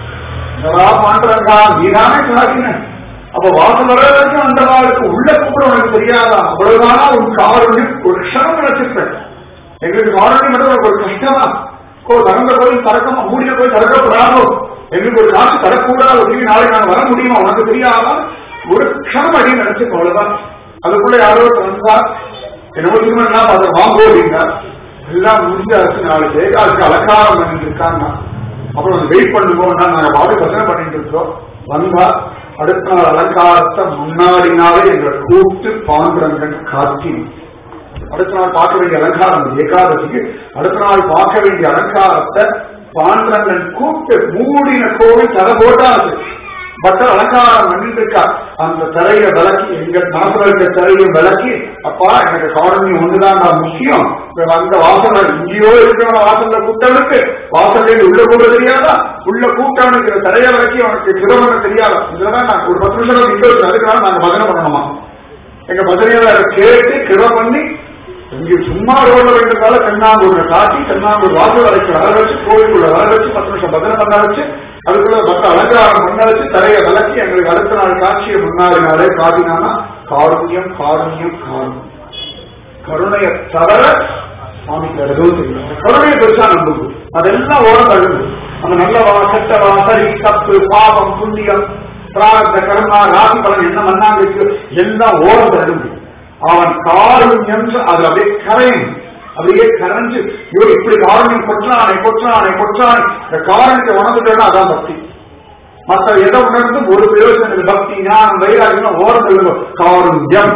பண்றா நீதானே காட்டின அப்ப வாசல் வர வரைக்கும் அந்த நாளுக்கு உள்ள கூப்பிட உனக்கு தெரியாதா? அவ்வளவுதானா உன் காரணி ஒரு க்ஷணம் நினைச்சிருப்பேன். எங்களுக்கு காரணி மட்டும் ஒரு கஷ்டமா கோ திறந்த கோயில் திறக்கமா மூடிய கோயில் திறக்கப்படாதோ, எங்களுக்கு ஒரு காசு தரக்கூடாது அப்படின்னு நாளைக்கு நாங்க வர முடியுமா உனக்கு தெரியாதா? ஒரு க்ஷணம் அப்படின்னு நினைச்சு அவ்வளவுதான். அதுக்குள்ள யாரோ வந்தா என்னமோ திருமணம் அதை வாங்கோ அப்படின்னா எல்லாம் முடிஞ்சாச்சு. நாளைக்கு ஏகாதசி அலங்காரம் பண்ணிட்டு இருக்காங்க. அப்புறம் வெயிட் பண்ணுவோம்னா நாங்க பாதி பசங்க பண்ணிட்டு இருக்கோம். வந்தா அடுத்த நாள் அலங்காரத்தை முன்னாடினாலே எங்களை கூப்பிட்டு பாண்டுரங்கன் காட்சி அடுத்த நாள் பார்க்க வேண்டிய அலங்காரம் ஏகாதசிக்கு அடுத்த நாள் பார்க்க வேண்டிய அலங்காரத்தை பாண்டுரங்கன் கூப்பிட்டு மூடின கோவில் தர போட்டாச்சு. பட்டர் அலங்காரம் பண்ணிட்டு இருக்கா. அந்த தரையை விளக்கி எங்க மனசுல இருக்க தரையை விளக்கி, அப்பா எனக்கு காரணம் ஒண்ணுதான் முக்கியம். அந்த வாசல்ல இங்கேயோ இருக்கிற வாசல்ல கூட்டவனுக்கு வாசல்ல உள்ள கூட தெரியாதா? உள்ள கூட்டவனுக்கு தரையை விளக்கி அவனுக்கு சிவமன தெரியாதா? இதுலதான் நான் ஒரு பத்து நிமிஷம் இங்க இருக்கு. அதுக்காக நாங்க பஜனை பண்ணணுமா? எங்க பஜனையில கேட்டு கிருப பண்ணி இங்க சும்மா ரோட்ல வேண்டியதால தென்னாங்கூர்ல காட்டி தென்னாங்கூர் வாசல் வரைக்கும் வர வச்சு கோவிலுக்குள்ள வர வச்சு பத்து நிமிஷம் பஜனை பண்ண வச்சு அதுக்குள்ள மற்ற அலங்காரம் பண்ண வச்சு தரையை விளக்கி எங்களுக்கு அடுத்த நாள் காட்சியை முன்னாடி நாளே காட்டினானா காருண்யம் காருண்யம் காருண்யம் கருணையை தவிர சுவாமிக்கு எதுவும் தெரியும். கருணையை பெருசா நம்புது அதெல்லாம் ஓரம் தழுது. அந்த நல்லவா கெட்டவா சரி தப்பு பாவம் புண்ணியம் பிரார்த்த கர்மா ராசி பலன் என்ன மண்ணாங்க எல்லாம் ஓரம் தழுது. அவன் காருண்யம் அது அப்படியே கரையும் அப்படியே கரைஞ்சு இவர் இப்படி காரணியம் கொற்றானை கொற்றானை கொற்றான் இந்த காரணத்தை உணர்ந்துட்டா அதான் பக்தி. மற்ற எதை உணர்ந்து ஒரு பிரயோஜனம் பக்தி ஞானம் வைராகியம் ஓரத்தில் காருண்யம்.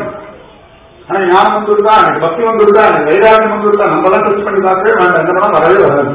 ஆனா ஞானம் வந்துருதா எனக்கு பக்தி வந்துருதா எனக்கு வைராகியம் வந்துருதா நம்ம தான் டெஸ்ட் பண்ணி பார்க்கவே வேண்டாம். என்ன பண்ணா வரவே வராது.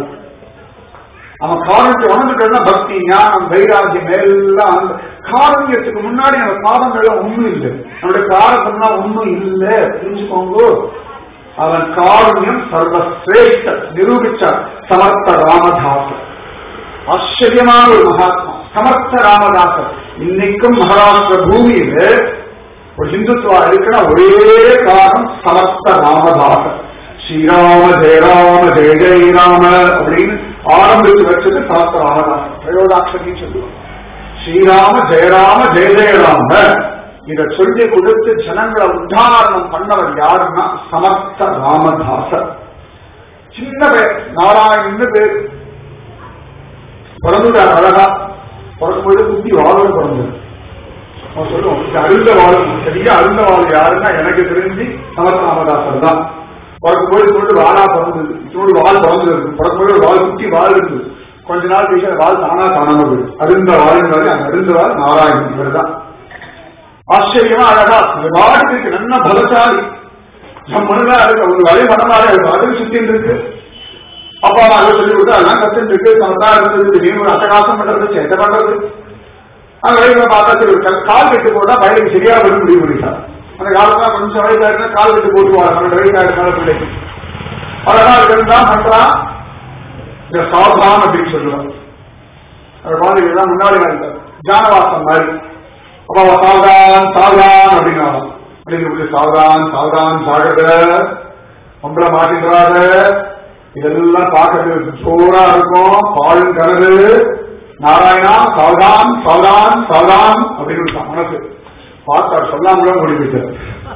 அவன் காரணத்தை உணர்ந்துட்டா பக்தி ஞானம் வைராகியம் எல்லாம் அந்த காரணியத்துக்கு முன்னாடி நம்ம பாதங்கள்லாம் ஒண்ணும் இல்லை. நம்மளுடைய காரணம்னா ஒண்ணும் இல்லை புரிஞ்சுக்கோங்க. அவன் காருண்யம் சர்வசிரேஷ்ட நிரூபிச்சார் சமர்த்த ராமதாசர். ஆச்சரியமான ஒரு மகாத்மா சமர்த்த ராமதாசர். இன்னைக்கும் மகாராஷ்டிர பூமியில ஒரு ஹிந்துத்துவா இருக்குன்னா ஒரே காரணம் சமர்த்த ராமதாசர். ஸ்ரீராம ஜெயராம ஜெய ஜெய ராம அப்படின்னு ஆரம்பித்து வச்சது சமர்த்த ராமதாசர். பிரயோகாட்சரின்னு சொல்லுவாங்க. ஸ்ரீராம ஜெயராம ஜெய ஜெயராம இத சொல்லி கொடுத்து ஜனங்களை உத்தாரணம் பண்ணவர் யாருன்னா சமர்த்த ராமதாசர். சின்ன பேர் நாராயணன் பேர். பிறந்துட்டார் அழகா. பிறக்கும்போது குட்டி வாழ பிறந்தது. அவன் சொல்லுவோம் அருந்த வாழும் சரியா அருந்த வாழ் யாருன்னா எனக்கு தெரிஞ்சு சமர்த்த ராமதாசர் தான். பிறக்கும்போது சொல்லிட்டு வாழா பிறந்தது. இன்னொரு வாழ் பிறந்தது. பிறக்கும்போது ஒரு வாழ் குட்டி வாழ் இருந்தது. கொஞ்ச நாள் கழிச்சு வாழ் தானா காணாம போயிடுது. அருந்த வாழ்ந்தாலே அந்த அருந்த வாழ் நாராயணன் இவர் தான். ஆச்சரியமா அழகா வாடிக்கு நல்ல பலசாலி மனதா இருக்கு. ஒரு வழி மனமாலே அது சுத்தின்னு இருக்கு. அப்பா அம்மா அதை சொல்லி கொடுத்து அதெல்லாம் கத்துட்டு இருக்கு. சமத்தா இருந்தது நீ ஒரு அட்டகாசம் பண்றது சேட்டை பண்றது. அந்த வழிகளை பார்த்தா சரி கால் கட்டு போட்டா பயிலுக்கு சரியா வரும் முடிவு பண்ணிட்டார். அந்த காலத்துல கொஞ்சம் வயசா இருந்தா கால் கட்டு போட்டுவாங்க அந்த வயசா இருக்கிற பிள்ளைக்கு அழகா இருக்கிறதுதான் பண்றான் இந்த சாவதான் அப்படின்னு சொல்லுவாங்க. அந்த குழந்தைகள் முன்னாடி இருந்தார் ஜானவாசம் மாதிரி அப்பா சாவதான் சாவதான் அப்படின்னா அப்படின்னு சாவதான் சாவதான் சாகத பொம்பளை மாட்டின்றாத இதெல்லாம் பார்க்கறது சோறா இருக்கும் பாலும் கலரு நாராயணா சாவதான் சாவதான் சாவதான் அப்படின்னு மனசு பார்த்தார் சொல்லாமலாம் ஓடி போயிட்டார்.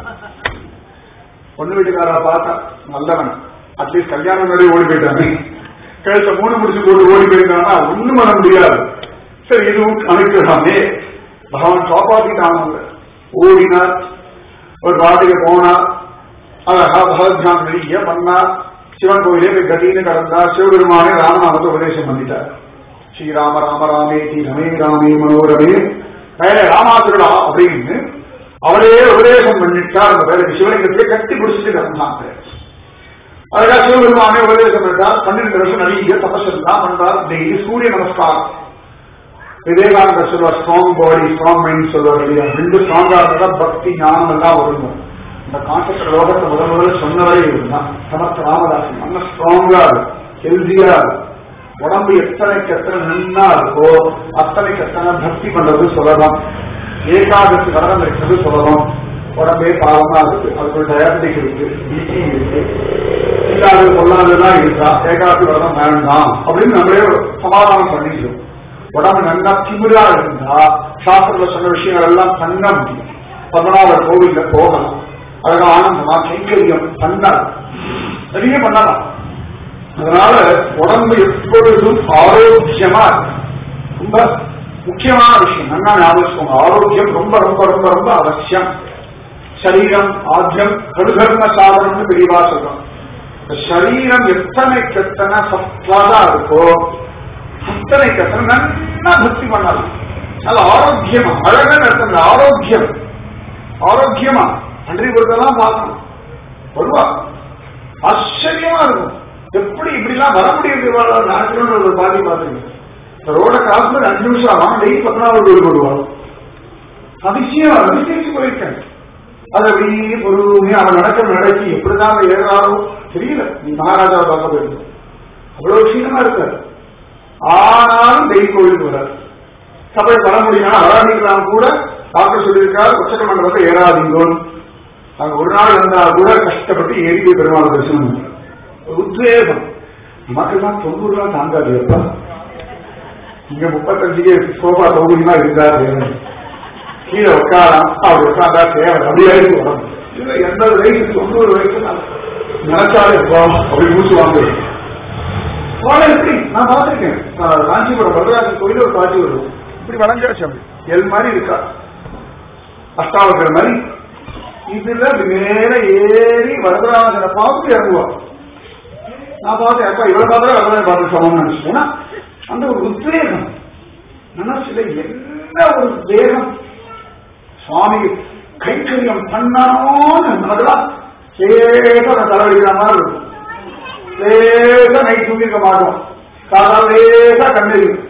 பொண்ணு வீட்டுக்காரா பார்த்தா நல்லவன் அட்லீஸ்ட் கல்யாணம் முன்னாடி ஓடி போயிட்டாங்க. கழுத்த மூணு முடிச்சு போட்டு ஓடி போயிருந்தாங்கன்னா ஒண்ணும் பண்ண முடியாது. சரி இதுவும் அனுப்பிடலாமே பகவான் காப்பாத்திட்டாங்க. ஓடினார் ஒரு வாட்டிக்கு போனார் அழகா பகவத்யான் வெளிய பண்ணா சிவன் கோயிலே போய் கட்டின்னு கடந்தார். சிவபெருமானே ராமநாமத்தை உபதேசம் பண்ணிட்டார். ஸ்ரீராம ராம ராமே தி ரமே ராமே மனோரமே வேலை ராமாசுரா அப்படின்னு அவரே உபதேசம் பண்ணிட்டார். அந்த வேலை சிவலிங்கத்தை கட்டி பிடிச்சிட்டு கிடந்தாங்க. அதுக்காக சிவபெருமானே உபதேசம் பண்ணிட்டார். பன்னிரண்டு வருஷம் நிறைய தபசம் தான் பண்றார். டெய்லி சூரிய நமஸ்காரம். விவேகானந்த சொல்வார் ஸ்ட்ராங் பாடி ஸ்ட்ராங் மைண்ட் சொல்வார் இல்லையா. ரெண்டு ஸ்ட்ராங்கா இருந்தா பக்தி ஞானம் எல்லாம் வரும். இந்த கான்செப்ட் லோகத்தை முதல் முதல்ல சொன்னவரே இருந்தான் சமஸ்த ராமதாசன். நல்ல ஸ்ட்ராங்கா இருக்கும் ஹெல்தியா இருக்கும். உடம்பு எத்தனைக்கு எத்தனை நின்னா இருக்கோ அத்தனைக்கு எத்தனை பக்தி பண்றது சொல்லலாம். ஏகாதசி விரதம் இருக்கிறது சொல்லலாம். உடம்பே பாவமா இருக்கு அதுக்கு டயபெட்டிக் இருக்கு பிபி இருக்கு இல்லாத கொள்ளாததான் இருக்கா ஏகாதசி விரதம் வேண்டாம் அப்படின்னு நம்மளே சமாதானம் பண்ணிக்கிறோம். உடம்பு நல்லா திமிரா இருந்தா சாஸ்திரத்துல சொன்ன விஷயங்கள் எல்லாம் பண்ண முடியும். பத்மநாபர் கோவில்ல போகலாம். அதனால ஆனந்தமா கைங்கரியம் பண்ணலாம் நிறைய பண்ணலாம். அதனால உடம்பு எப்பொழுதும் ஆரோக்கியமா இருக்கு. ரொம்ப முக்கியமான விஷயம் நல்லா ஞாபகம். ஆரோக்கியம் ரொம்ப ரொம்ப ரொம்ப ரொம்ப அவசியம். சரீரம் ஆத்தியம் கடுகர்ம சாதனம்னு பெரியவா சொல்றோம். சரீரம் எத்தனைக்கு எத்தனை சத்வாதா இருக்கோ அத்தனைக்கு எத்தனை நல்லா பக்தி பண்ணலாம். நல்ல ஆரோக்கியமா அழகான இடத்துல ஆரோக்கியம் ஆரோக்கியமா அன்றைய பொறுத்தெல்லாம் பார்க்கணும். வருவா ஆச்சரியமா இருக்கும். எப்படி இப்படிலாம் வர முடியுது நாட்டில் ஒரு பாதி பாத்துங்க. ரோட காசுல அஞ்சு நிமிஷம் ஆகும் டெய்லி பத்தாவது கோயில் போடுவாங்க. அதிசயம் அதிசயிச்சு போயிருக்கேன். அது அப்படியே பொறுமையா அவன் நடக்க நடக்கி எப்படிதான் ஏறாரோ தெரியல. நீ மகாராஜாவை பார்க்க போயிருக்க அவ்வளவு விஷயமா இருக்காரு. ஆனாலும் டெய்லி கோயிலுக்கு வராது. சபை வர முடியும் வராதிக்கலாம் கூட டாக்டர் சொல்லியிருக்காரு உச்சக மண்டபத்தை ஏறாதீங்கோன்னு. அங்க ஒரு நாள் இருந்தா கூட கஷ்டப்பட்டு ஏறி போய் பெருமாள் தரிசனம் உத்வேகம். நமக்கெல்லாம் தொண்ணூறு ரூபா தாங்காது. எப்ப இங்க முப்பத்தஞ்சுக்கு சோபா சௌகரியமா இருந்தாரு கீழே உட்காரம் அவர் உட்கார்ந்தா தேவை அப்படியாயிருக்கு உடம்பு. இதுல எண்பது வயசு தொண்ணூறு வயசு நினைச்சாலே அப்படி மூச்சு வாங்க எப்படி நான் பார்த்திருக்கேன். காஞ்சிபுரம் வரதராஜன் கோயில் ஒரு காட்சி வரும். இப்படி வளைஞ்சாச்சு அப்படி எல் மாதிரி இருக்கா அஷ்டாவக்கிற மாதிரி. இதுல மேல ஏறி வரதராஜனை பார்த்து இறங்குவான். நான் பார்த்தேன் அப்பா இவ்வளவு பார்த்தா வரதராஜன் பார்த்து சமம்னு நினைச்சேன்னா அந்த ஒரு உத்வேகம் மனசுல என்ன ஒரு வேகம். சுவாமி கைங்கரியம் பண்ணணும்னு நமக்கெல்லாம் லேசா தலைவலிக்கிற மாதிரி இருக்கும். லேசா நைட் தூங்கிருக்க மாட்டோம். சாதா லேசா கண்ணெறியும்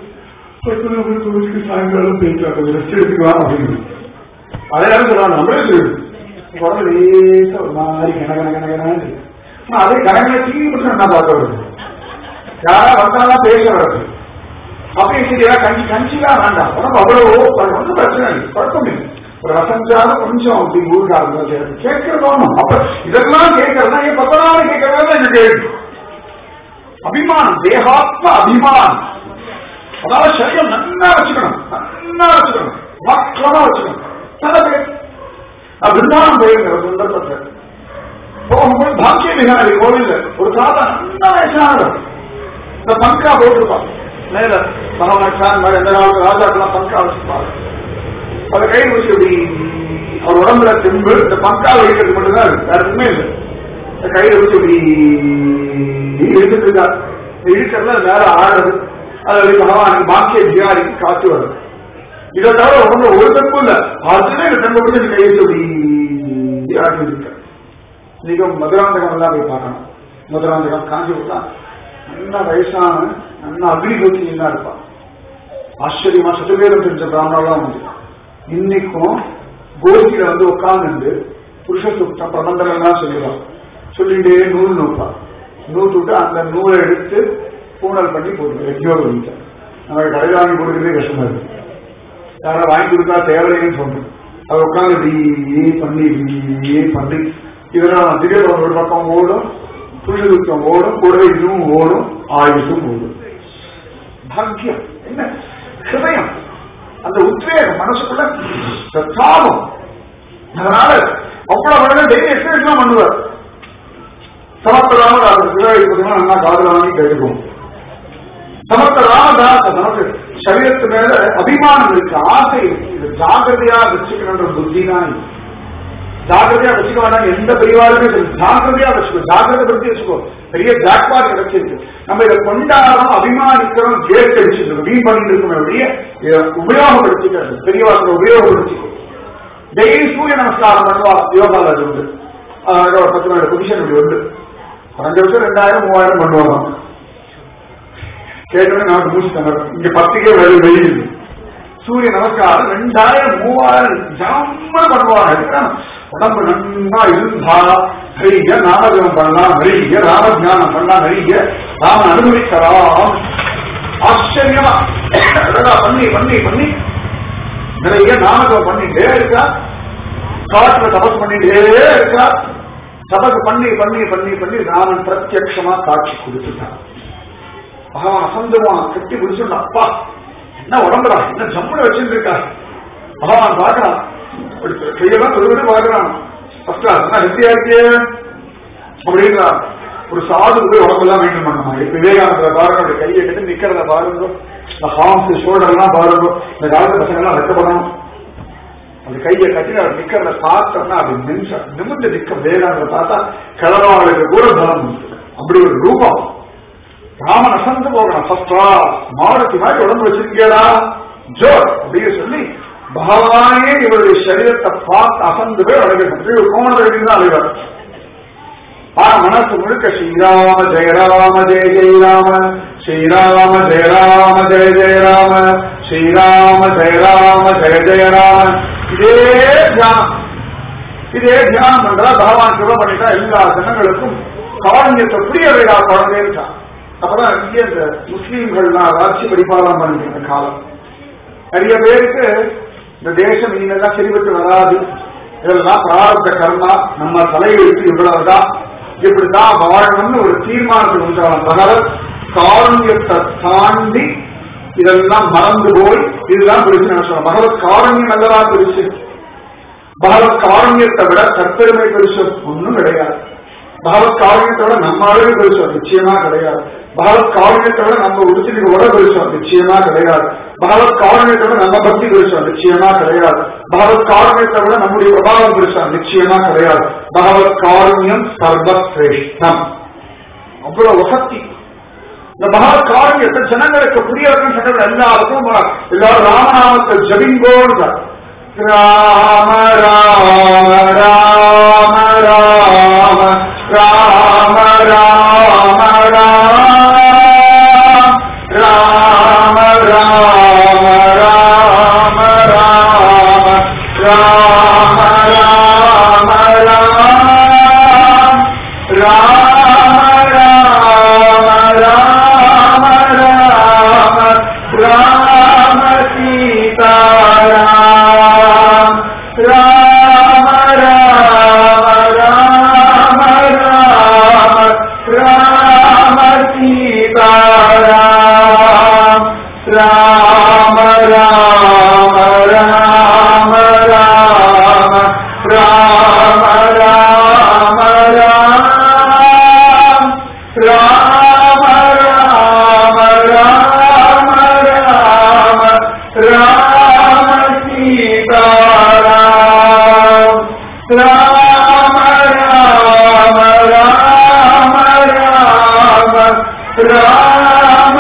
சாயங்காலம் பேசுவாங்க ரெஸ்ட் எடுத்துக்கலாம் அப்படின்னு அதே நேரம் சொல்லுவாங்க. நம்மளே சொல்லிடுது உடம்பு லேசா ஒரு மாதிரி கன கன கன கன அதே கனகன டிவி பற்றி என்ன பார்க்க வருது. யாரா வந்தாலும் பேச வருது. அப்படி சரியா கஞ்சி கஞ்சிலாம் வேண்டாம். உடம்பு அவ்வளவு ஒன்றும் பிரச்சனை இல்லை. குழப்பம் இல்லை. ஒரு ரசஞ்சாலும் கொஞ்சம் அப்படி ஊருக்காக கேட்கறதோம். அப்ப இதெல்லாம் கேட்கறதா என் பத்தனால கேட்கறதா எனக்கு கேள்வி. அபிமானம் தேகாத்ம அபிமானம். அதாவது சரீரம் நல்லா வச்சுக்கணும் நல்லா வச்சுக்கணும் மக்களமா வச்சுக்கணும். சில பேர் நான் விருந்தானம் போயிருக்கிற சந்தர்ப்பத்தை போகும்போது பாக்கிய விகாரி கோவில் ஒரு தாத்தா நல்லா வயசானவர் இந்த பங்கா போட்டிருப்பாங்க. மேல பகவான் மாதிரி எந்த காலத்து ராஜாக்கெல்லாம் பங்கா வச்சிருப்பாங்க. அதை கை வச்சு அப்படி அவர் உடம்புல திரும்ப இந்த பங்கா வைக்கிறது மட்டும்தான் இருக்கு. வேற எதுவுமே இல்லை. கையில வச்சு அப்படி இழுத்துட்டு இருக்காரு. இழுக்கிறதுல வேற ஆடுறது. அது பகவானுக்கு பாக்கிய விகாரிக்கு காட்சி வருது. இதை தவிர உடம்புல ஒரு தப்பு இல்லை. அதுல இந்த தம்பை கூட கையை வச்சு அப்படி ஆட்டி இருக்க. நீங்க மதுராந்தகம் எல்லாம் போய் பார்க்கணும். மதுராந்தகம் காஞ்சிபுரம் நல்லா வயசான நல்லா அக்னி கோச்சிங்கன்னா இருப்பான். ஆச்சரியமா சதுர்வேதம் தெரிஞ்ச பிராமணெல்லாம் உண்டு. இன்னைக்கும் கோஷ்டியில வந்து உட்கார்ந்து புருஷ சுத்தம் பிரபந்தம் எல்லாம் சொல்லுவான். சொல்லிட்டே நூல் நூப்பான். நூல் விட்டு அந்த நூலை எடுத்து பூனல் பண்ணி போட்டு எங்கேயோ வீட்டான். நமக்கு கடையில் வாங்கி கொடுக்கறதே கஷ்டமா இருக்கு. யாரும் வாங்கி கொடுத்தா தேவைன்னு சொல்றேன். அதை உட்காந்து இப்படியே பண்ணி இப்படியே பண்ணி இதெல்லாம் திடீர் ஒரு பக்கம் ஓடும், புருஷ சுத்தம் ஓடும், கூடவே இதுவும் ஓடும், ஆயுசும் ஓடும். பாக்கியம் என்ன ஹிருதயம், அந்த உத்வேகம் மனசுக்குள்ள தாபம். அதனால அவ்வளவு வேணும் டெய்லி எக்ஸசைஸ் பண்ணுவார். சமத்த ராமதாஸ் நல்லா காதல வாங்கி கேட்டுக்குவோம். சமத்த ராமதாஸ் நமக்கு சரீரத்து மேல அபிமானம் இருக்கு, ஆசை இருக்கு. இது ஜாகிரதையா வச்சுக்கணுன்ற புத்தி தான். ஜாகிரதையா வச்சுக்க வேண்டாம், எந்த பெரியவாருமே ஜாகிரதையா வச்சுக்கோ, ஜாகிரதை படுத்தி வச்சுக்கோ. பெரிய ஜாக்பாட் கிடைச்சிருக்கு. நம்ம இதை கொண்டாடுறோம், அபிமானிக்கிறோம், கேட் அடிச்சிருக்கோம், வீண் பண்ணிட்டு இருக்கோம். அப்படியே உபயோகப்படுத்திக்கிறது, பெரியவாசனை உபயோகப்படுத்திக்கோ. டெய்லி சூரிய நமஸ்காரம் பண்ணுவா யோகால உண்டு. ஒரு பத்து மணி பொசிஷன் இப்படி உண்டு. ரெண்டு வருஷம் ரெண்டாயிரம் மூவாயிரம் பண்ணுவாங்க. கேட்டோட நமக்கு மூச்சு தங்கணும். இங்க பத்துக்கே வெளி வெளியுது. சூரிய நமஸ்காரம் ரெண்டாயிரம் மூவாயிரம் ஜாம பண்ணுவாங்க. உடம்பு நன்னா இருந்தா நிறைய நாமஜபம் பண்ணலாம், நிறைய ராம தியானம் பண்ணலாம், நிறைய ராம அனுபவிக்கலாம். ஆச்சரியமா பண்ணி பண்ணி பண்ணி நிறைய நாமஜபம் பண்ணிட்டே இருக்கா. காட்டுல தபஸ் பண்ணிட்டே இருக்கா. தபஸ் பண்ணி பண்ணி பண்ணி பண்ணி ராமன் பிரத்யட்சமா காட்சி கொடுத்துட்டான். பகவான் அசந்துவான், கட்டி பிடிச்சுட்டு அப்பா என்ன உடம்புறா, என்ன ஜம்முல வச்சிருக்கா. பகவான் பார்க்கலாம், கையெல்லாம் சொல்லிவிட்டு பார்க்கிறான். ஹெல்த்தியா இருக்கே அப்படின்னா ஒரு சாது போய் உடம்பெல்லாம் மெயின்டைன் பண்ணணுமா. விவேகானந்த பாருங்க, அப்படி கையை கட்டி நிக்கிறத பாருங்க, இந்த ஹார்ம்ஸ் ஷோல்டர் எல்லாம் பாருங்க. இந்த காலத்து பசங்க எல்லாம் வெட்டப்படணும். அந்த கையை கட்டி அவர் நிக்கிறத பார்த்தோம்னா அப்படி நிமிஷம் நிமிர்ந்து நிற்கும். விவேகானந்த பார்த்தா கிழவர்களுக்கு கூட பலம். அப்படி ஒரு ரூபம். ராமன் அசந்து போகணும். ஃபர்ஸ்டா மாருதி மாதிரி உடம்பு வச்சிருக்கேடா ஜோர் அப்படின்னு சொல்லி பகவானே இவருடைய சரீரத்தை பார்த்து அசந்து போய் அழகு கோணம் தான் அழுகார். ஆனா மனசு முழுக்க ஸ்ரீராம ஜெயராம ஜெய ஜெயராம, ஸ்ரீராம ஜெயராம ஜெய ஜெயராம, ஸ்ரீராம ஜெயராம ஜெய ஜெயராம. இதே தியானம், இதே தியானம் பண்றா பகவான் கிருபை பண்ணிட்டா எல்லா ஜனங்களுக்கும் காரண்யத்தை புரிய வைடா குழந்தை இருக்கா. அப்பதான் நிறைய இந்த முஸ்லீம்கள்லாம் ராட்சி படிப்பாளம் பண்ணிருக்க காலம். நிறைய பேருக்கு இந்த தேசம் இனிமேதான் சரிபட்டு வராது, இதெல்லாம் பிராரப்த கர்மா, நம்ம தலையெழுத்து இவ்வளவுதான், இப்படிதான் வாழணும்னு ஒரு தீர்மானத்துக்கு உண்டான பகவத் காரண்யத்தை தாண்டி இதெல்லாம் மறந்து போய் இதுதான் பிடிச்சு நினைச்சோம். பகவத் காரண்யம் நல்லதா பிடிச்சு. பகவத் காரண்யத்தை விட கற்பெருமை பெருசு ஒன்றும் கிடையாது. பகவத் காரண்யத்தை விட நம்ம அழகு பெருசோம் நிச்சயமா கிடையாது. பகவத் காரண்யத்தை விட நம்ம உடுத்திக்கு உட பெருசோம் நிச்சயமா கிடையாது. பகவத் காரண்யத்தை விட நம்ம பக்தி பெருசோம் நிச்சயமா கிடையாது. பகவத் காரண்யத்தை விட நம்முடைய பிரபாவம் பெருசோம் நிச்சயமா கிடையாது. பகவத் காரண்யம் சர்வசிரேஷ்டம். அவ்வளவு வசதி. இந்த பகவத் காரண்யத்தை ஜனங்களுக்கு புரியவர்கள் சட்டம் எல்லாருக்கும் எல்லாரும் ராமநாமத்தை ஜபிங்கோன்ற ராம ராம ராம ராம ராம ராம ராம ராம ராம ராம ராம ராம ராம ராம ராம ராம ராம ராம சீதாராம் ராம ராம ராம ராம ராம சீதாராம் ராம ராம ராம ராம ராம ராம ராம் ராம ராம ராம ராம ராம சீதாராம் ராம ராம ராம ராம ராம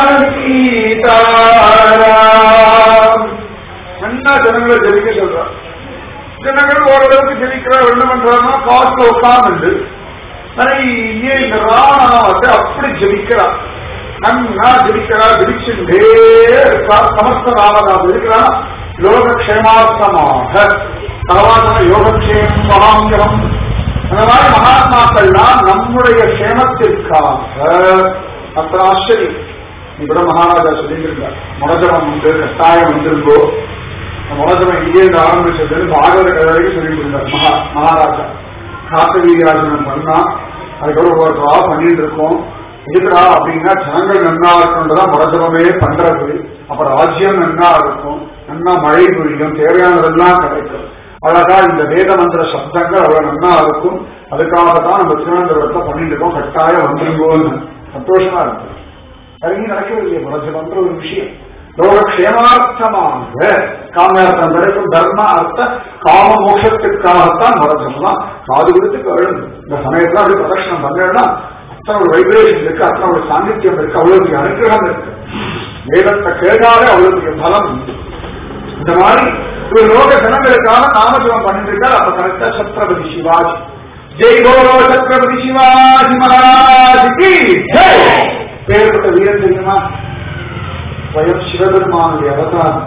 சீதாராம். என்ன ஜனங்களை ஜெபிக்க சொல்றான். ஜனங்கள் ஓரளவுக்கு ஜெபிக்கிற என்ன பண்றாங்கன்னா காசுல உட்கார்ந்து நிறைய இந்த ராமநாமத்தை அப்படி ஜெபிக்கிறார். நன்னா ஜெபிக்கிறா, ஜெபிச்சுட்டே இருக்கா. சமஸ்த ராமநாமம் இருக்கிறா லோகக்ஷேமார்த்தமாக பகவான் யோகக்ஷேமம் மகாமியம். அந்த மாதிரி மகாத்மாக்கள்லாம் நம்முடைய சேமத்திற்காக அத்தனை ஆச்சரியம். இப்பட மகாராஜா சொல்லியிருந்தார், முரஜபம் உண்டு, கட்டாயம் வந்திருந்தோ. முரஜபம் இங்கே இருந்து ஆரம்பிச்சது பாகவத கதைக்கு சொல்லிட்டு இருந்தார் மகா மகாராஜா. காத்தவீராஜனம் பண்ணா அதுக்கப்புறம் ஒரு ரா பண்ணிட்டு இருக்கோம். எதுக்குறா அப்படின்னா ஜனங்கள் நன்னா இருக்கணும்ன்றதான் முரஜபமே பண்றது. அப்புறம் ராஜ்யம் நன்னா இருக்கும், நன்னா மழை பொழியும், தேவையானதெல்லாம் கிடைக்கும். அழகா இந்த வேத மந்திர சப்தங்கள் அவ்வளவு நன்னா இருக்கும். அதுக்காகத்தான் நம்ம திருவனந்தபுரத்தை பண்ணிட்டு இருக்கோம். கட்டாயம் வந்துருங்கோன்னு சந்தோஷமா இருக்கு. இறங்கி நடக்கவில்லையே முரஜபன்ற ஒரு விஷயம். லோகக்ஷேமார்த்தமாக காமியார்த்தம் கிடைக்கும். தர்ம அர்த்த காம மோட்சத்துக்காகத்தான் முரஜபம். காது கொடுத்து கழுந்து இந்த சமயத்துல அப்படி பிரதட்சணம் பண்ணா அத்தனை ஒரு வைப்ரேஷன் இருக்கு, அத்தனை ஒரு சாநித்தியம் இருக்கு, அவ்வளவு பெரிய அனுகிரகம் இருக்கு. வேதத்தை கேட்டாலே அவ்வளவு பெரிய பலம். இந்த மாதிரி ஒரு லோக ஜனங்களுக்காக நாமஜபம் பண்ணிட்டு இருக்காரு. அப்ப கரெக்டா சத்ரபதி சிவாஜி, ஜெய் போலோ சத்ரபதி சிவாஜி மகாராஜுக்கு பேர்பட்ட வீரன் தெரியுமா? ஸ்வயம் சிவபெருமானுடைய அவதாரம்.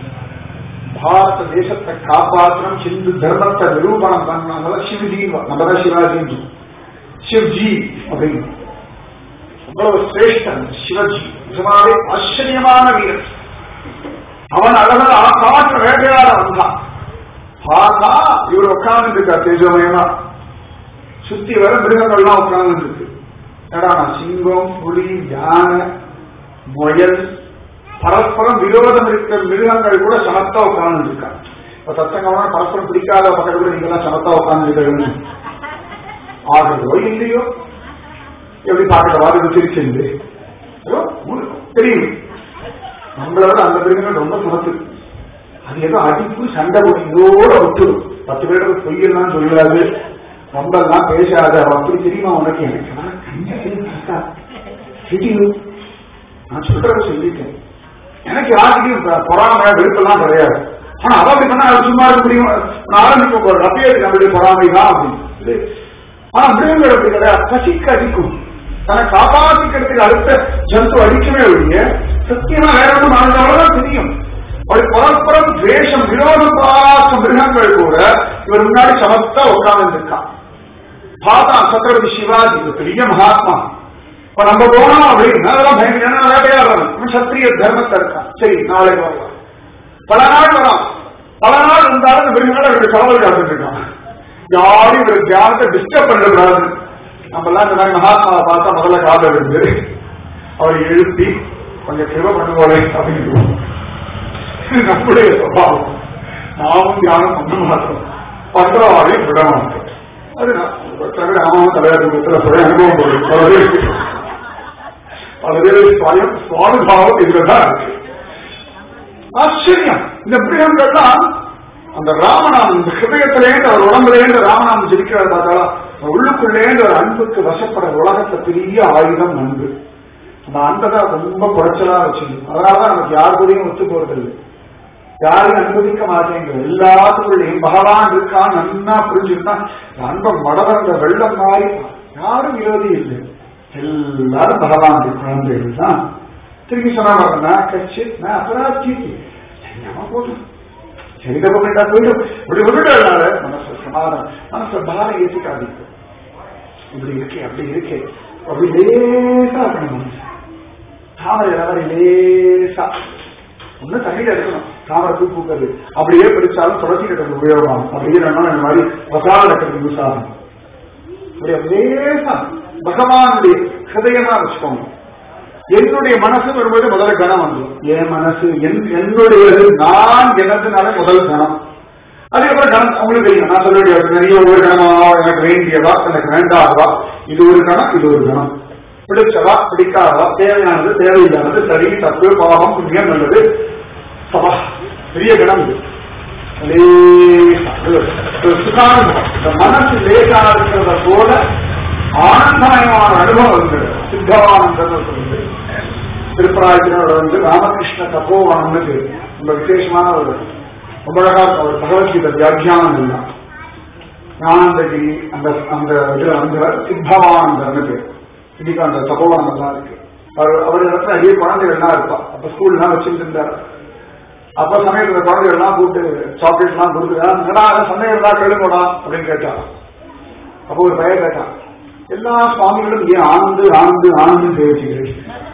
பாரத தேசத்தை காப்பாற்றணும், சிந்து தர்மத்தை நிரூபணம் பண்ணாங்க சிவஜி. நம்மதான் சிவாஜி, சிவ்ஜி அப்படின்னு அவ்வளவு சிரேஷ்டன் சிவஜி. நிஜமாவே ஆச்சரியமான வீரன். அவன் அழகா காற்று வேட்டையாட வந்தான். பார்த்தா இவர் உட்கார்ந்து இருக்கா தேஜமயமா. சுத்தி வர மிருகங்கள்லாம் உட்கார்ந்து இருக்கு. ஏடா சிங்கம், புலி, யானை, முயல், பரஸ்பரம் விரோதம் இருக்கிற மிருகங்கள் கூட சமத்தா உட்கார்ந்து இருக்கா. இப்ப சத்தங்கம்னா பரஸ்பரம் பிடிக்காத பக்கத்துல கூட நீங்க எல்லாம் சமத்தா உட்கார்ந்து இருக்கிறீங்க. ஆகிறதோ இல்லையோ எப்படி பார்க்கற வாதம் சிரிச்சு தெரியும். நம்மளோட அந்த மிருகங்கள் ரொம்ப சமத்து. அது ஏதோ அடிப்பு சண்டை போட்டு இதோட விட்டுடும். பத்து பேருக்கு பொய்யெல்லாம் சொல்லாது, ரொம்ப எல்லாம் பேசாத. அப்படி தெரியுமா உனக்கு? எனக்கு நான் சொல்றத சொல்லிட்டேன். எனக்கு யாருக்கும் பொறாம வெறுப்பெல்லாம் கிடையாது. ஆனா அவருக்கு பண்ணா அது சும்மா இருக்க முடியும். நான் ஆரம்பிக்க போறேன் அப்பயே நம்மளுடைய பொறாமை தான் அப்படின்னு. ஆனா மிருகங்கள் அப்படி கிடையாது. பசிக்கு அடிக்கும். தன்னை காப்பாற்றிக்கிறதுக்கு அடுத்த ஜந்து அடிக்கவே ஒழிய சத்தியமா வேற ஒன்றும் வாழ்ந்தாலும் தெரியும். ஒரு பரஸ்பரம் துவேஷம் விரோதம் பார்த்த மிருகங்கள் கூட இவர் முன்னாடி சமத்தா உட்கார்ந்து இருக்கான். பார்த்தா சத்ரபதி சிவாஜி பெரிய மகாத்மா. இப்ப நம்ம போனோம் அப்படின்னா அதெல்லாம் பயங்கர வேட்டையாடுறோம். சத்திரிய தர்மத்தை இருக்கான். சரி நாளைக்கு வரலாம். பல நாள் வரான். பல நாள் இருந்தாலும் இந்த மிருகங்களை அவருடைய காவல் காத்துட்டு இருக்கான். யாரும் இவரு தியானத்தை டிஸ்டர்ப் பண்ணக்கூடாது. நம்ம எல்லாம் இந்த மாதிரி மகாத்மாவை பார்த்தா முதல்ல காதல் இருந்து அவரை எழுப்பி கொஞ்சம் கிருபை பண்ணுவோலே அப்படின்னு நம்முடைய சுபாவம். நாமும் தியானம் பண்ண மாட்டோம், பண்றவாளையும் விட மாட்டோம். அது ராமன் தலையாட்டுல சொல்ல அனுபவம் போடுறது பலவேறு சுவாயம் சுவானுபாவம் இதுதான் இருக்கு. ஆச்சரியம். இந்த மிருகங்கள்லாம் அந்த ராமநாமம் இந்த ஹிருதயத்திலேருந்து அவர் உடம்புலேருந்து ராமநாமம் ஜெயிக்கிறத பார்த்தாலும் உள்ளுக்குள்ளேந்து ஒரு அன்புக்கு வசப்படுற உலகத்தை பெரிய ஆயுதம் அன்பு. அந்த அன்பதான் ரொம்ப குறைச்சலா வச்சிருக்கோம். அதனாலதான் நமக்கு யாருக்குள்ளேயும் ஒத்து போறதில்லை, யாரையும் அனுமதிக்க மாட்டேங்குது. எல்லாத்துக்குள்ளேயும் பகவான் இருக்கான் நன்னா புரிஞ்சுக்கிட்டா அன்பை மடவந்த வெள்ளம் மாறி யாரும் விரோதி இல்லை. எல்லாரும் பகவான் குழந்தைகள் தான். திரும்பி சொன்னா கட்சி நான் அபராதி போதும் சரிதப்ப வேண்டா போயிடும். இப்படி விட்டுட்டால மனசு சமாதானம், மனசை பாரம் ஏற்றிக்காதீங்க. இப்படி இருக்கே அப்படி இருக்கே அப்படி லேசா இருக்கணும். மனசு தாமரை மாதிரி லேசா ஒண்ணு தண்ணியில இருக்கணும். தாமரை பூ பூக்கிறது அப்படியே பிடிச்சாலும் துளசி கட்டுறது உபயோகம். அப்படியே இந்த மாதிரி வசால கட்டுறது யூஸ் ஆகும். அப்படி லேசா பகவானுடைய ஹிருதயமா வச்சுக்கோங்க. என்னுடைய மனசு வரும்போது முதல்ல கணம் வந்துடும். என் மனசு என்னுடையது, நான் எனதுனால முதல் கணம். அதுக்கப்புறம் கணம் உங்களுக்கு தெரியும். நான் சொல்ல முடியாது நிறைய ஒரு கணமா, எனக்கு வேண்டியதா எனக்கு வேண்டாதவா, இது ஒரு கணம் இது ஒரு கணம், பிடிச்சவா பிடிக்காதவா, தேவையானது தேவையில்லானது, சரி தப்பு பாவம் புண்ணியம் நல்லது சபா பெரிய கணம் இது. சுகானந்தம். இந்த மனசு லேசா இருக்கிறத போல ஆனந்தமயமான அனுபவம் வந்து சித்தவானந்தம் சொல்லுது. திருப்பராயத்தினோட வந்து ராமகிருஷ்ண தபோவனம்னு ரொம்ப விசேஷமான ஒரு ரொம்ப அழகா ஒரு பகவத்கீதை வியாக்கியானம் எல்லாம் ஞானந்தகிரி அந்த அந்த இதுல வந்து சித்தவானந்தர்னு பேர். இன்னைக்கு அந்த தபோவனம் எல்லாம் இருக்கு. அவர் அவர் இடத்துல நிறைய குழந்தைகள்லாம் இருப்பா. அப்ப ஸ்கூல்லாம் வச்சுட்டு இருந்தார். அப்ப சமயத்துல குழந்தைகள் எல்லாம் கூப்பிட்டு சாக்லேட் எல்லாம் கொடுக்குறான், சந்தேகம் தான் கேளுங்கடா அப்படின்னு கேட்டான். அப்போ ஒரு பையன் கேட்டான், எல்லா சுவாமிகளும் ஏன் ஆனந்து ஆனந்து ஆனந்து சேவிச்சுக்கிறேன்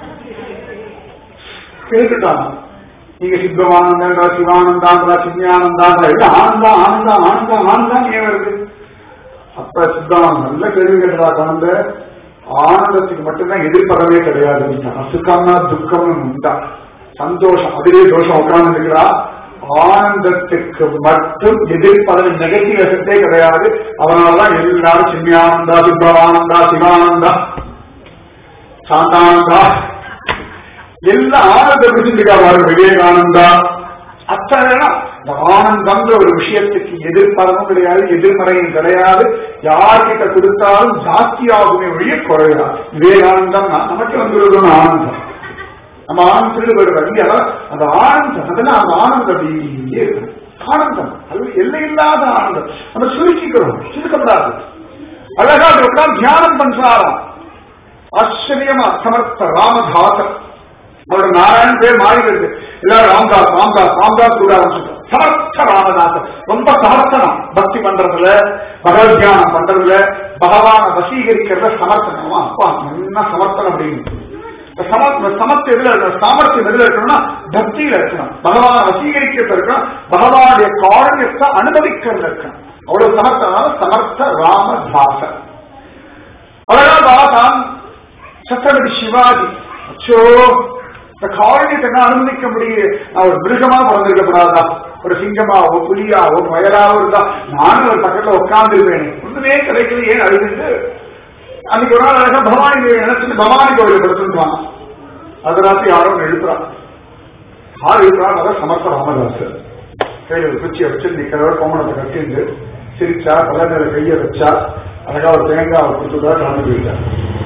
கேட்டுட்டான். நீங்க சித்தமானந்தா சிவானந்தாங்களா சிஞ்ஞானந்தாங்களா இல்ல ஆனந்தா ஆனந்தா ஆனந்தா ஆனந்தா ஏன் வருது? அப்ப சித்தமான நல்ல கேள்வி கேட்டதா குழந்தை, ஆனந்தத்துக்கு மட்டும்தான் எதிர்ப்பதவே கிடையாது. சுகம்னா துக்கம்னு உண்டா, சந்தோஷம் அதிலே தோஷம் உட்கார்ந்து இருக்கிறா. ஆனந்தத்துக்கு மட்டும் எதிர்ப்பதவி நெகட்டிவ் எஃபெக்டே கிடையாது. அதனாலதான் எல்லாரும் சின்யானந்தா சித்தமானந்தா சிவானந்தா சாந்தானந்தா எல்லாம் ஆனந்த பிடிச்சிருக்காரு. விவேகானந்தா அத்தனை இந்த ஆனந்தம்ன்ற ஒரு விஷயத்துக்கு எதிர்ப்பதமும் கிடையாது, எதிர்மறையும் கிடையாது. யார்கிட்ட கொடுத்தாலும் ஜாஸ்தியாகுமே ஒழிய குறையாது. விவேகானந்தம் நமக்கு வந்துருக்கணும் ஆனந்தம். நம்ம ஆனந்தத்துக்கு வருவாங்க அந்த ஆனந்தம், அதெல்லாம் அந்த ஆனந்தம் ஆனந்தம் அது எல்லையில்லாத ஆனந்தம். நம்ம சுருக்கிக்கிறோம், சுருக்கப்படாது. அழகா அதெல்லாம் தியானம் பண்றாராம். ஆச்சரியமா சமர்த்த ராமதாசன் அவரோட நாராயணன் பேர் மாறி இருக்கு. எல்லாரும் ராம்தாஸ் ராம்தாஸ் ராம்தாஸ் கூட ஆரம்பிச்சுட்டோம். சமர்த்த ராமதாசன் ரொம்ப சமர்த்தனம். பக்தி பண்றதுல, பகவத்யானம் பண்றதுல, பகவான வசீகரிக்கிறத சமர்த்தனமா. அப்பா என்ன சமர்த்தனம் அப்படின்னு சமத்து எதுல இருக்கணும், சாமர்த்தியம் எதுல இருக்கணும்னா பக்தியில இருக்கணும். பகவான வசீகரிக்கிறது இருக்கணும், பகவானுடைய காரணியத்தை அனுபவிக்கிறது இருக்கணும். அவ்வளவு சமர்த்தனால சமர்த்த ராமதாசன். அழகா பாதான் சத்ரபதி சிவாஜி. அச்சோ இந்த காரணியத்தை என்ன அனுமதிக்க முடியுது? நான் ஒரு மிருகமா பிறந்திருக்கப்படாதா, ஒரு சிங்கமா ஒரு புலியா ஒரு வயலாவோ இருந்தா நானும் ஒரு பக்கத்துல உட்கார்ந்துருவேன். ஒண்ணுமே கிடைக்கல, ஏன் அழுதுட்டு அன்னைக்கு ஒரு நாள் அழகா பவானி நினைச்சிட்டு பவானி கோவிலை படுத்துருவாங்க. அது ராத்திரி யாரோ எழுப்புறான். யார் எழுப்புறான்? அதான் சமர்த்த ராமதாசர். கையில ஒரு குச்சியை வச்சு நிக்கிறவர கோமணத்தை கட்டிட்டு சிரிச்சா, பல நேர கையை வச்சா, அழகா ஒரு தேங்காய் கொடுத்துட்டா கலந்து போயிட்டார்.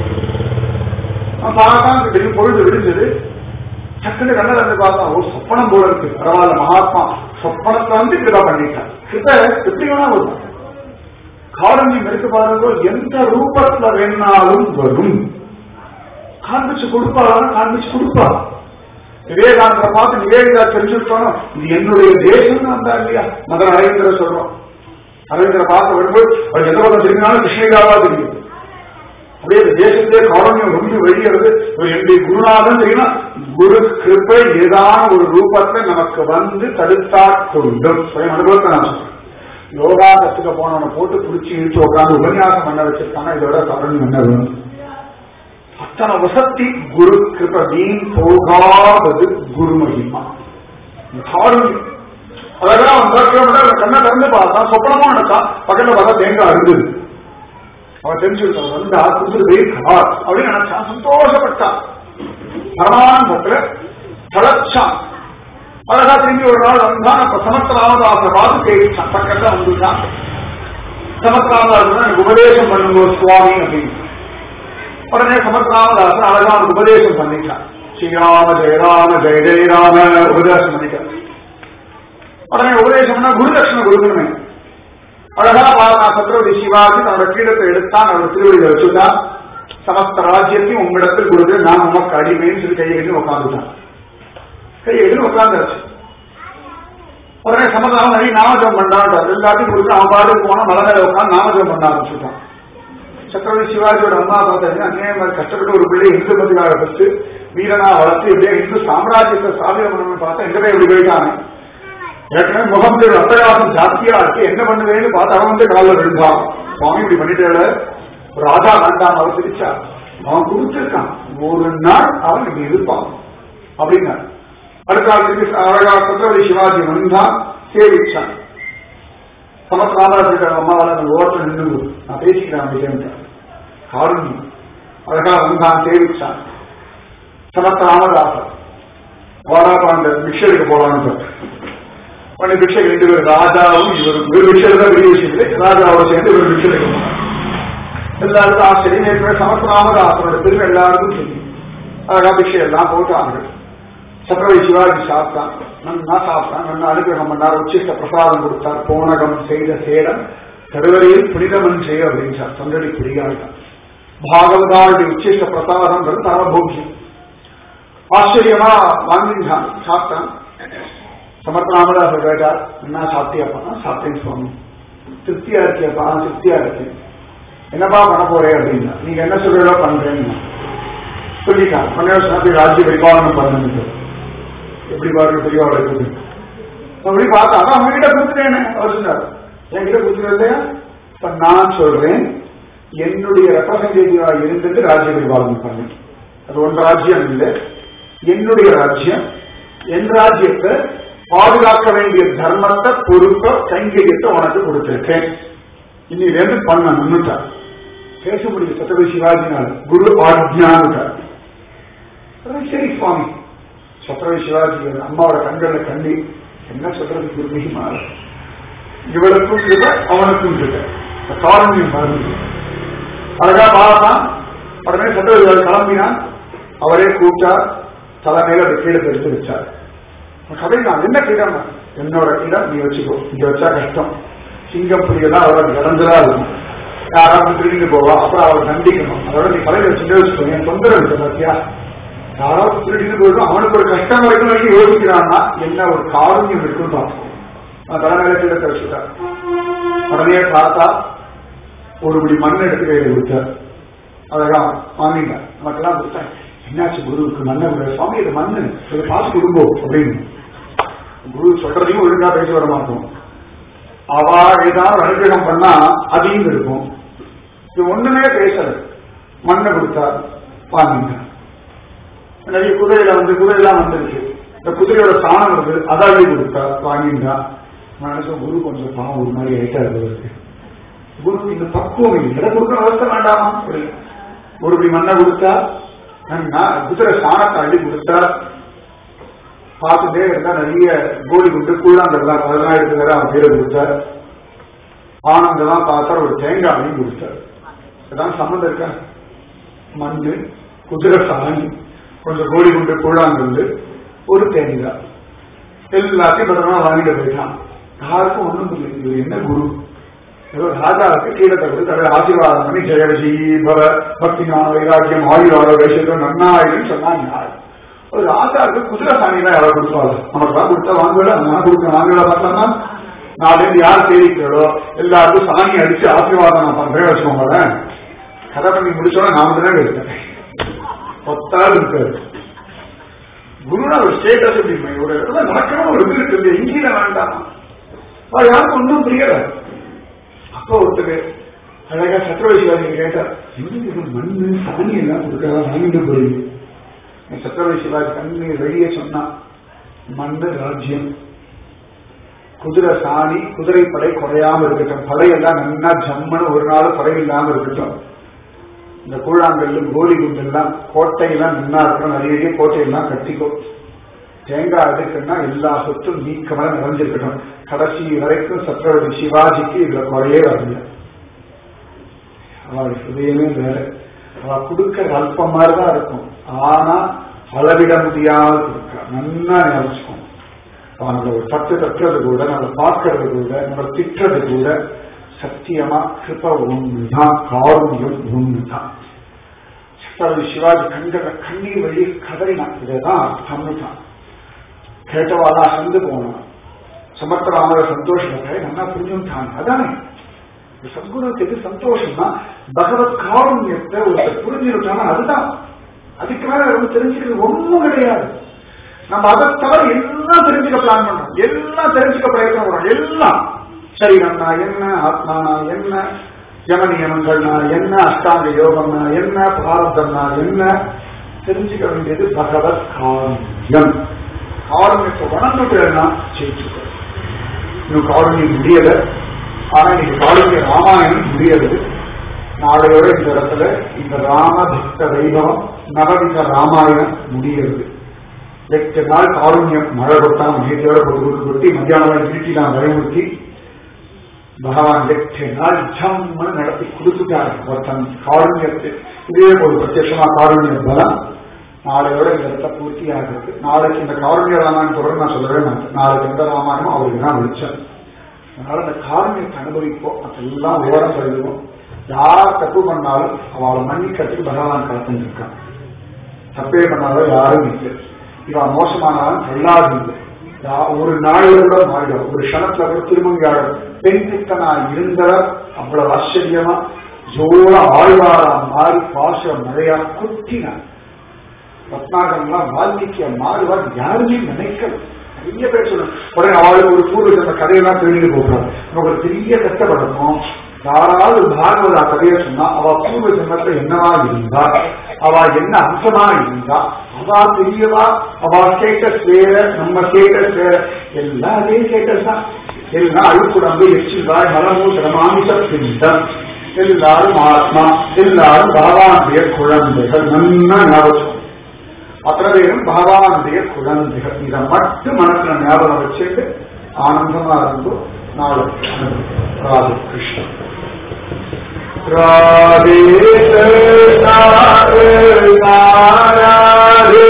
பார்த்தான் திடீர்னு பொழுது விடுஞ்சது. சக்குன்னு கண்ணல இருந்து பார்த்தா ஒரு சொப்பனம் போல இருக்கு. பரவாயில்ல, மகாத்மா சொப்பனத்தை வந்து இப்படிதான் பண்ணிட்டான். கிட்ட எப்படி வேணா வரும். காரண்யம் இருக்கு பாருங்க, எந்த ரூபத்துல வேணாலும் வரும். காண்பிச்சு கொடுப்பாரு, காண்பிச்சு கொடுப்பாரு. விவேகானந்தரை பார்த்து விவேகா தெரிஞ்சுட்டோம், இது என்னுடைய தேசம் வந்தா இல்லையா. மதன் அரவிந்தரை சொல்றோம். அரவிந்தரை பார்த்து வரும்போது அவர் எந்த பக்கம் தெரிஞ்சாலும் கிருஷ்ணகிராவா தெரியும். அப்படியே தேசத்திலே காரண்யம் ரொம்ப வெளியிறது. என்னுடைய குருநாதன் தெரியுமா, குரு கிருப்பை ஏதான ஒரு ரூபத்தை நமக்கு வந்து தடுத்தா கொண்டும் சுயம் அனுபவத்தை நான் சொல்றேன். யோகா கத்துக்க போனவனை போட்டு பிடிச்சி இழுத்து உட்காந்து உபன்யாசம் பண்ண வச்சிருக்காங்க. இதோட காரணம் என்ன வேணும்? அத்தனை வசதி குரு கிருப வீண் போகாதது குரு மகிமா. காரணம் அதெல்லாம் கண்ணை திறந்து பார்த்தா சொப்பனமா நடத்தான். பக்கத்துல பார்த்தா தேங்காய் இருந்தது. அவன் தெரிஞ்சுக்கிட்டான் வந்தா குரு வெயிட்டார் அப்படின்னு நினைச்சான். சந்தோஷப்பட்டான். பரமானந்தத்துல தளச்சான். அழகா திரும்பி ஒரு நாள் வந்தான். அப்ப சமர்த்த ராமதாச பார்த்து கேட்டான். பக்கத்துல வந்துட்டான். சமர்த்த ராமதாசன் எனக்கு உபதேசம் பண்ணுங்க சுவாமி அப்படின்னு. உடனே சமர்த்த ராமதாசன் அழகா உபதேசம் பண்ணிட்டான். ஸ்ரீராம ஜெயராம ஜெய ஜெயராம உபதேசம் பண்ணிட்டான். உடனே உபதேசம்னா குருதட்சணை கொடுக்கணுமே. அழகா பாருனா சத்ரபதி சிவாஜி தன்னோட கீழத்தை எடுத்தான். அவரோட திருவடியை வச்சுட்டான். சமஸ்த ராஜ்யத்தையும் உங்களிடத்தில் கொடுத்து நான் உனக்கு அடிமைன்னு சொல்லி கையை எழுதி உட்காந்துட்டான். கையை எழுதி உட்காந்துருச்சு. உடனே சமதானம் நிறைய நாமஜம் பண்ணான். எல்லாத்தையும் கொடுத்து அவன் பாட்டுக்கு போனா மலை மேல உட்காந்து நாமஜம் பண்ண ஆரம்பிச்சுட்டான். சத்ரபதி சிவாஜியோட அம்மா பார்த்தீங்கன்னா அதே மாதிரி கஷ்டப்பட்டு ஒரு பிள்ளை இந்து மதியாக வச்சு வீரனா வளர்த்து எப்படியா இந்து சாம்ராஜ்யத்தை சாதனை பண்ணணும்னு பார்த்தா எங்க போய் எப்படி போயிட்டாங்க. ஏற்கனவே முகமது அட்டகாசம் ஜாஸ்தியா இருக்கு, என்ன பண்ணுவேன்னு பார்த்து அவன் வந்து காலில் விழுந்தான். சுவாமி இப்படி பண்ணிட்டு ராஜா வேண்டாம் அவர் பிரிச்சா அவன் கொடுத்துருக்கான். ஒரு நாள் அவன் இப்படி இருப்பான் அப்படின்னா அடுத்த அழகா சத்ரபதி சிவாஜி வந்தான். சேவிச்சான். சமத் ராமதாச அம்மாவால அந்த ஓரத்தில் நின்று நான் பேசிக்கிறேன் அப்படின்னு காரணம் அழகா வந்தான். சேவிச்சான். சமத் ராமதாசன் வாடாப்பா அந்த பிக்ஷைக்கு போலான்னு உடனே பிக்ஷை ரெண்டு பேர் ராஜாவும் இவரும் ஒரு பிக்ஷை தான் பெரிய விஷயம் இல்லை. ராஜாவோட சேர்ந்து ஒரு பிக்ஷை எல்லாருக்கும் ஆச்சரியம். ஏற்கனவே சமத் ராமதாசனோட பெருமை எல்லாருக்கும் தெரியும். அழகா பிக்ஷை எல்லாம் போட்டார்கள். சத்ரபதி சிவாஜி சாப்பிட்டான். நன்னா சாப்பிட்டான். நன்னா அனுகிரகம் பண்ணார். உச்சிஷ்ட பிரசாதம் கொடுத்தார். போனகம் செய்த சேடம் கருவறையில் புனிதமன் செய்ய அப்படின்றார். தொண்டடி புரியாதான் பாகவதாவுடைய உச்சிஷ்ட பிரசாதம் தரபோக்கியம். ஆச்சரியமா வாங்கிட்டான். சாப்பிட்டான். சமர்த்த ராமதாசர் கேட்டார், என்ன சாப்பிட்டியாப்பா? சாப்பிட்டேன்னு சொன்னோம். திருப்தியா இருக்கியாப்பா? திருப்தியா இருக்கேன். என்னப்பா பண்ண போறேன் அப்படின்னா, நீங்க என்ன சொல்றீங்களோ பண்றேன்னு சொல்லிட்டான். பன்னெண்டு ராஜ்ய பரிபாலனம் பண்ணுங்க. எப்படி பாருங்க பெரியவாளை இருக்குது அப்படி பார்த்தா அதான் அவங்க கிட்ட கொடுத்துட்டேன்னு அவர் சொன்னார். என்கிட்ட கொடுத்துட்டு இல்லையா? இப்ப நான் சொல்றேன், என்னுடைய ரெப்ரசன்டேட்டிவா இருந்தது ராஜ்ய பரிபாலனம் பண்ணு. அது ஒன்று ராஜ்யம் இல்லை, என்னுடைய ராஜ்யம். என் ராஜ்யத்தை பாதுகாக்க வேண்டிய தர்மத்தை பொறுப்ப கைங்கரியத்தை உனக்கு கொடுத்திருக்கேன். இன்னிலிருந்து பண்ண நின்னுட்டார். பேச முடியும் சத்ரபதி சிவாஜினால. குரு ஆக்ஞானுட்டார். சரி சுவாமி. சத்ரபதி சிவாஜி அம்மாவோட கண்கள்ல கண்ணி என்ன சொல்றது குருமிகமா இவளுக்கும் கிட்ட அவனுக்கும் கிட்ட காரணியம் பாருங்க. அழகா பார்த்தான். உடனே சத்ரபதி கிளம்பினான். அவரே கூப்பிட்டார். தலைமையில அந்த கீழே எடுத்து வச்சார். கதை நான் என்ன கிடம், என்னோட இடம் நீ வச்சுக்கோ, இங்க வச்சா கஷ்டம். சிங்கம் புரியெல்லாம் அவரோட இறந்துதான் இருக்கும். யாராவது திருடிட்டு போவா, அப்புறம் அவரை தண்டிக்கணும். அதோட நீ கலையில சின்ன வச்சுக்கோ, என் தொந்தரவு இருக்கு பாத்தியா. யாராவது திருடிட்டு போயிடும், அவனுக்கு ஒரு கஷ்டம் வரைக்கும் வரைக்கும் யோசிக்கிறான்னா என்ன ஒரு காரணியம் இருக்குன்னு பார்ப்போம். நான் தலைமையில கீழே வச்சுட்டேன். உடனே பார்த்தா ஒரு இப்படி மண் எடுத்து கையில கொடுத்தார். அதெல்லாம் வாங்கிட்டேன். நமக்கெல்லாம் கொடுத்தேன். என்னாச்சு குருவுக்கு மண்ண சுவாமி இது மண்ணு பார்த்து கொடுங்கோ அப்படின்னு. குரு சொல்றதையும் ஒழுங்கா பேச வர மாட்டோம். அவா ஏதாவது அனுகிரகம் பண்ணா அதையும் இருக்கும். இது ஒண்ணுமே பேசல. மண்ணை கொடுத்தா வாங்கிங்க. நிறைய குதிரையில வந்து குதிரையெல்லாம் வந்துருக்கு. இந்த குதிரையோட சாணம் வந்து அதாவே கொடுத்தா வாங்கிங்க. மனசு குரு கொஞ்சம் பாவம் ஒரு மாதிரி ஆயிட்டா இருக்கு. குரு இந்த பக்குவம் இல்லை, கொடுக்க அவசரம் வேண்டாமா? ஒரு இப்படி மண்ணை கொடுத்தா குதிரை சாணத்தை அள்ளி கொடுத்தா பார்த்துட்டே இருந்தா நிறைய கோழி குண்டு கூழாங்கல்லாம் அதெல்லாம் எடுத்து வேற அவன் பேரை கொடுத்தார். ஆனந்தெல்லாம் பார்த்தா ஒரு தேங்காயும் கொடுத்தார். அதான் சம்மந்தம் இருக்கா? மண்ணு, குதிரை சாணி, கொஞ்சம் கோழி குண்டு கூழாங்கல்லு, ஒரு தேங்காய் எல்லாத்தையும் பத்திரமா வாங்கிட்டு போயிட்டான். யாருக்கும் ஒண்ணும் இல்லை. இது என்ன குரு? ஏதோ ராஜாவுக்கு கீழே தகுதி தவிர ஆசீர்வாதம் பண்ணி ஜெயவசி பவ பக்தி ஞான வைராக்கியம் ஆயுர்வாத வைசத்தம் நன்னாயின்னு சொன்னாங்க. ஒரு ராஜாவுக்கு குதிரை சாணி தான் யாராவது கொடுப்பாங்க. நமக்கு தான் கொடுத்தா வாங்குவேன், நான் கொடுக்க வாங்குவேன் பார்த்தோம்னா நாலேருந்து யார் தேடிக்கிறோ எல்லாருக்கும் சாணி அடிச்சு ஆசீர்வாதம் நான் பண்றேன் வச்சுக்கோங்க. கதை பண்ணி முடிச்சோட நான் தான் எடுத்தேன். பத்தாவது இருக்காரு குருனா ஒரு ஸ்டேட்டஸ் எப்படி ஒரு நடக்கணும் ஒரு இது இருக்கு. இங்கேயில வேண்டாம், யாருக்கும் ஒன்றும் புரியல. அப்போ ஒருத்தர் அழகா சத்ரபதி சிவாஜி கேட்டார், மண்ணு சாணி எல்லாம் கொடுக்கறதா வாங்கிட்டு போறீங்க? சத்ரபதி சிவாஜி கண்ணீர் வெளியே சொன்னா, மண்ணு ராஜ்யம், குதிரை சாணி குதிரை படை குறையாம இருக்கட்டும், படையெல்லாம் நல்லா ஜம்மனு ஒரு நாள் குறையில்லாம இருக்கட்டும். இந்த கூழாங்கல்லு கோழி குண்டெல்லாம் கோட்டையெல்லாம் நின்னா இருக்கணும், நிறைய கோட்டையெல்லாம் கட்டிக்கும். தேங்காய் அதுக்குன்னா எல்லா சொத்தும் நீக்கமாக நிறைஞ்சிருக்கணும். கடைசி வரைக்கும் சத்ரபதி சிவாஜிக்கு இதுல குறையே வரல. அவள் ஹிருதயமே வேற. அவ கொடுக்கற அல்பம் மாதிரிதான் இருக்கும், ஆனா அளவிட முடியாத கொடுக்க நல்லா நினைச்சுக்கணும். அவங்களை ஒரு தட்டு தட்டுறது கூட, நம்மளை பார்க்கறது கூட, நம்மளை திட்டுறது கூட சத்தியமா கிருப ஒண்ணுதான், காரணியம் ஒண்ணுதான். சத்ரபதி சிவாஜி கண்ட கண்ணீர் வழி கதறினான். இதைதான் அர்த்தம்னுதான். கேட்டவாளா சந்து போனான். சமர்த்தராமர சந்தோஷத்தை நல்லா புரிஞ்சுட்டான். அதானே சத்குணத்துக்கு சந்தோஷம்னா பகவத் காருண்யத்தை ஒருத்தர் புரிஞ்சுட்டானா அதுதான். அதுக்கு மேல ரொம்ப தெரிஞ்சுக்கிறது ஒண்ணும் கிடையாது. நம்ம அதை தவிர எல்லாம் தெரிஞ்சுக்க பிளான் பண்றோம், எல்லாம் தெரிஞ்சுக்க பிரயத்தனம் பண்றோம். எல்லாம் சரீரம்னா என்ன, ஆத்மானா என்ன, யமனியமங்கள்னா என்ன, அஷ்டாங்க யோகம்னா என்ன, பிராரப்தம்னா என்ன, தெரிஞ்சுக்க வேண்டியது பகவத் காருண்யம். காரணியத்தை வணங்குறதுனா ஜெயிச்சுக்கோ. இன்னும் காரணியம் முடியல, ஆனா இன்னைக்கு காரணிய ராமாயணம் முடியறது. நாளையோட இந்த இடத்துல இந்த ராம பக்த வைபவம் நவவித ராமாயணம் முடிகிறது. எட்டு நாள் காரணியம் மழை கொட்டான் நேற்றையோட கொண்டு கொட்டி மத்தியானம் வீட்டிலாம் பயமுறுத்தி பகவான் எட்டு நாள் ஜம்மு நடத்தி கொடுத்துட்டாரு. ஒருத்தன் காரணியத்தை இதே ஒரு பிரத்யட்சமா காரணிய பலம் நாளையோட இந்த இடத்த பூர்த்தி ஆகிறது. நாளைக்கு இந்த காரணிய ராமாயணம் தொடர்ந்து நான் சொல்லவே மாட்டேன். நாளைக்கு எந்த ராமாயணமும் அவருக்கு தான் விழிச்சேன். அதனால இந்த காரணியத்தை அனுபவிப்போம், அதெல்லாம் ஓரம் சொல்லுவோம். யார் தப்பு பண்ணாலும் அவளை மன்னிக்கிறதுக்கு பகவான் கலந்து இருக்கான். தப்பே பண்ணாலும் யாரும் இல்லை. இவன் மோசமானாலும் சொல்லாது இல்லை. ஒரு நாள்ல கூட மாறிடும், ஒரு க்ஷணத்துல கூட திருமங்கையாளர் பெண் பித்தனா இருந்தவர் அவ்வளவு ஆச்சரியமா ஜோர ஆழ்வாரா மாறி பாச மழையா குத்தினார். ரத்னாகரம்லாம் வாழ்க்கைக்கு மாறுவார் யாருமே நினைக்கல. நிறைய பேர் சொல்லணும் உடனே அவளுக்கு ஒரு பூர்வ ஜென்ம கதையெல்லாம் தெரிஞ்சு போகிறார். நமக்கு ஒரு பெரிய கஷ்டப்படணும். யாராவது பாகவதா கதையை சொன்னா அவ பூர்வ ஜென்மத்தை என்னவா இருந்தா, அவ என்ன அம்சமா இருந்தா, அவ பெரியவா, அவ ஸ்டேட்டஸ் வேற, நம்ம ஸ்டேட்டஸ் வேற, எல்லாம் அதே ஸ்டேட்டஸ் தான். எல்லாம் அழுக்குடம்பு எச்சில்வாய் மலமூத்திரம் மாமிசம் சிந்தம், எல்லாரும் ஆத்மா, எல்லாரும் பகவானுடைய குழந்தைகள். நன்னா ஞாபகம், அத்தனை பேரும் பகவானுடைய குழந்தைகள். இதை மட்டும் மனசுல ஞாபகம் வச்சுட்டு ஆனந்தமா இருந்தோம். நாளைக்கு ராதே கிருஷ்ணன். ராதே கிருஷ்ணா கிருஷ்ணா ராதே.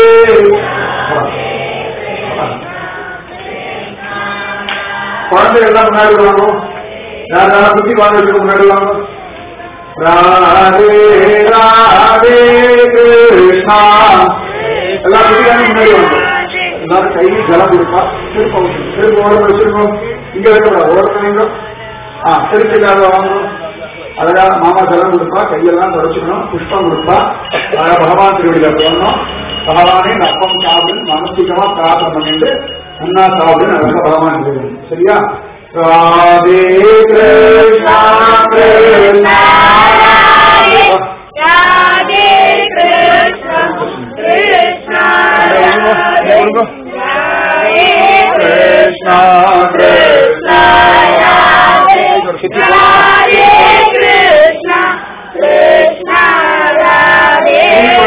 குழந்தை எல்லாம் முன்னாடி வாங்க, யாராவது புத்தி வாழ்றதுக்கு முன்னாடி வாங்க. ராதே ராதே கிருஷ்ணா. எல்லாம் புத்திக்கான முன்னாடி வாங்க. எல்லாரும் கையில் ஜலம் கொடுப்பா. திருப்பம் திரும்ப ஓரம் வச்சிருக்கோம். இங்க வைக்க ஓரங்க. ஆ திருச்சி இல்லாத வாங்கணும். அழகா மாமா ஜலம் கொடுப்பா, கையெல்லாம் தொடச்சுக்கணும். புஷ்பம் கொடுப்பா, அழகா பகவான் திருவடியில போடணும். பகவானே அப்பம் சாப்பிடு மனசுக்கமா பிரார்த்தனை பண்ணிட்டு அண்ணா சாப்பிடுன்னு அழகா பகவான் திருவடி. சரியா? ராதே கிருஷ்ணா கிருஷ்ணா ராதே கிருஷ்ணா கிருஷ்ணா ராதே கிருஷ்ணா கிருஷ்ணா ராதே கிருஷ்ணா கிருஷ்ணா ராதே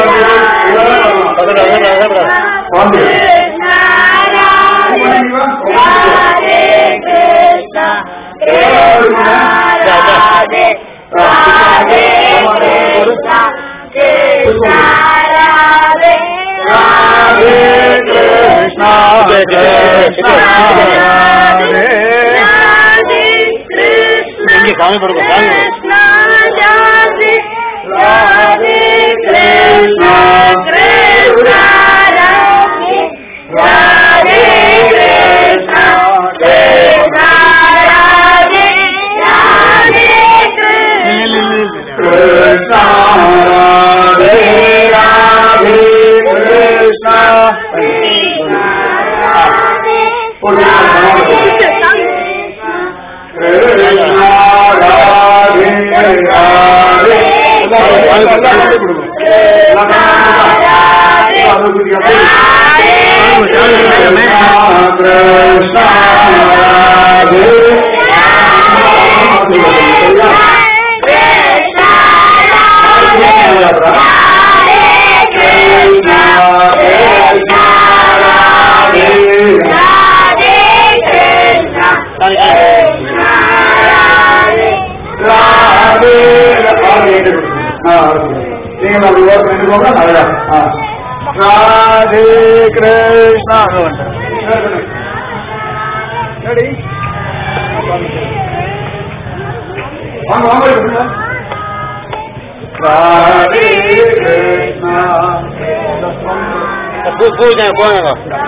சாமி படுங்க ராதே கிருஷ்ணா. ராதே கிருஷ்ணா பூஜை போங்க.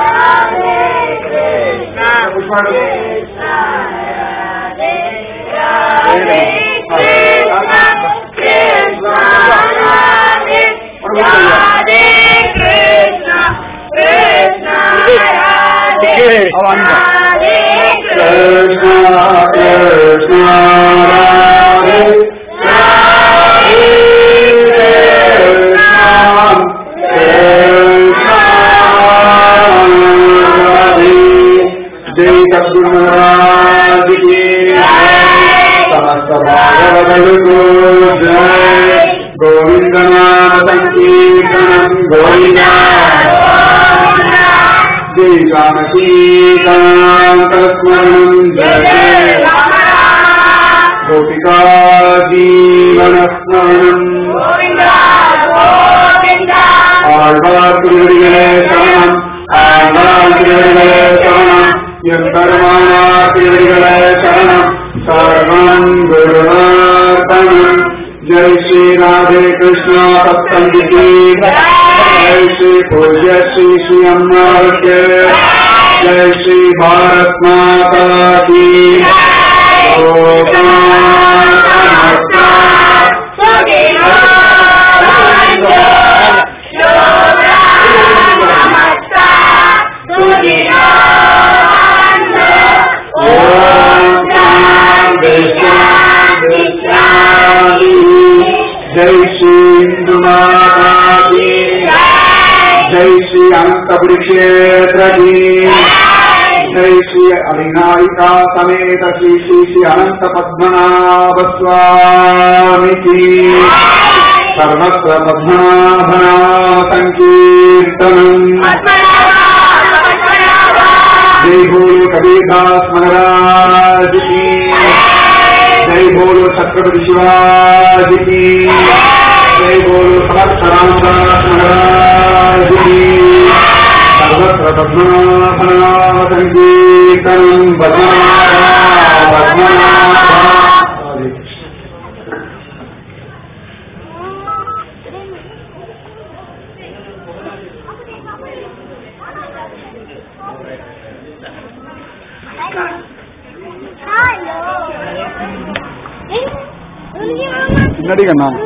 गोविंदनाम संकीर्तनम गोविंदा जय जानकी कांतस्मरणं जय गोपिका जीवनस्मरणं गोविंदा गोविंदा आழ்வார் திருவடிகளே சரணம் ஆழ்வார் திருவடிகளே சரணம் எம்பெருமானார் திருவடிகளே சரணம் சர்வம் குருவார்ப்பணம். जय श्री राधे कृष्णा सत्संग की जय श्री पूज्य श्री श्री अम्मा के जय श्री भारत माता की जय श्री हिंदू माता की जय श्री अनंतपुरी क्षेत्र की जय श्री अभिनायिका समेत श्री श्री श्री अनंत पद्मनाभ स्वामी की सर्वत्र पद्मनाभनाम संकीर्तनम जय बोलो कबीरदास महाराज की जय बोलो छत्रपति शिवाजी की जय बोलो समर्थ रामदास महाराज की सर्वत्र पद्मनाभनाम संकीर्तनम पद्मनाभ पद्मनाभ नड़ी करना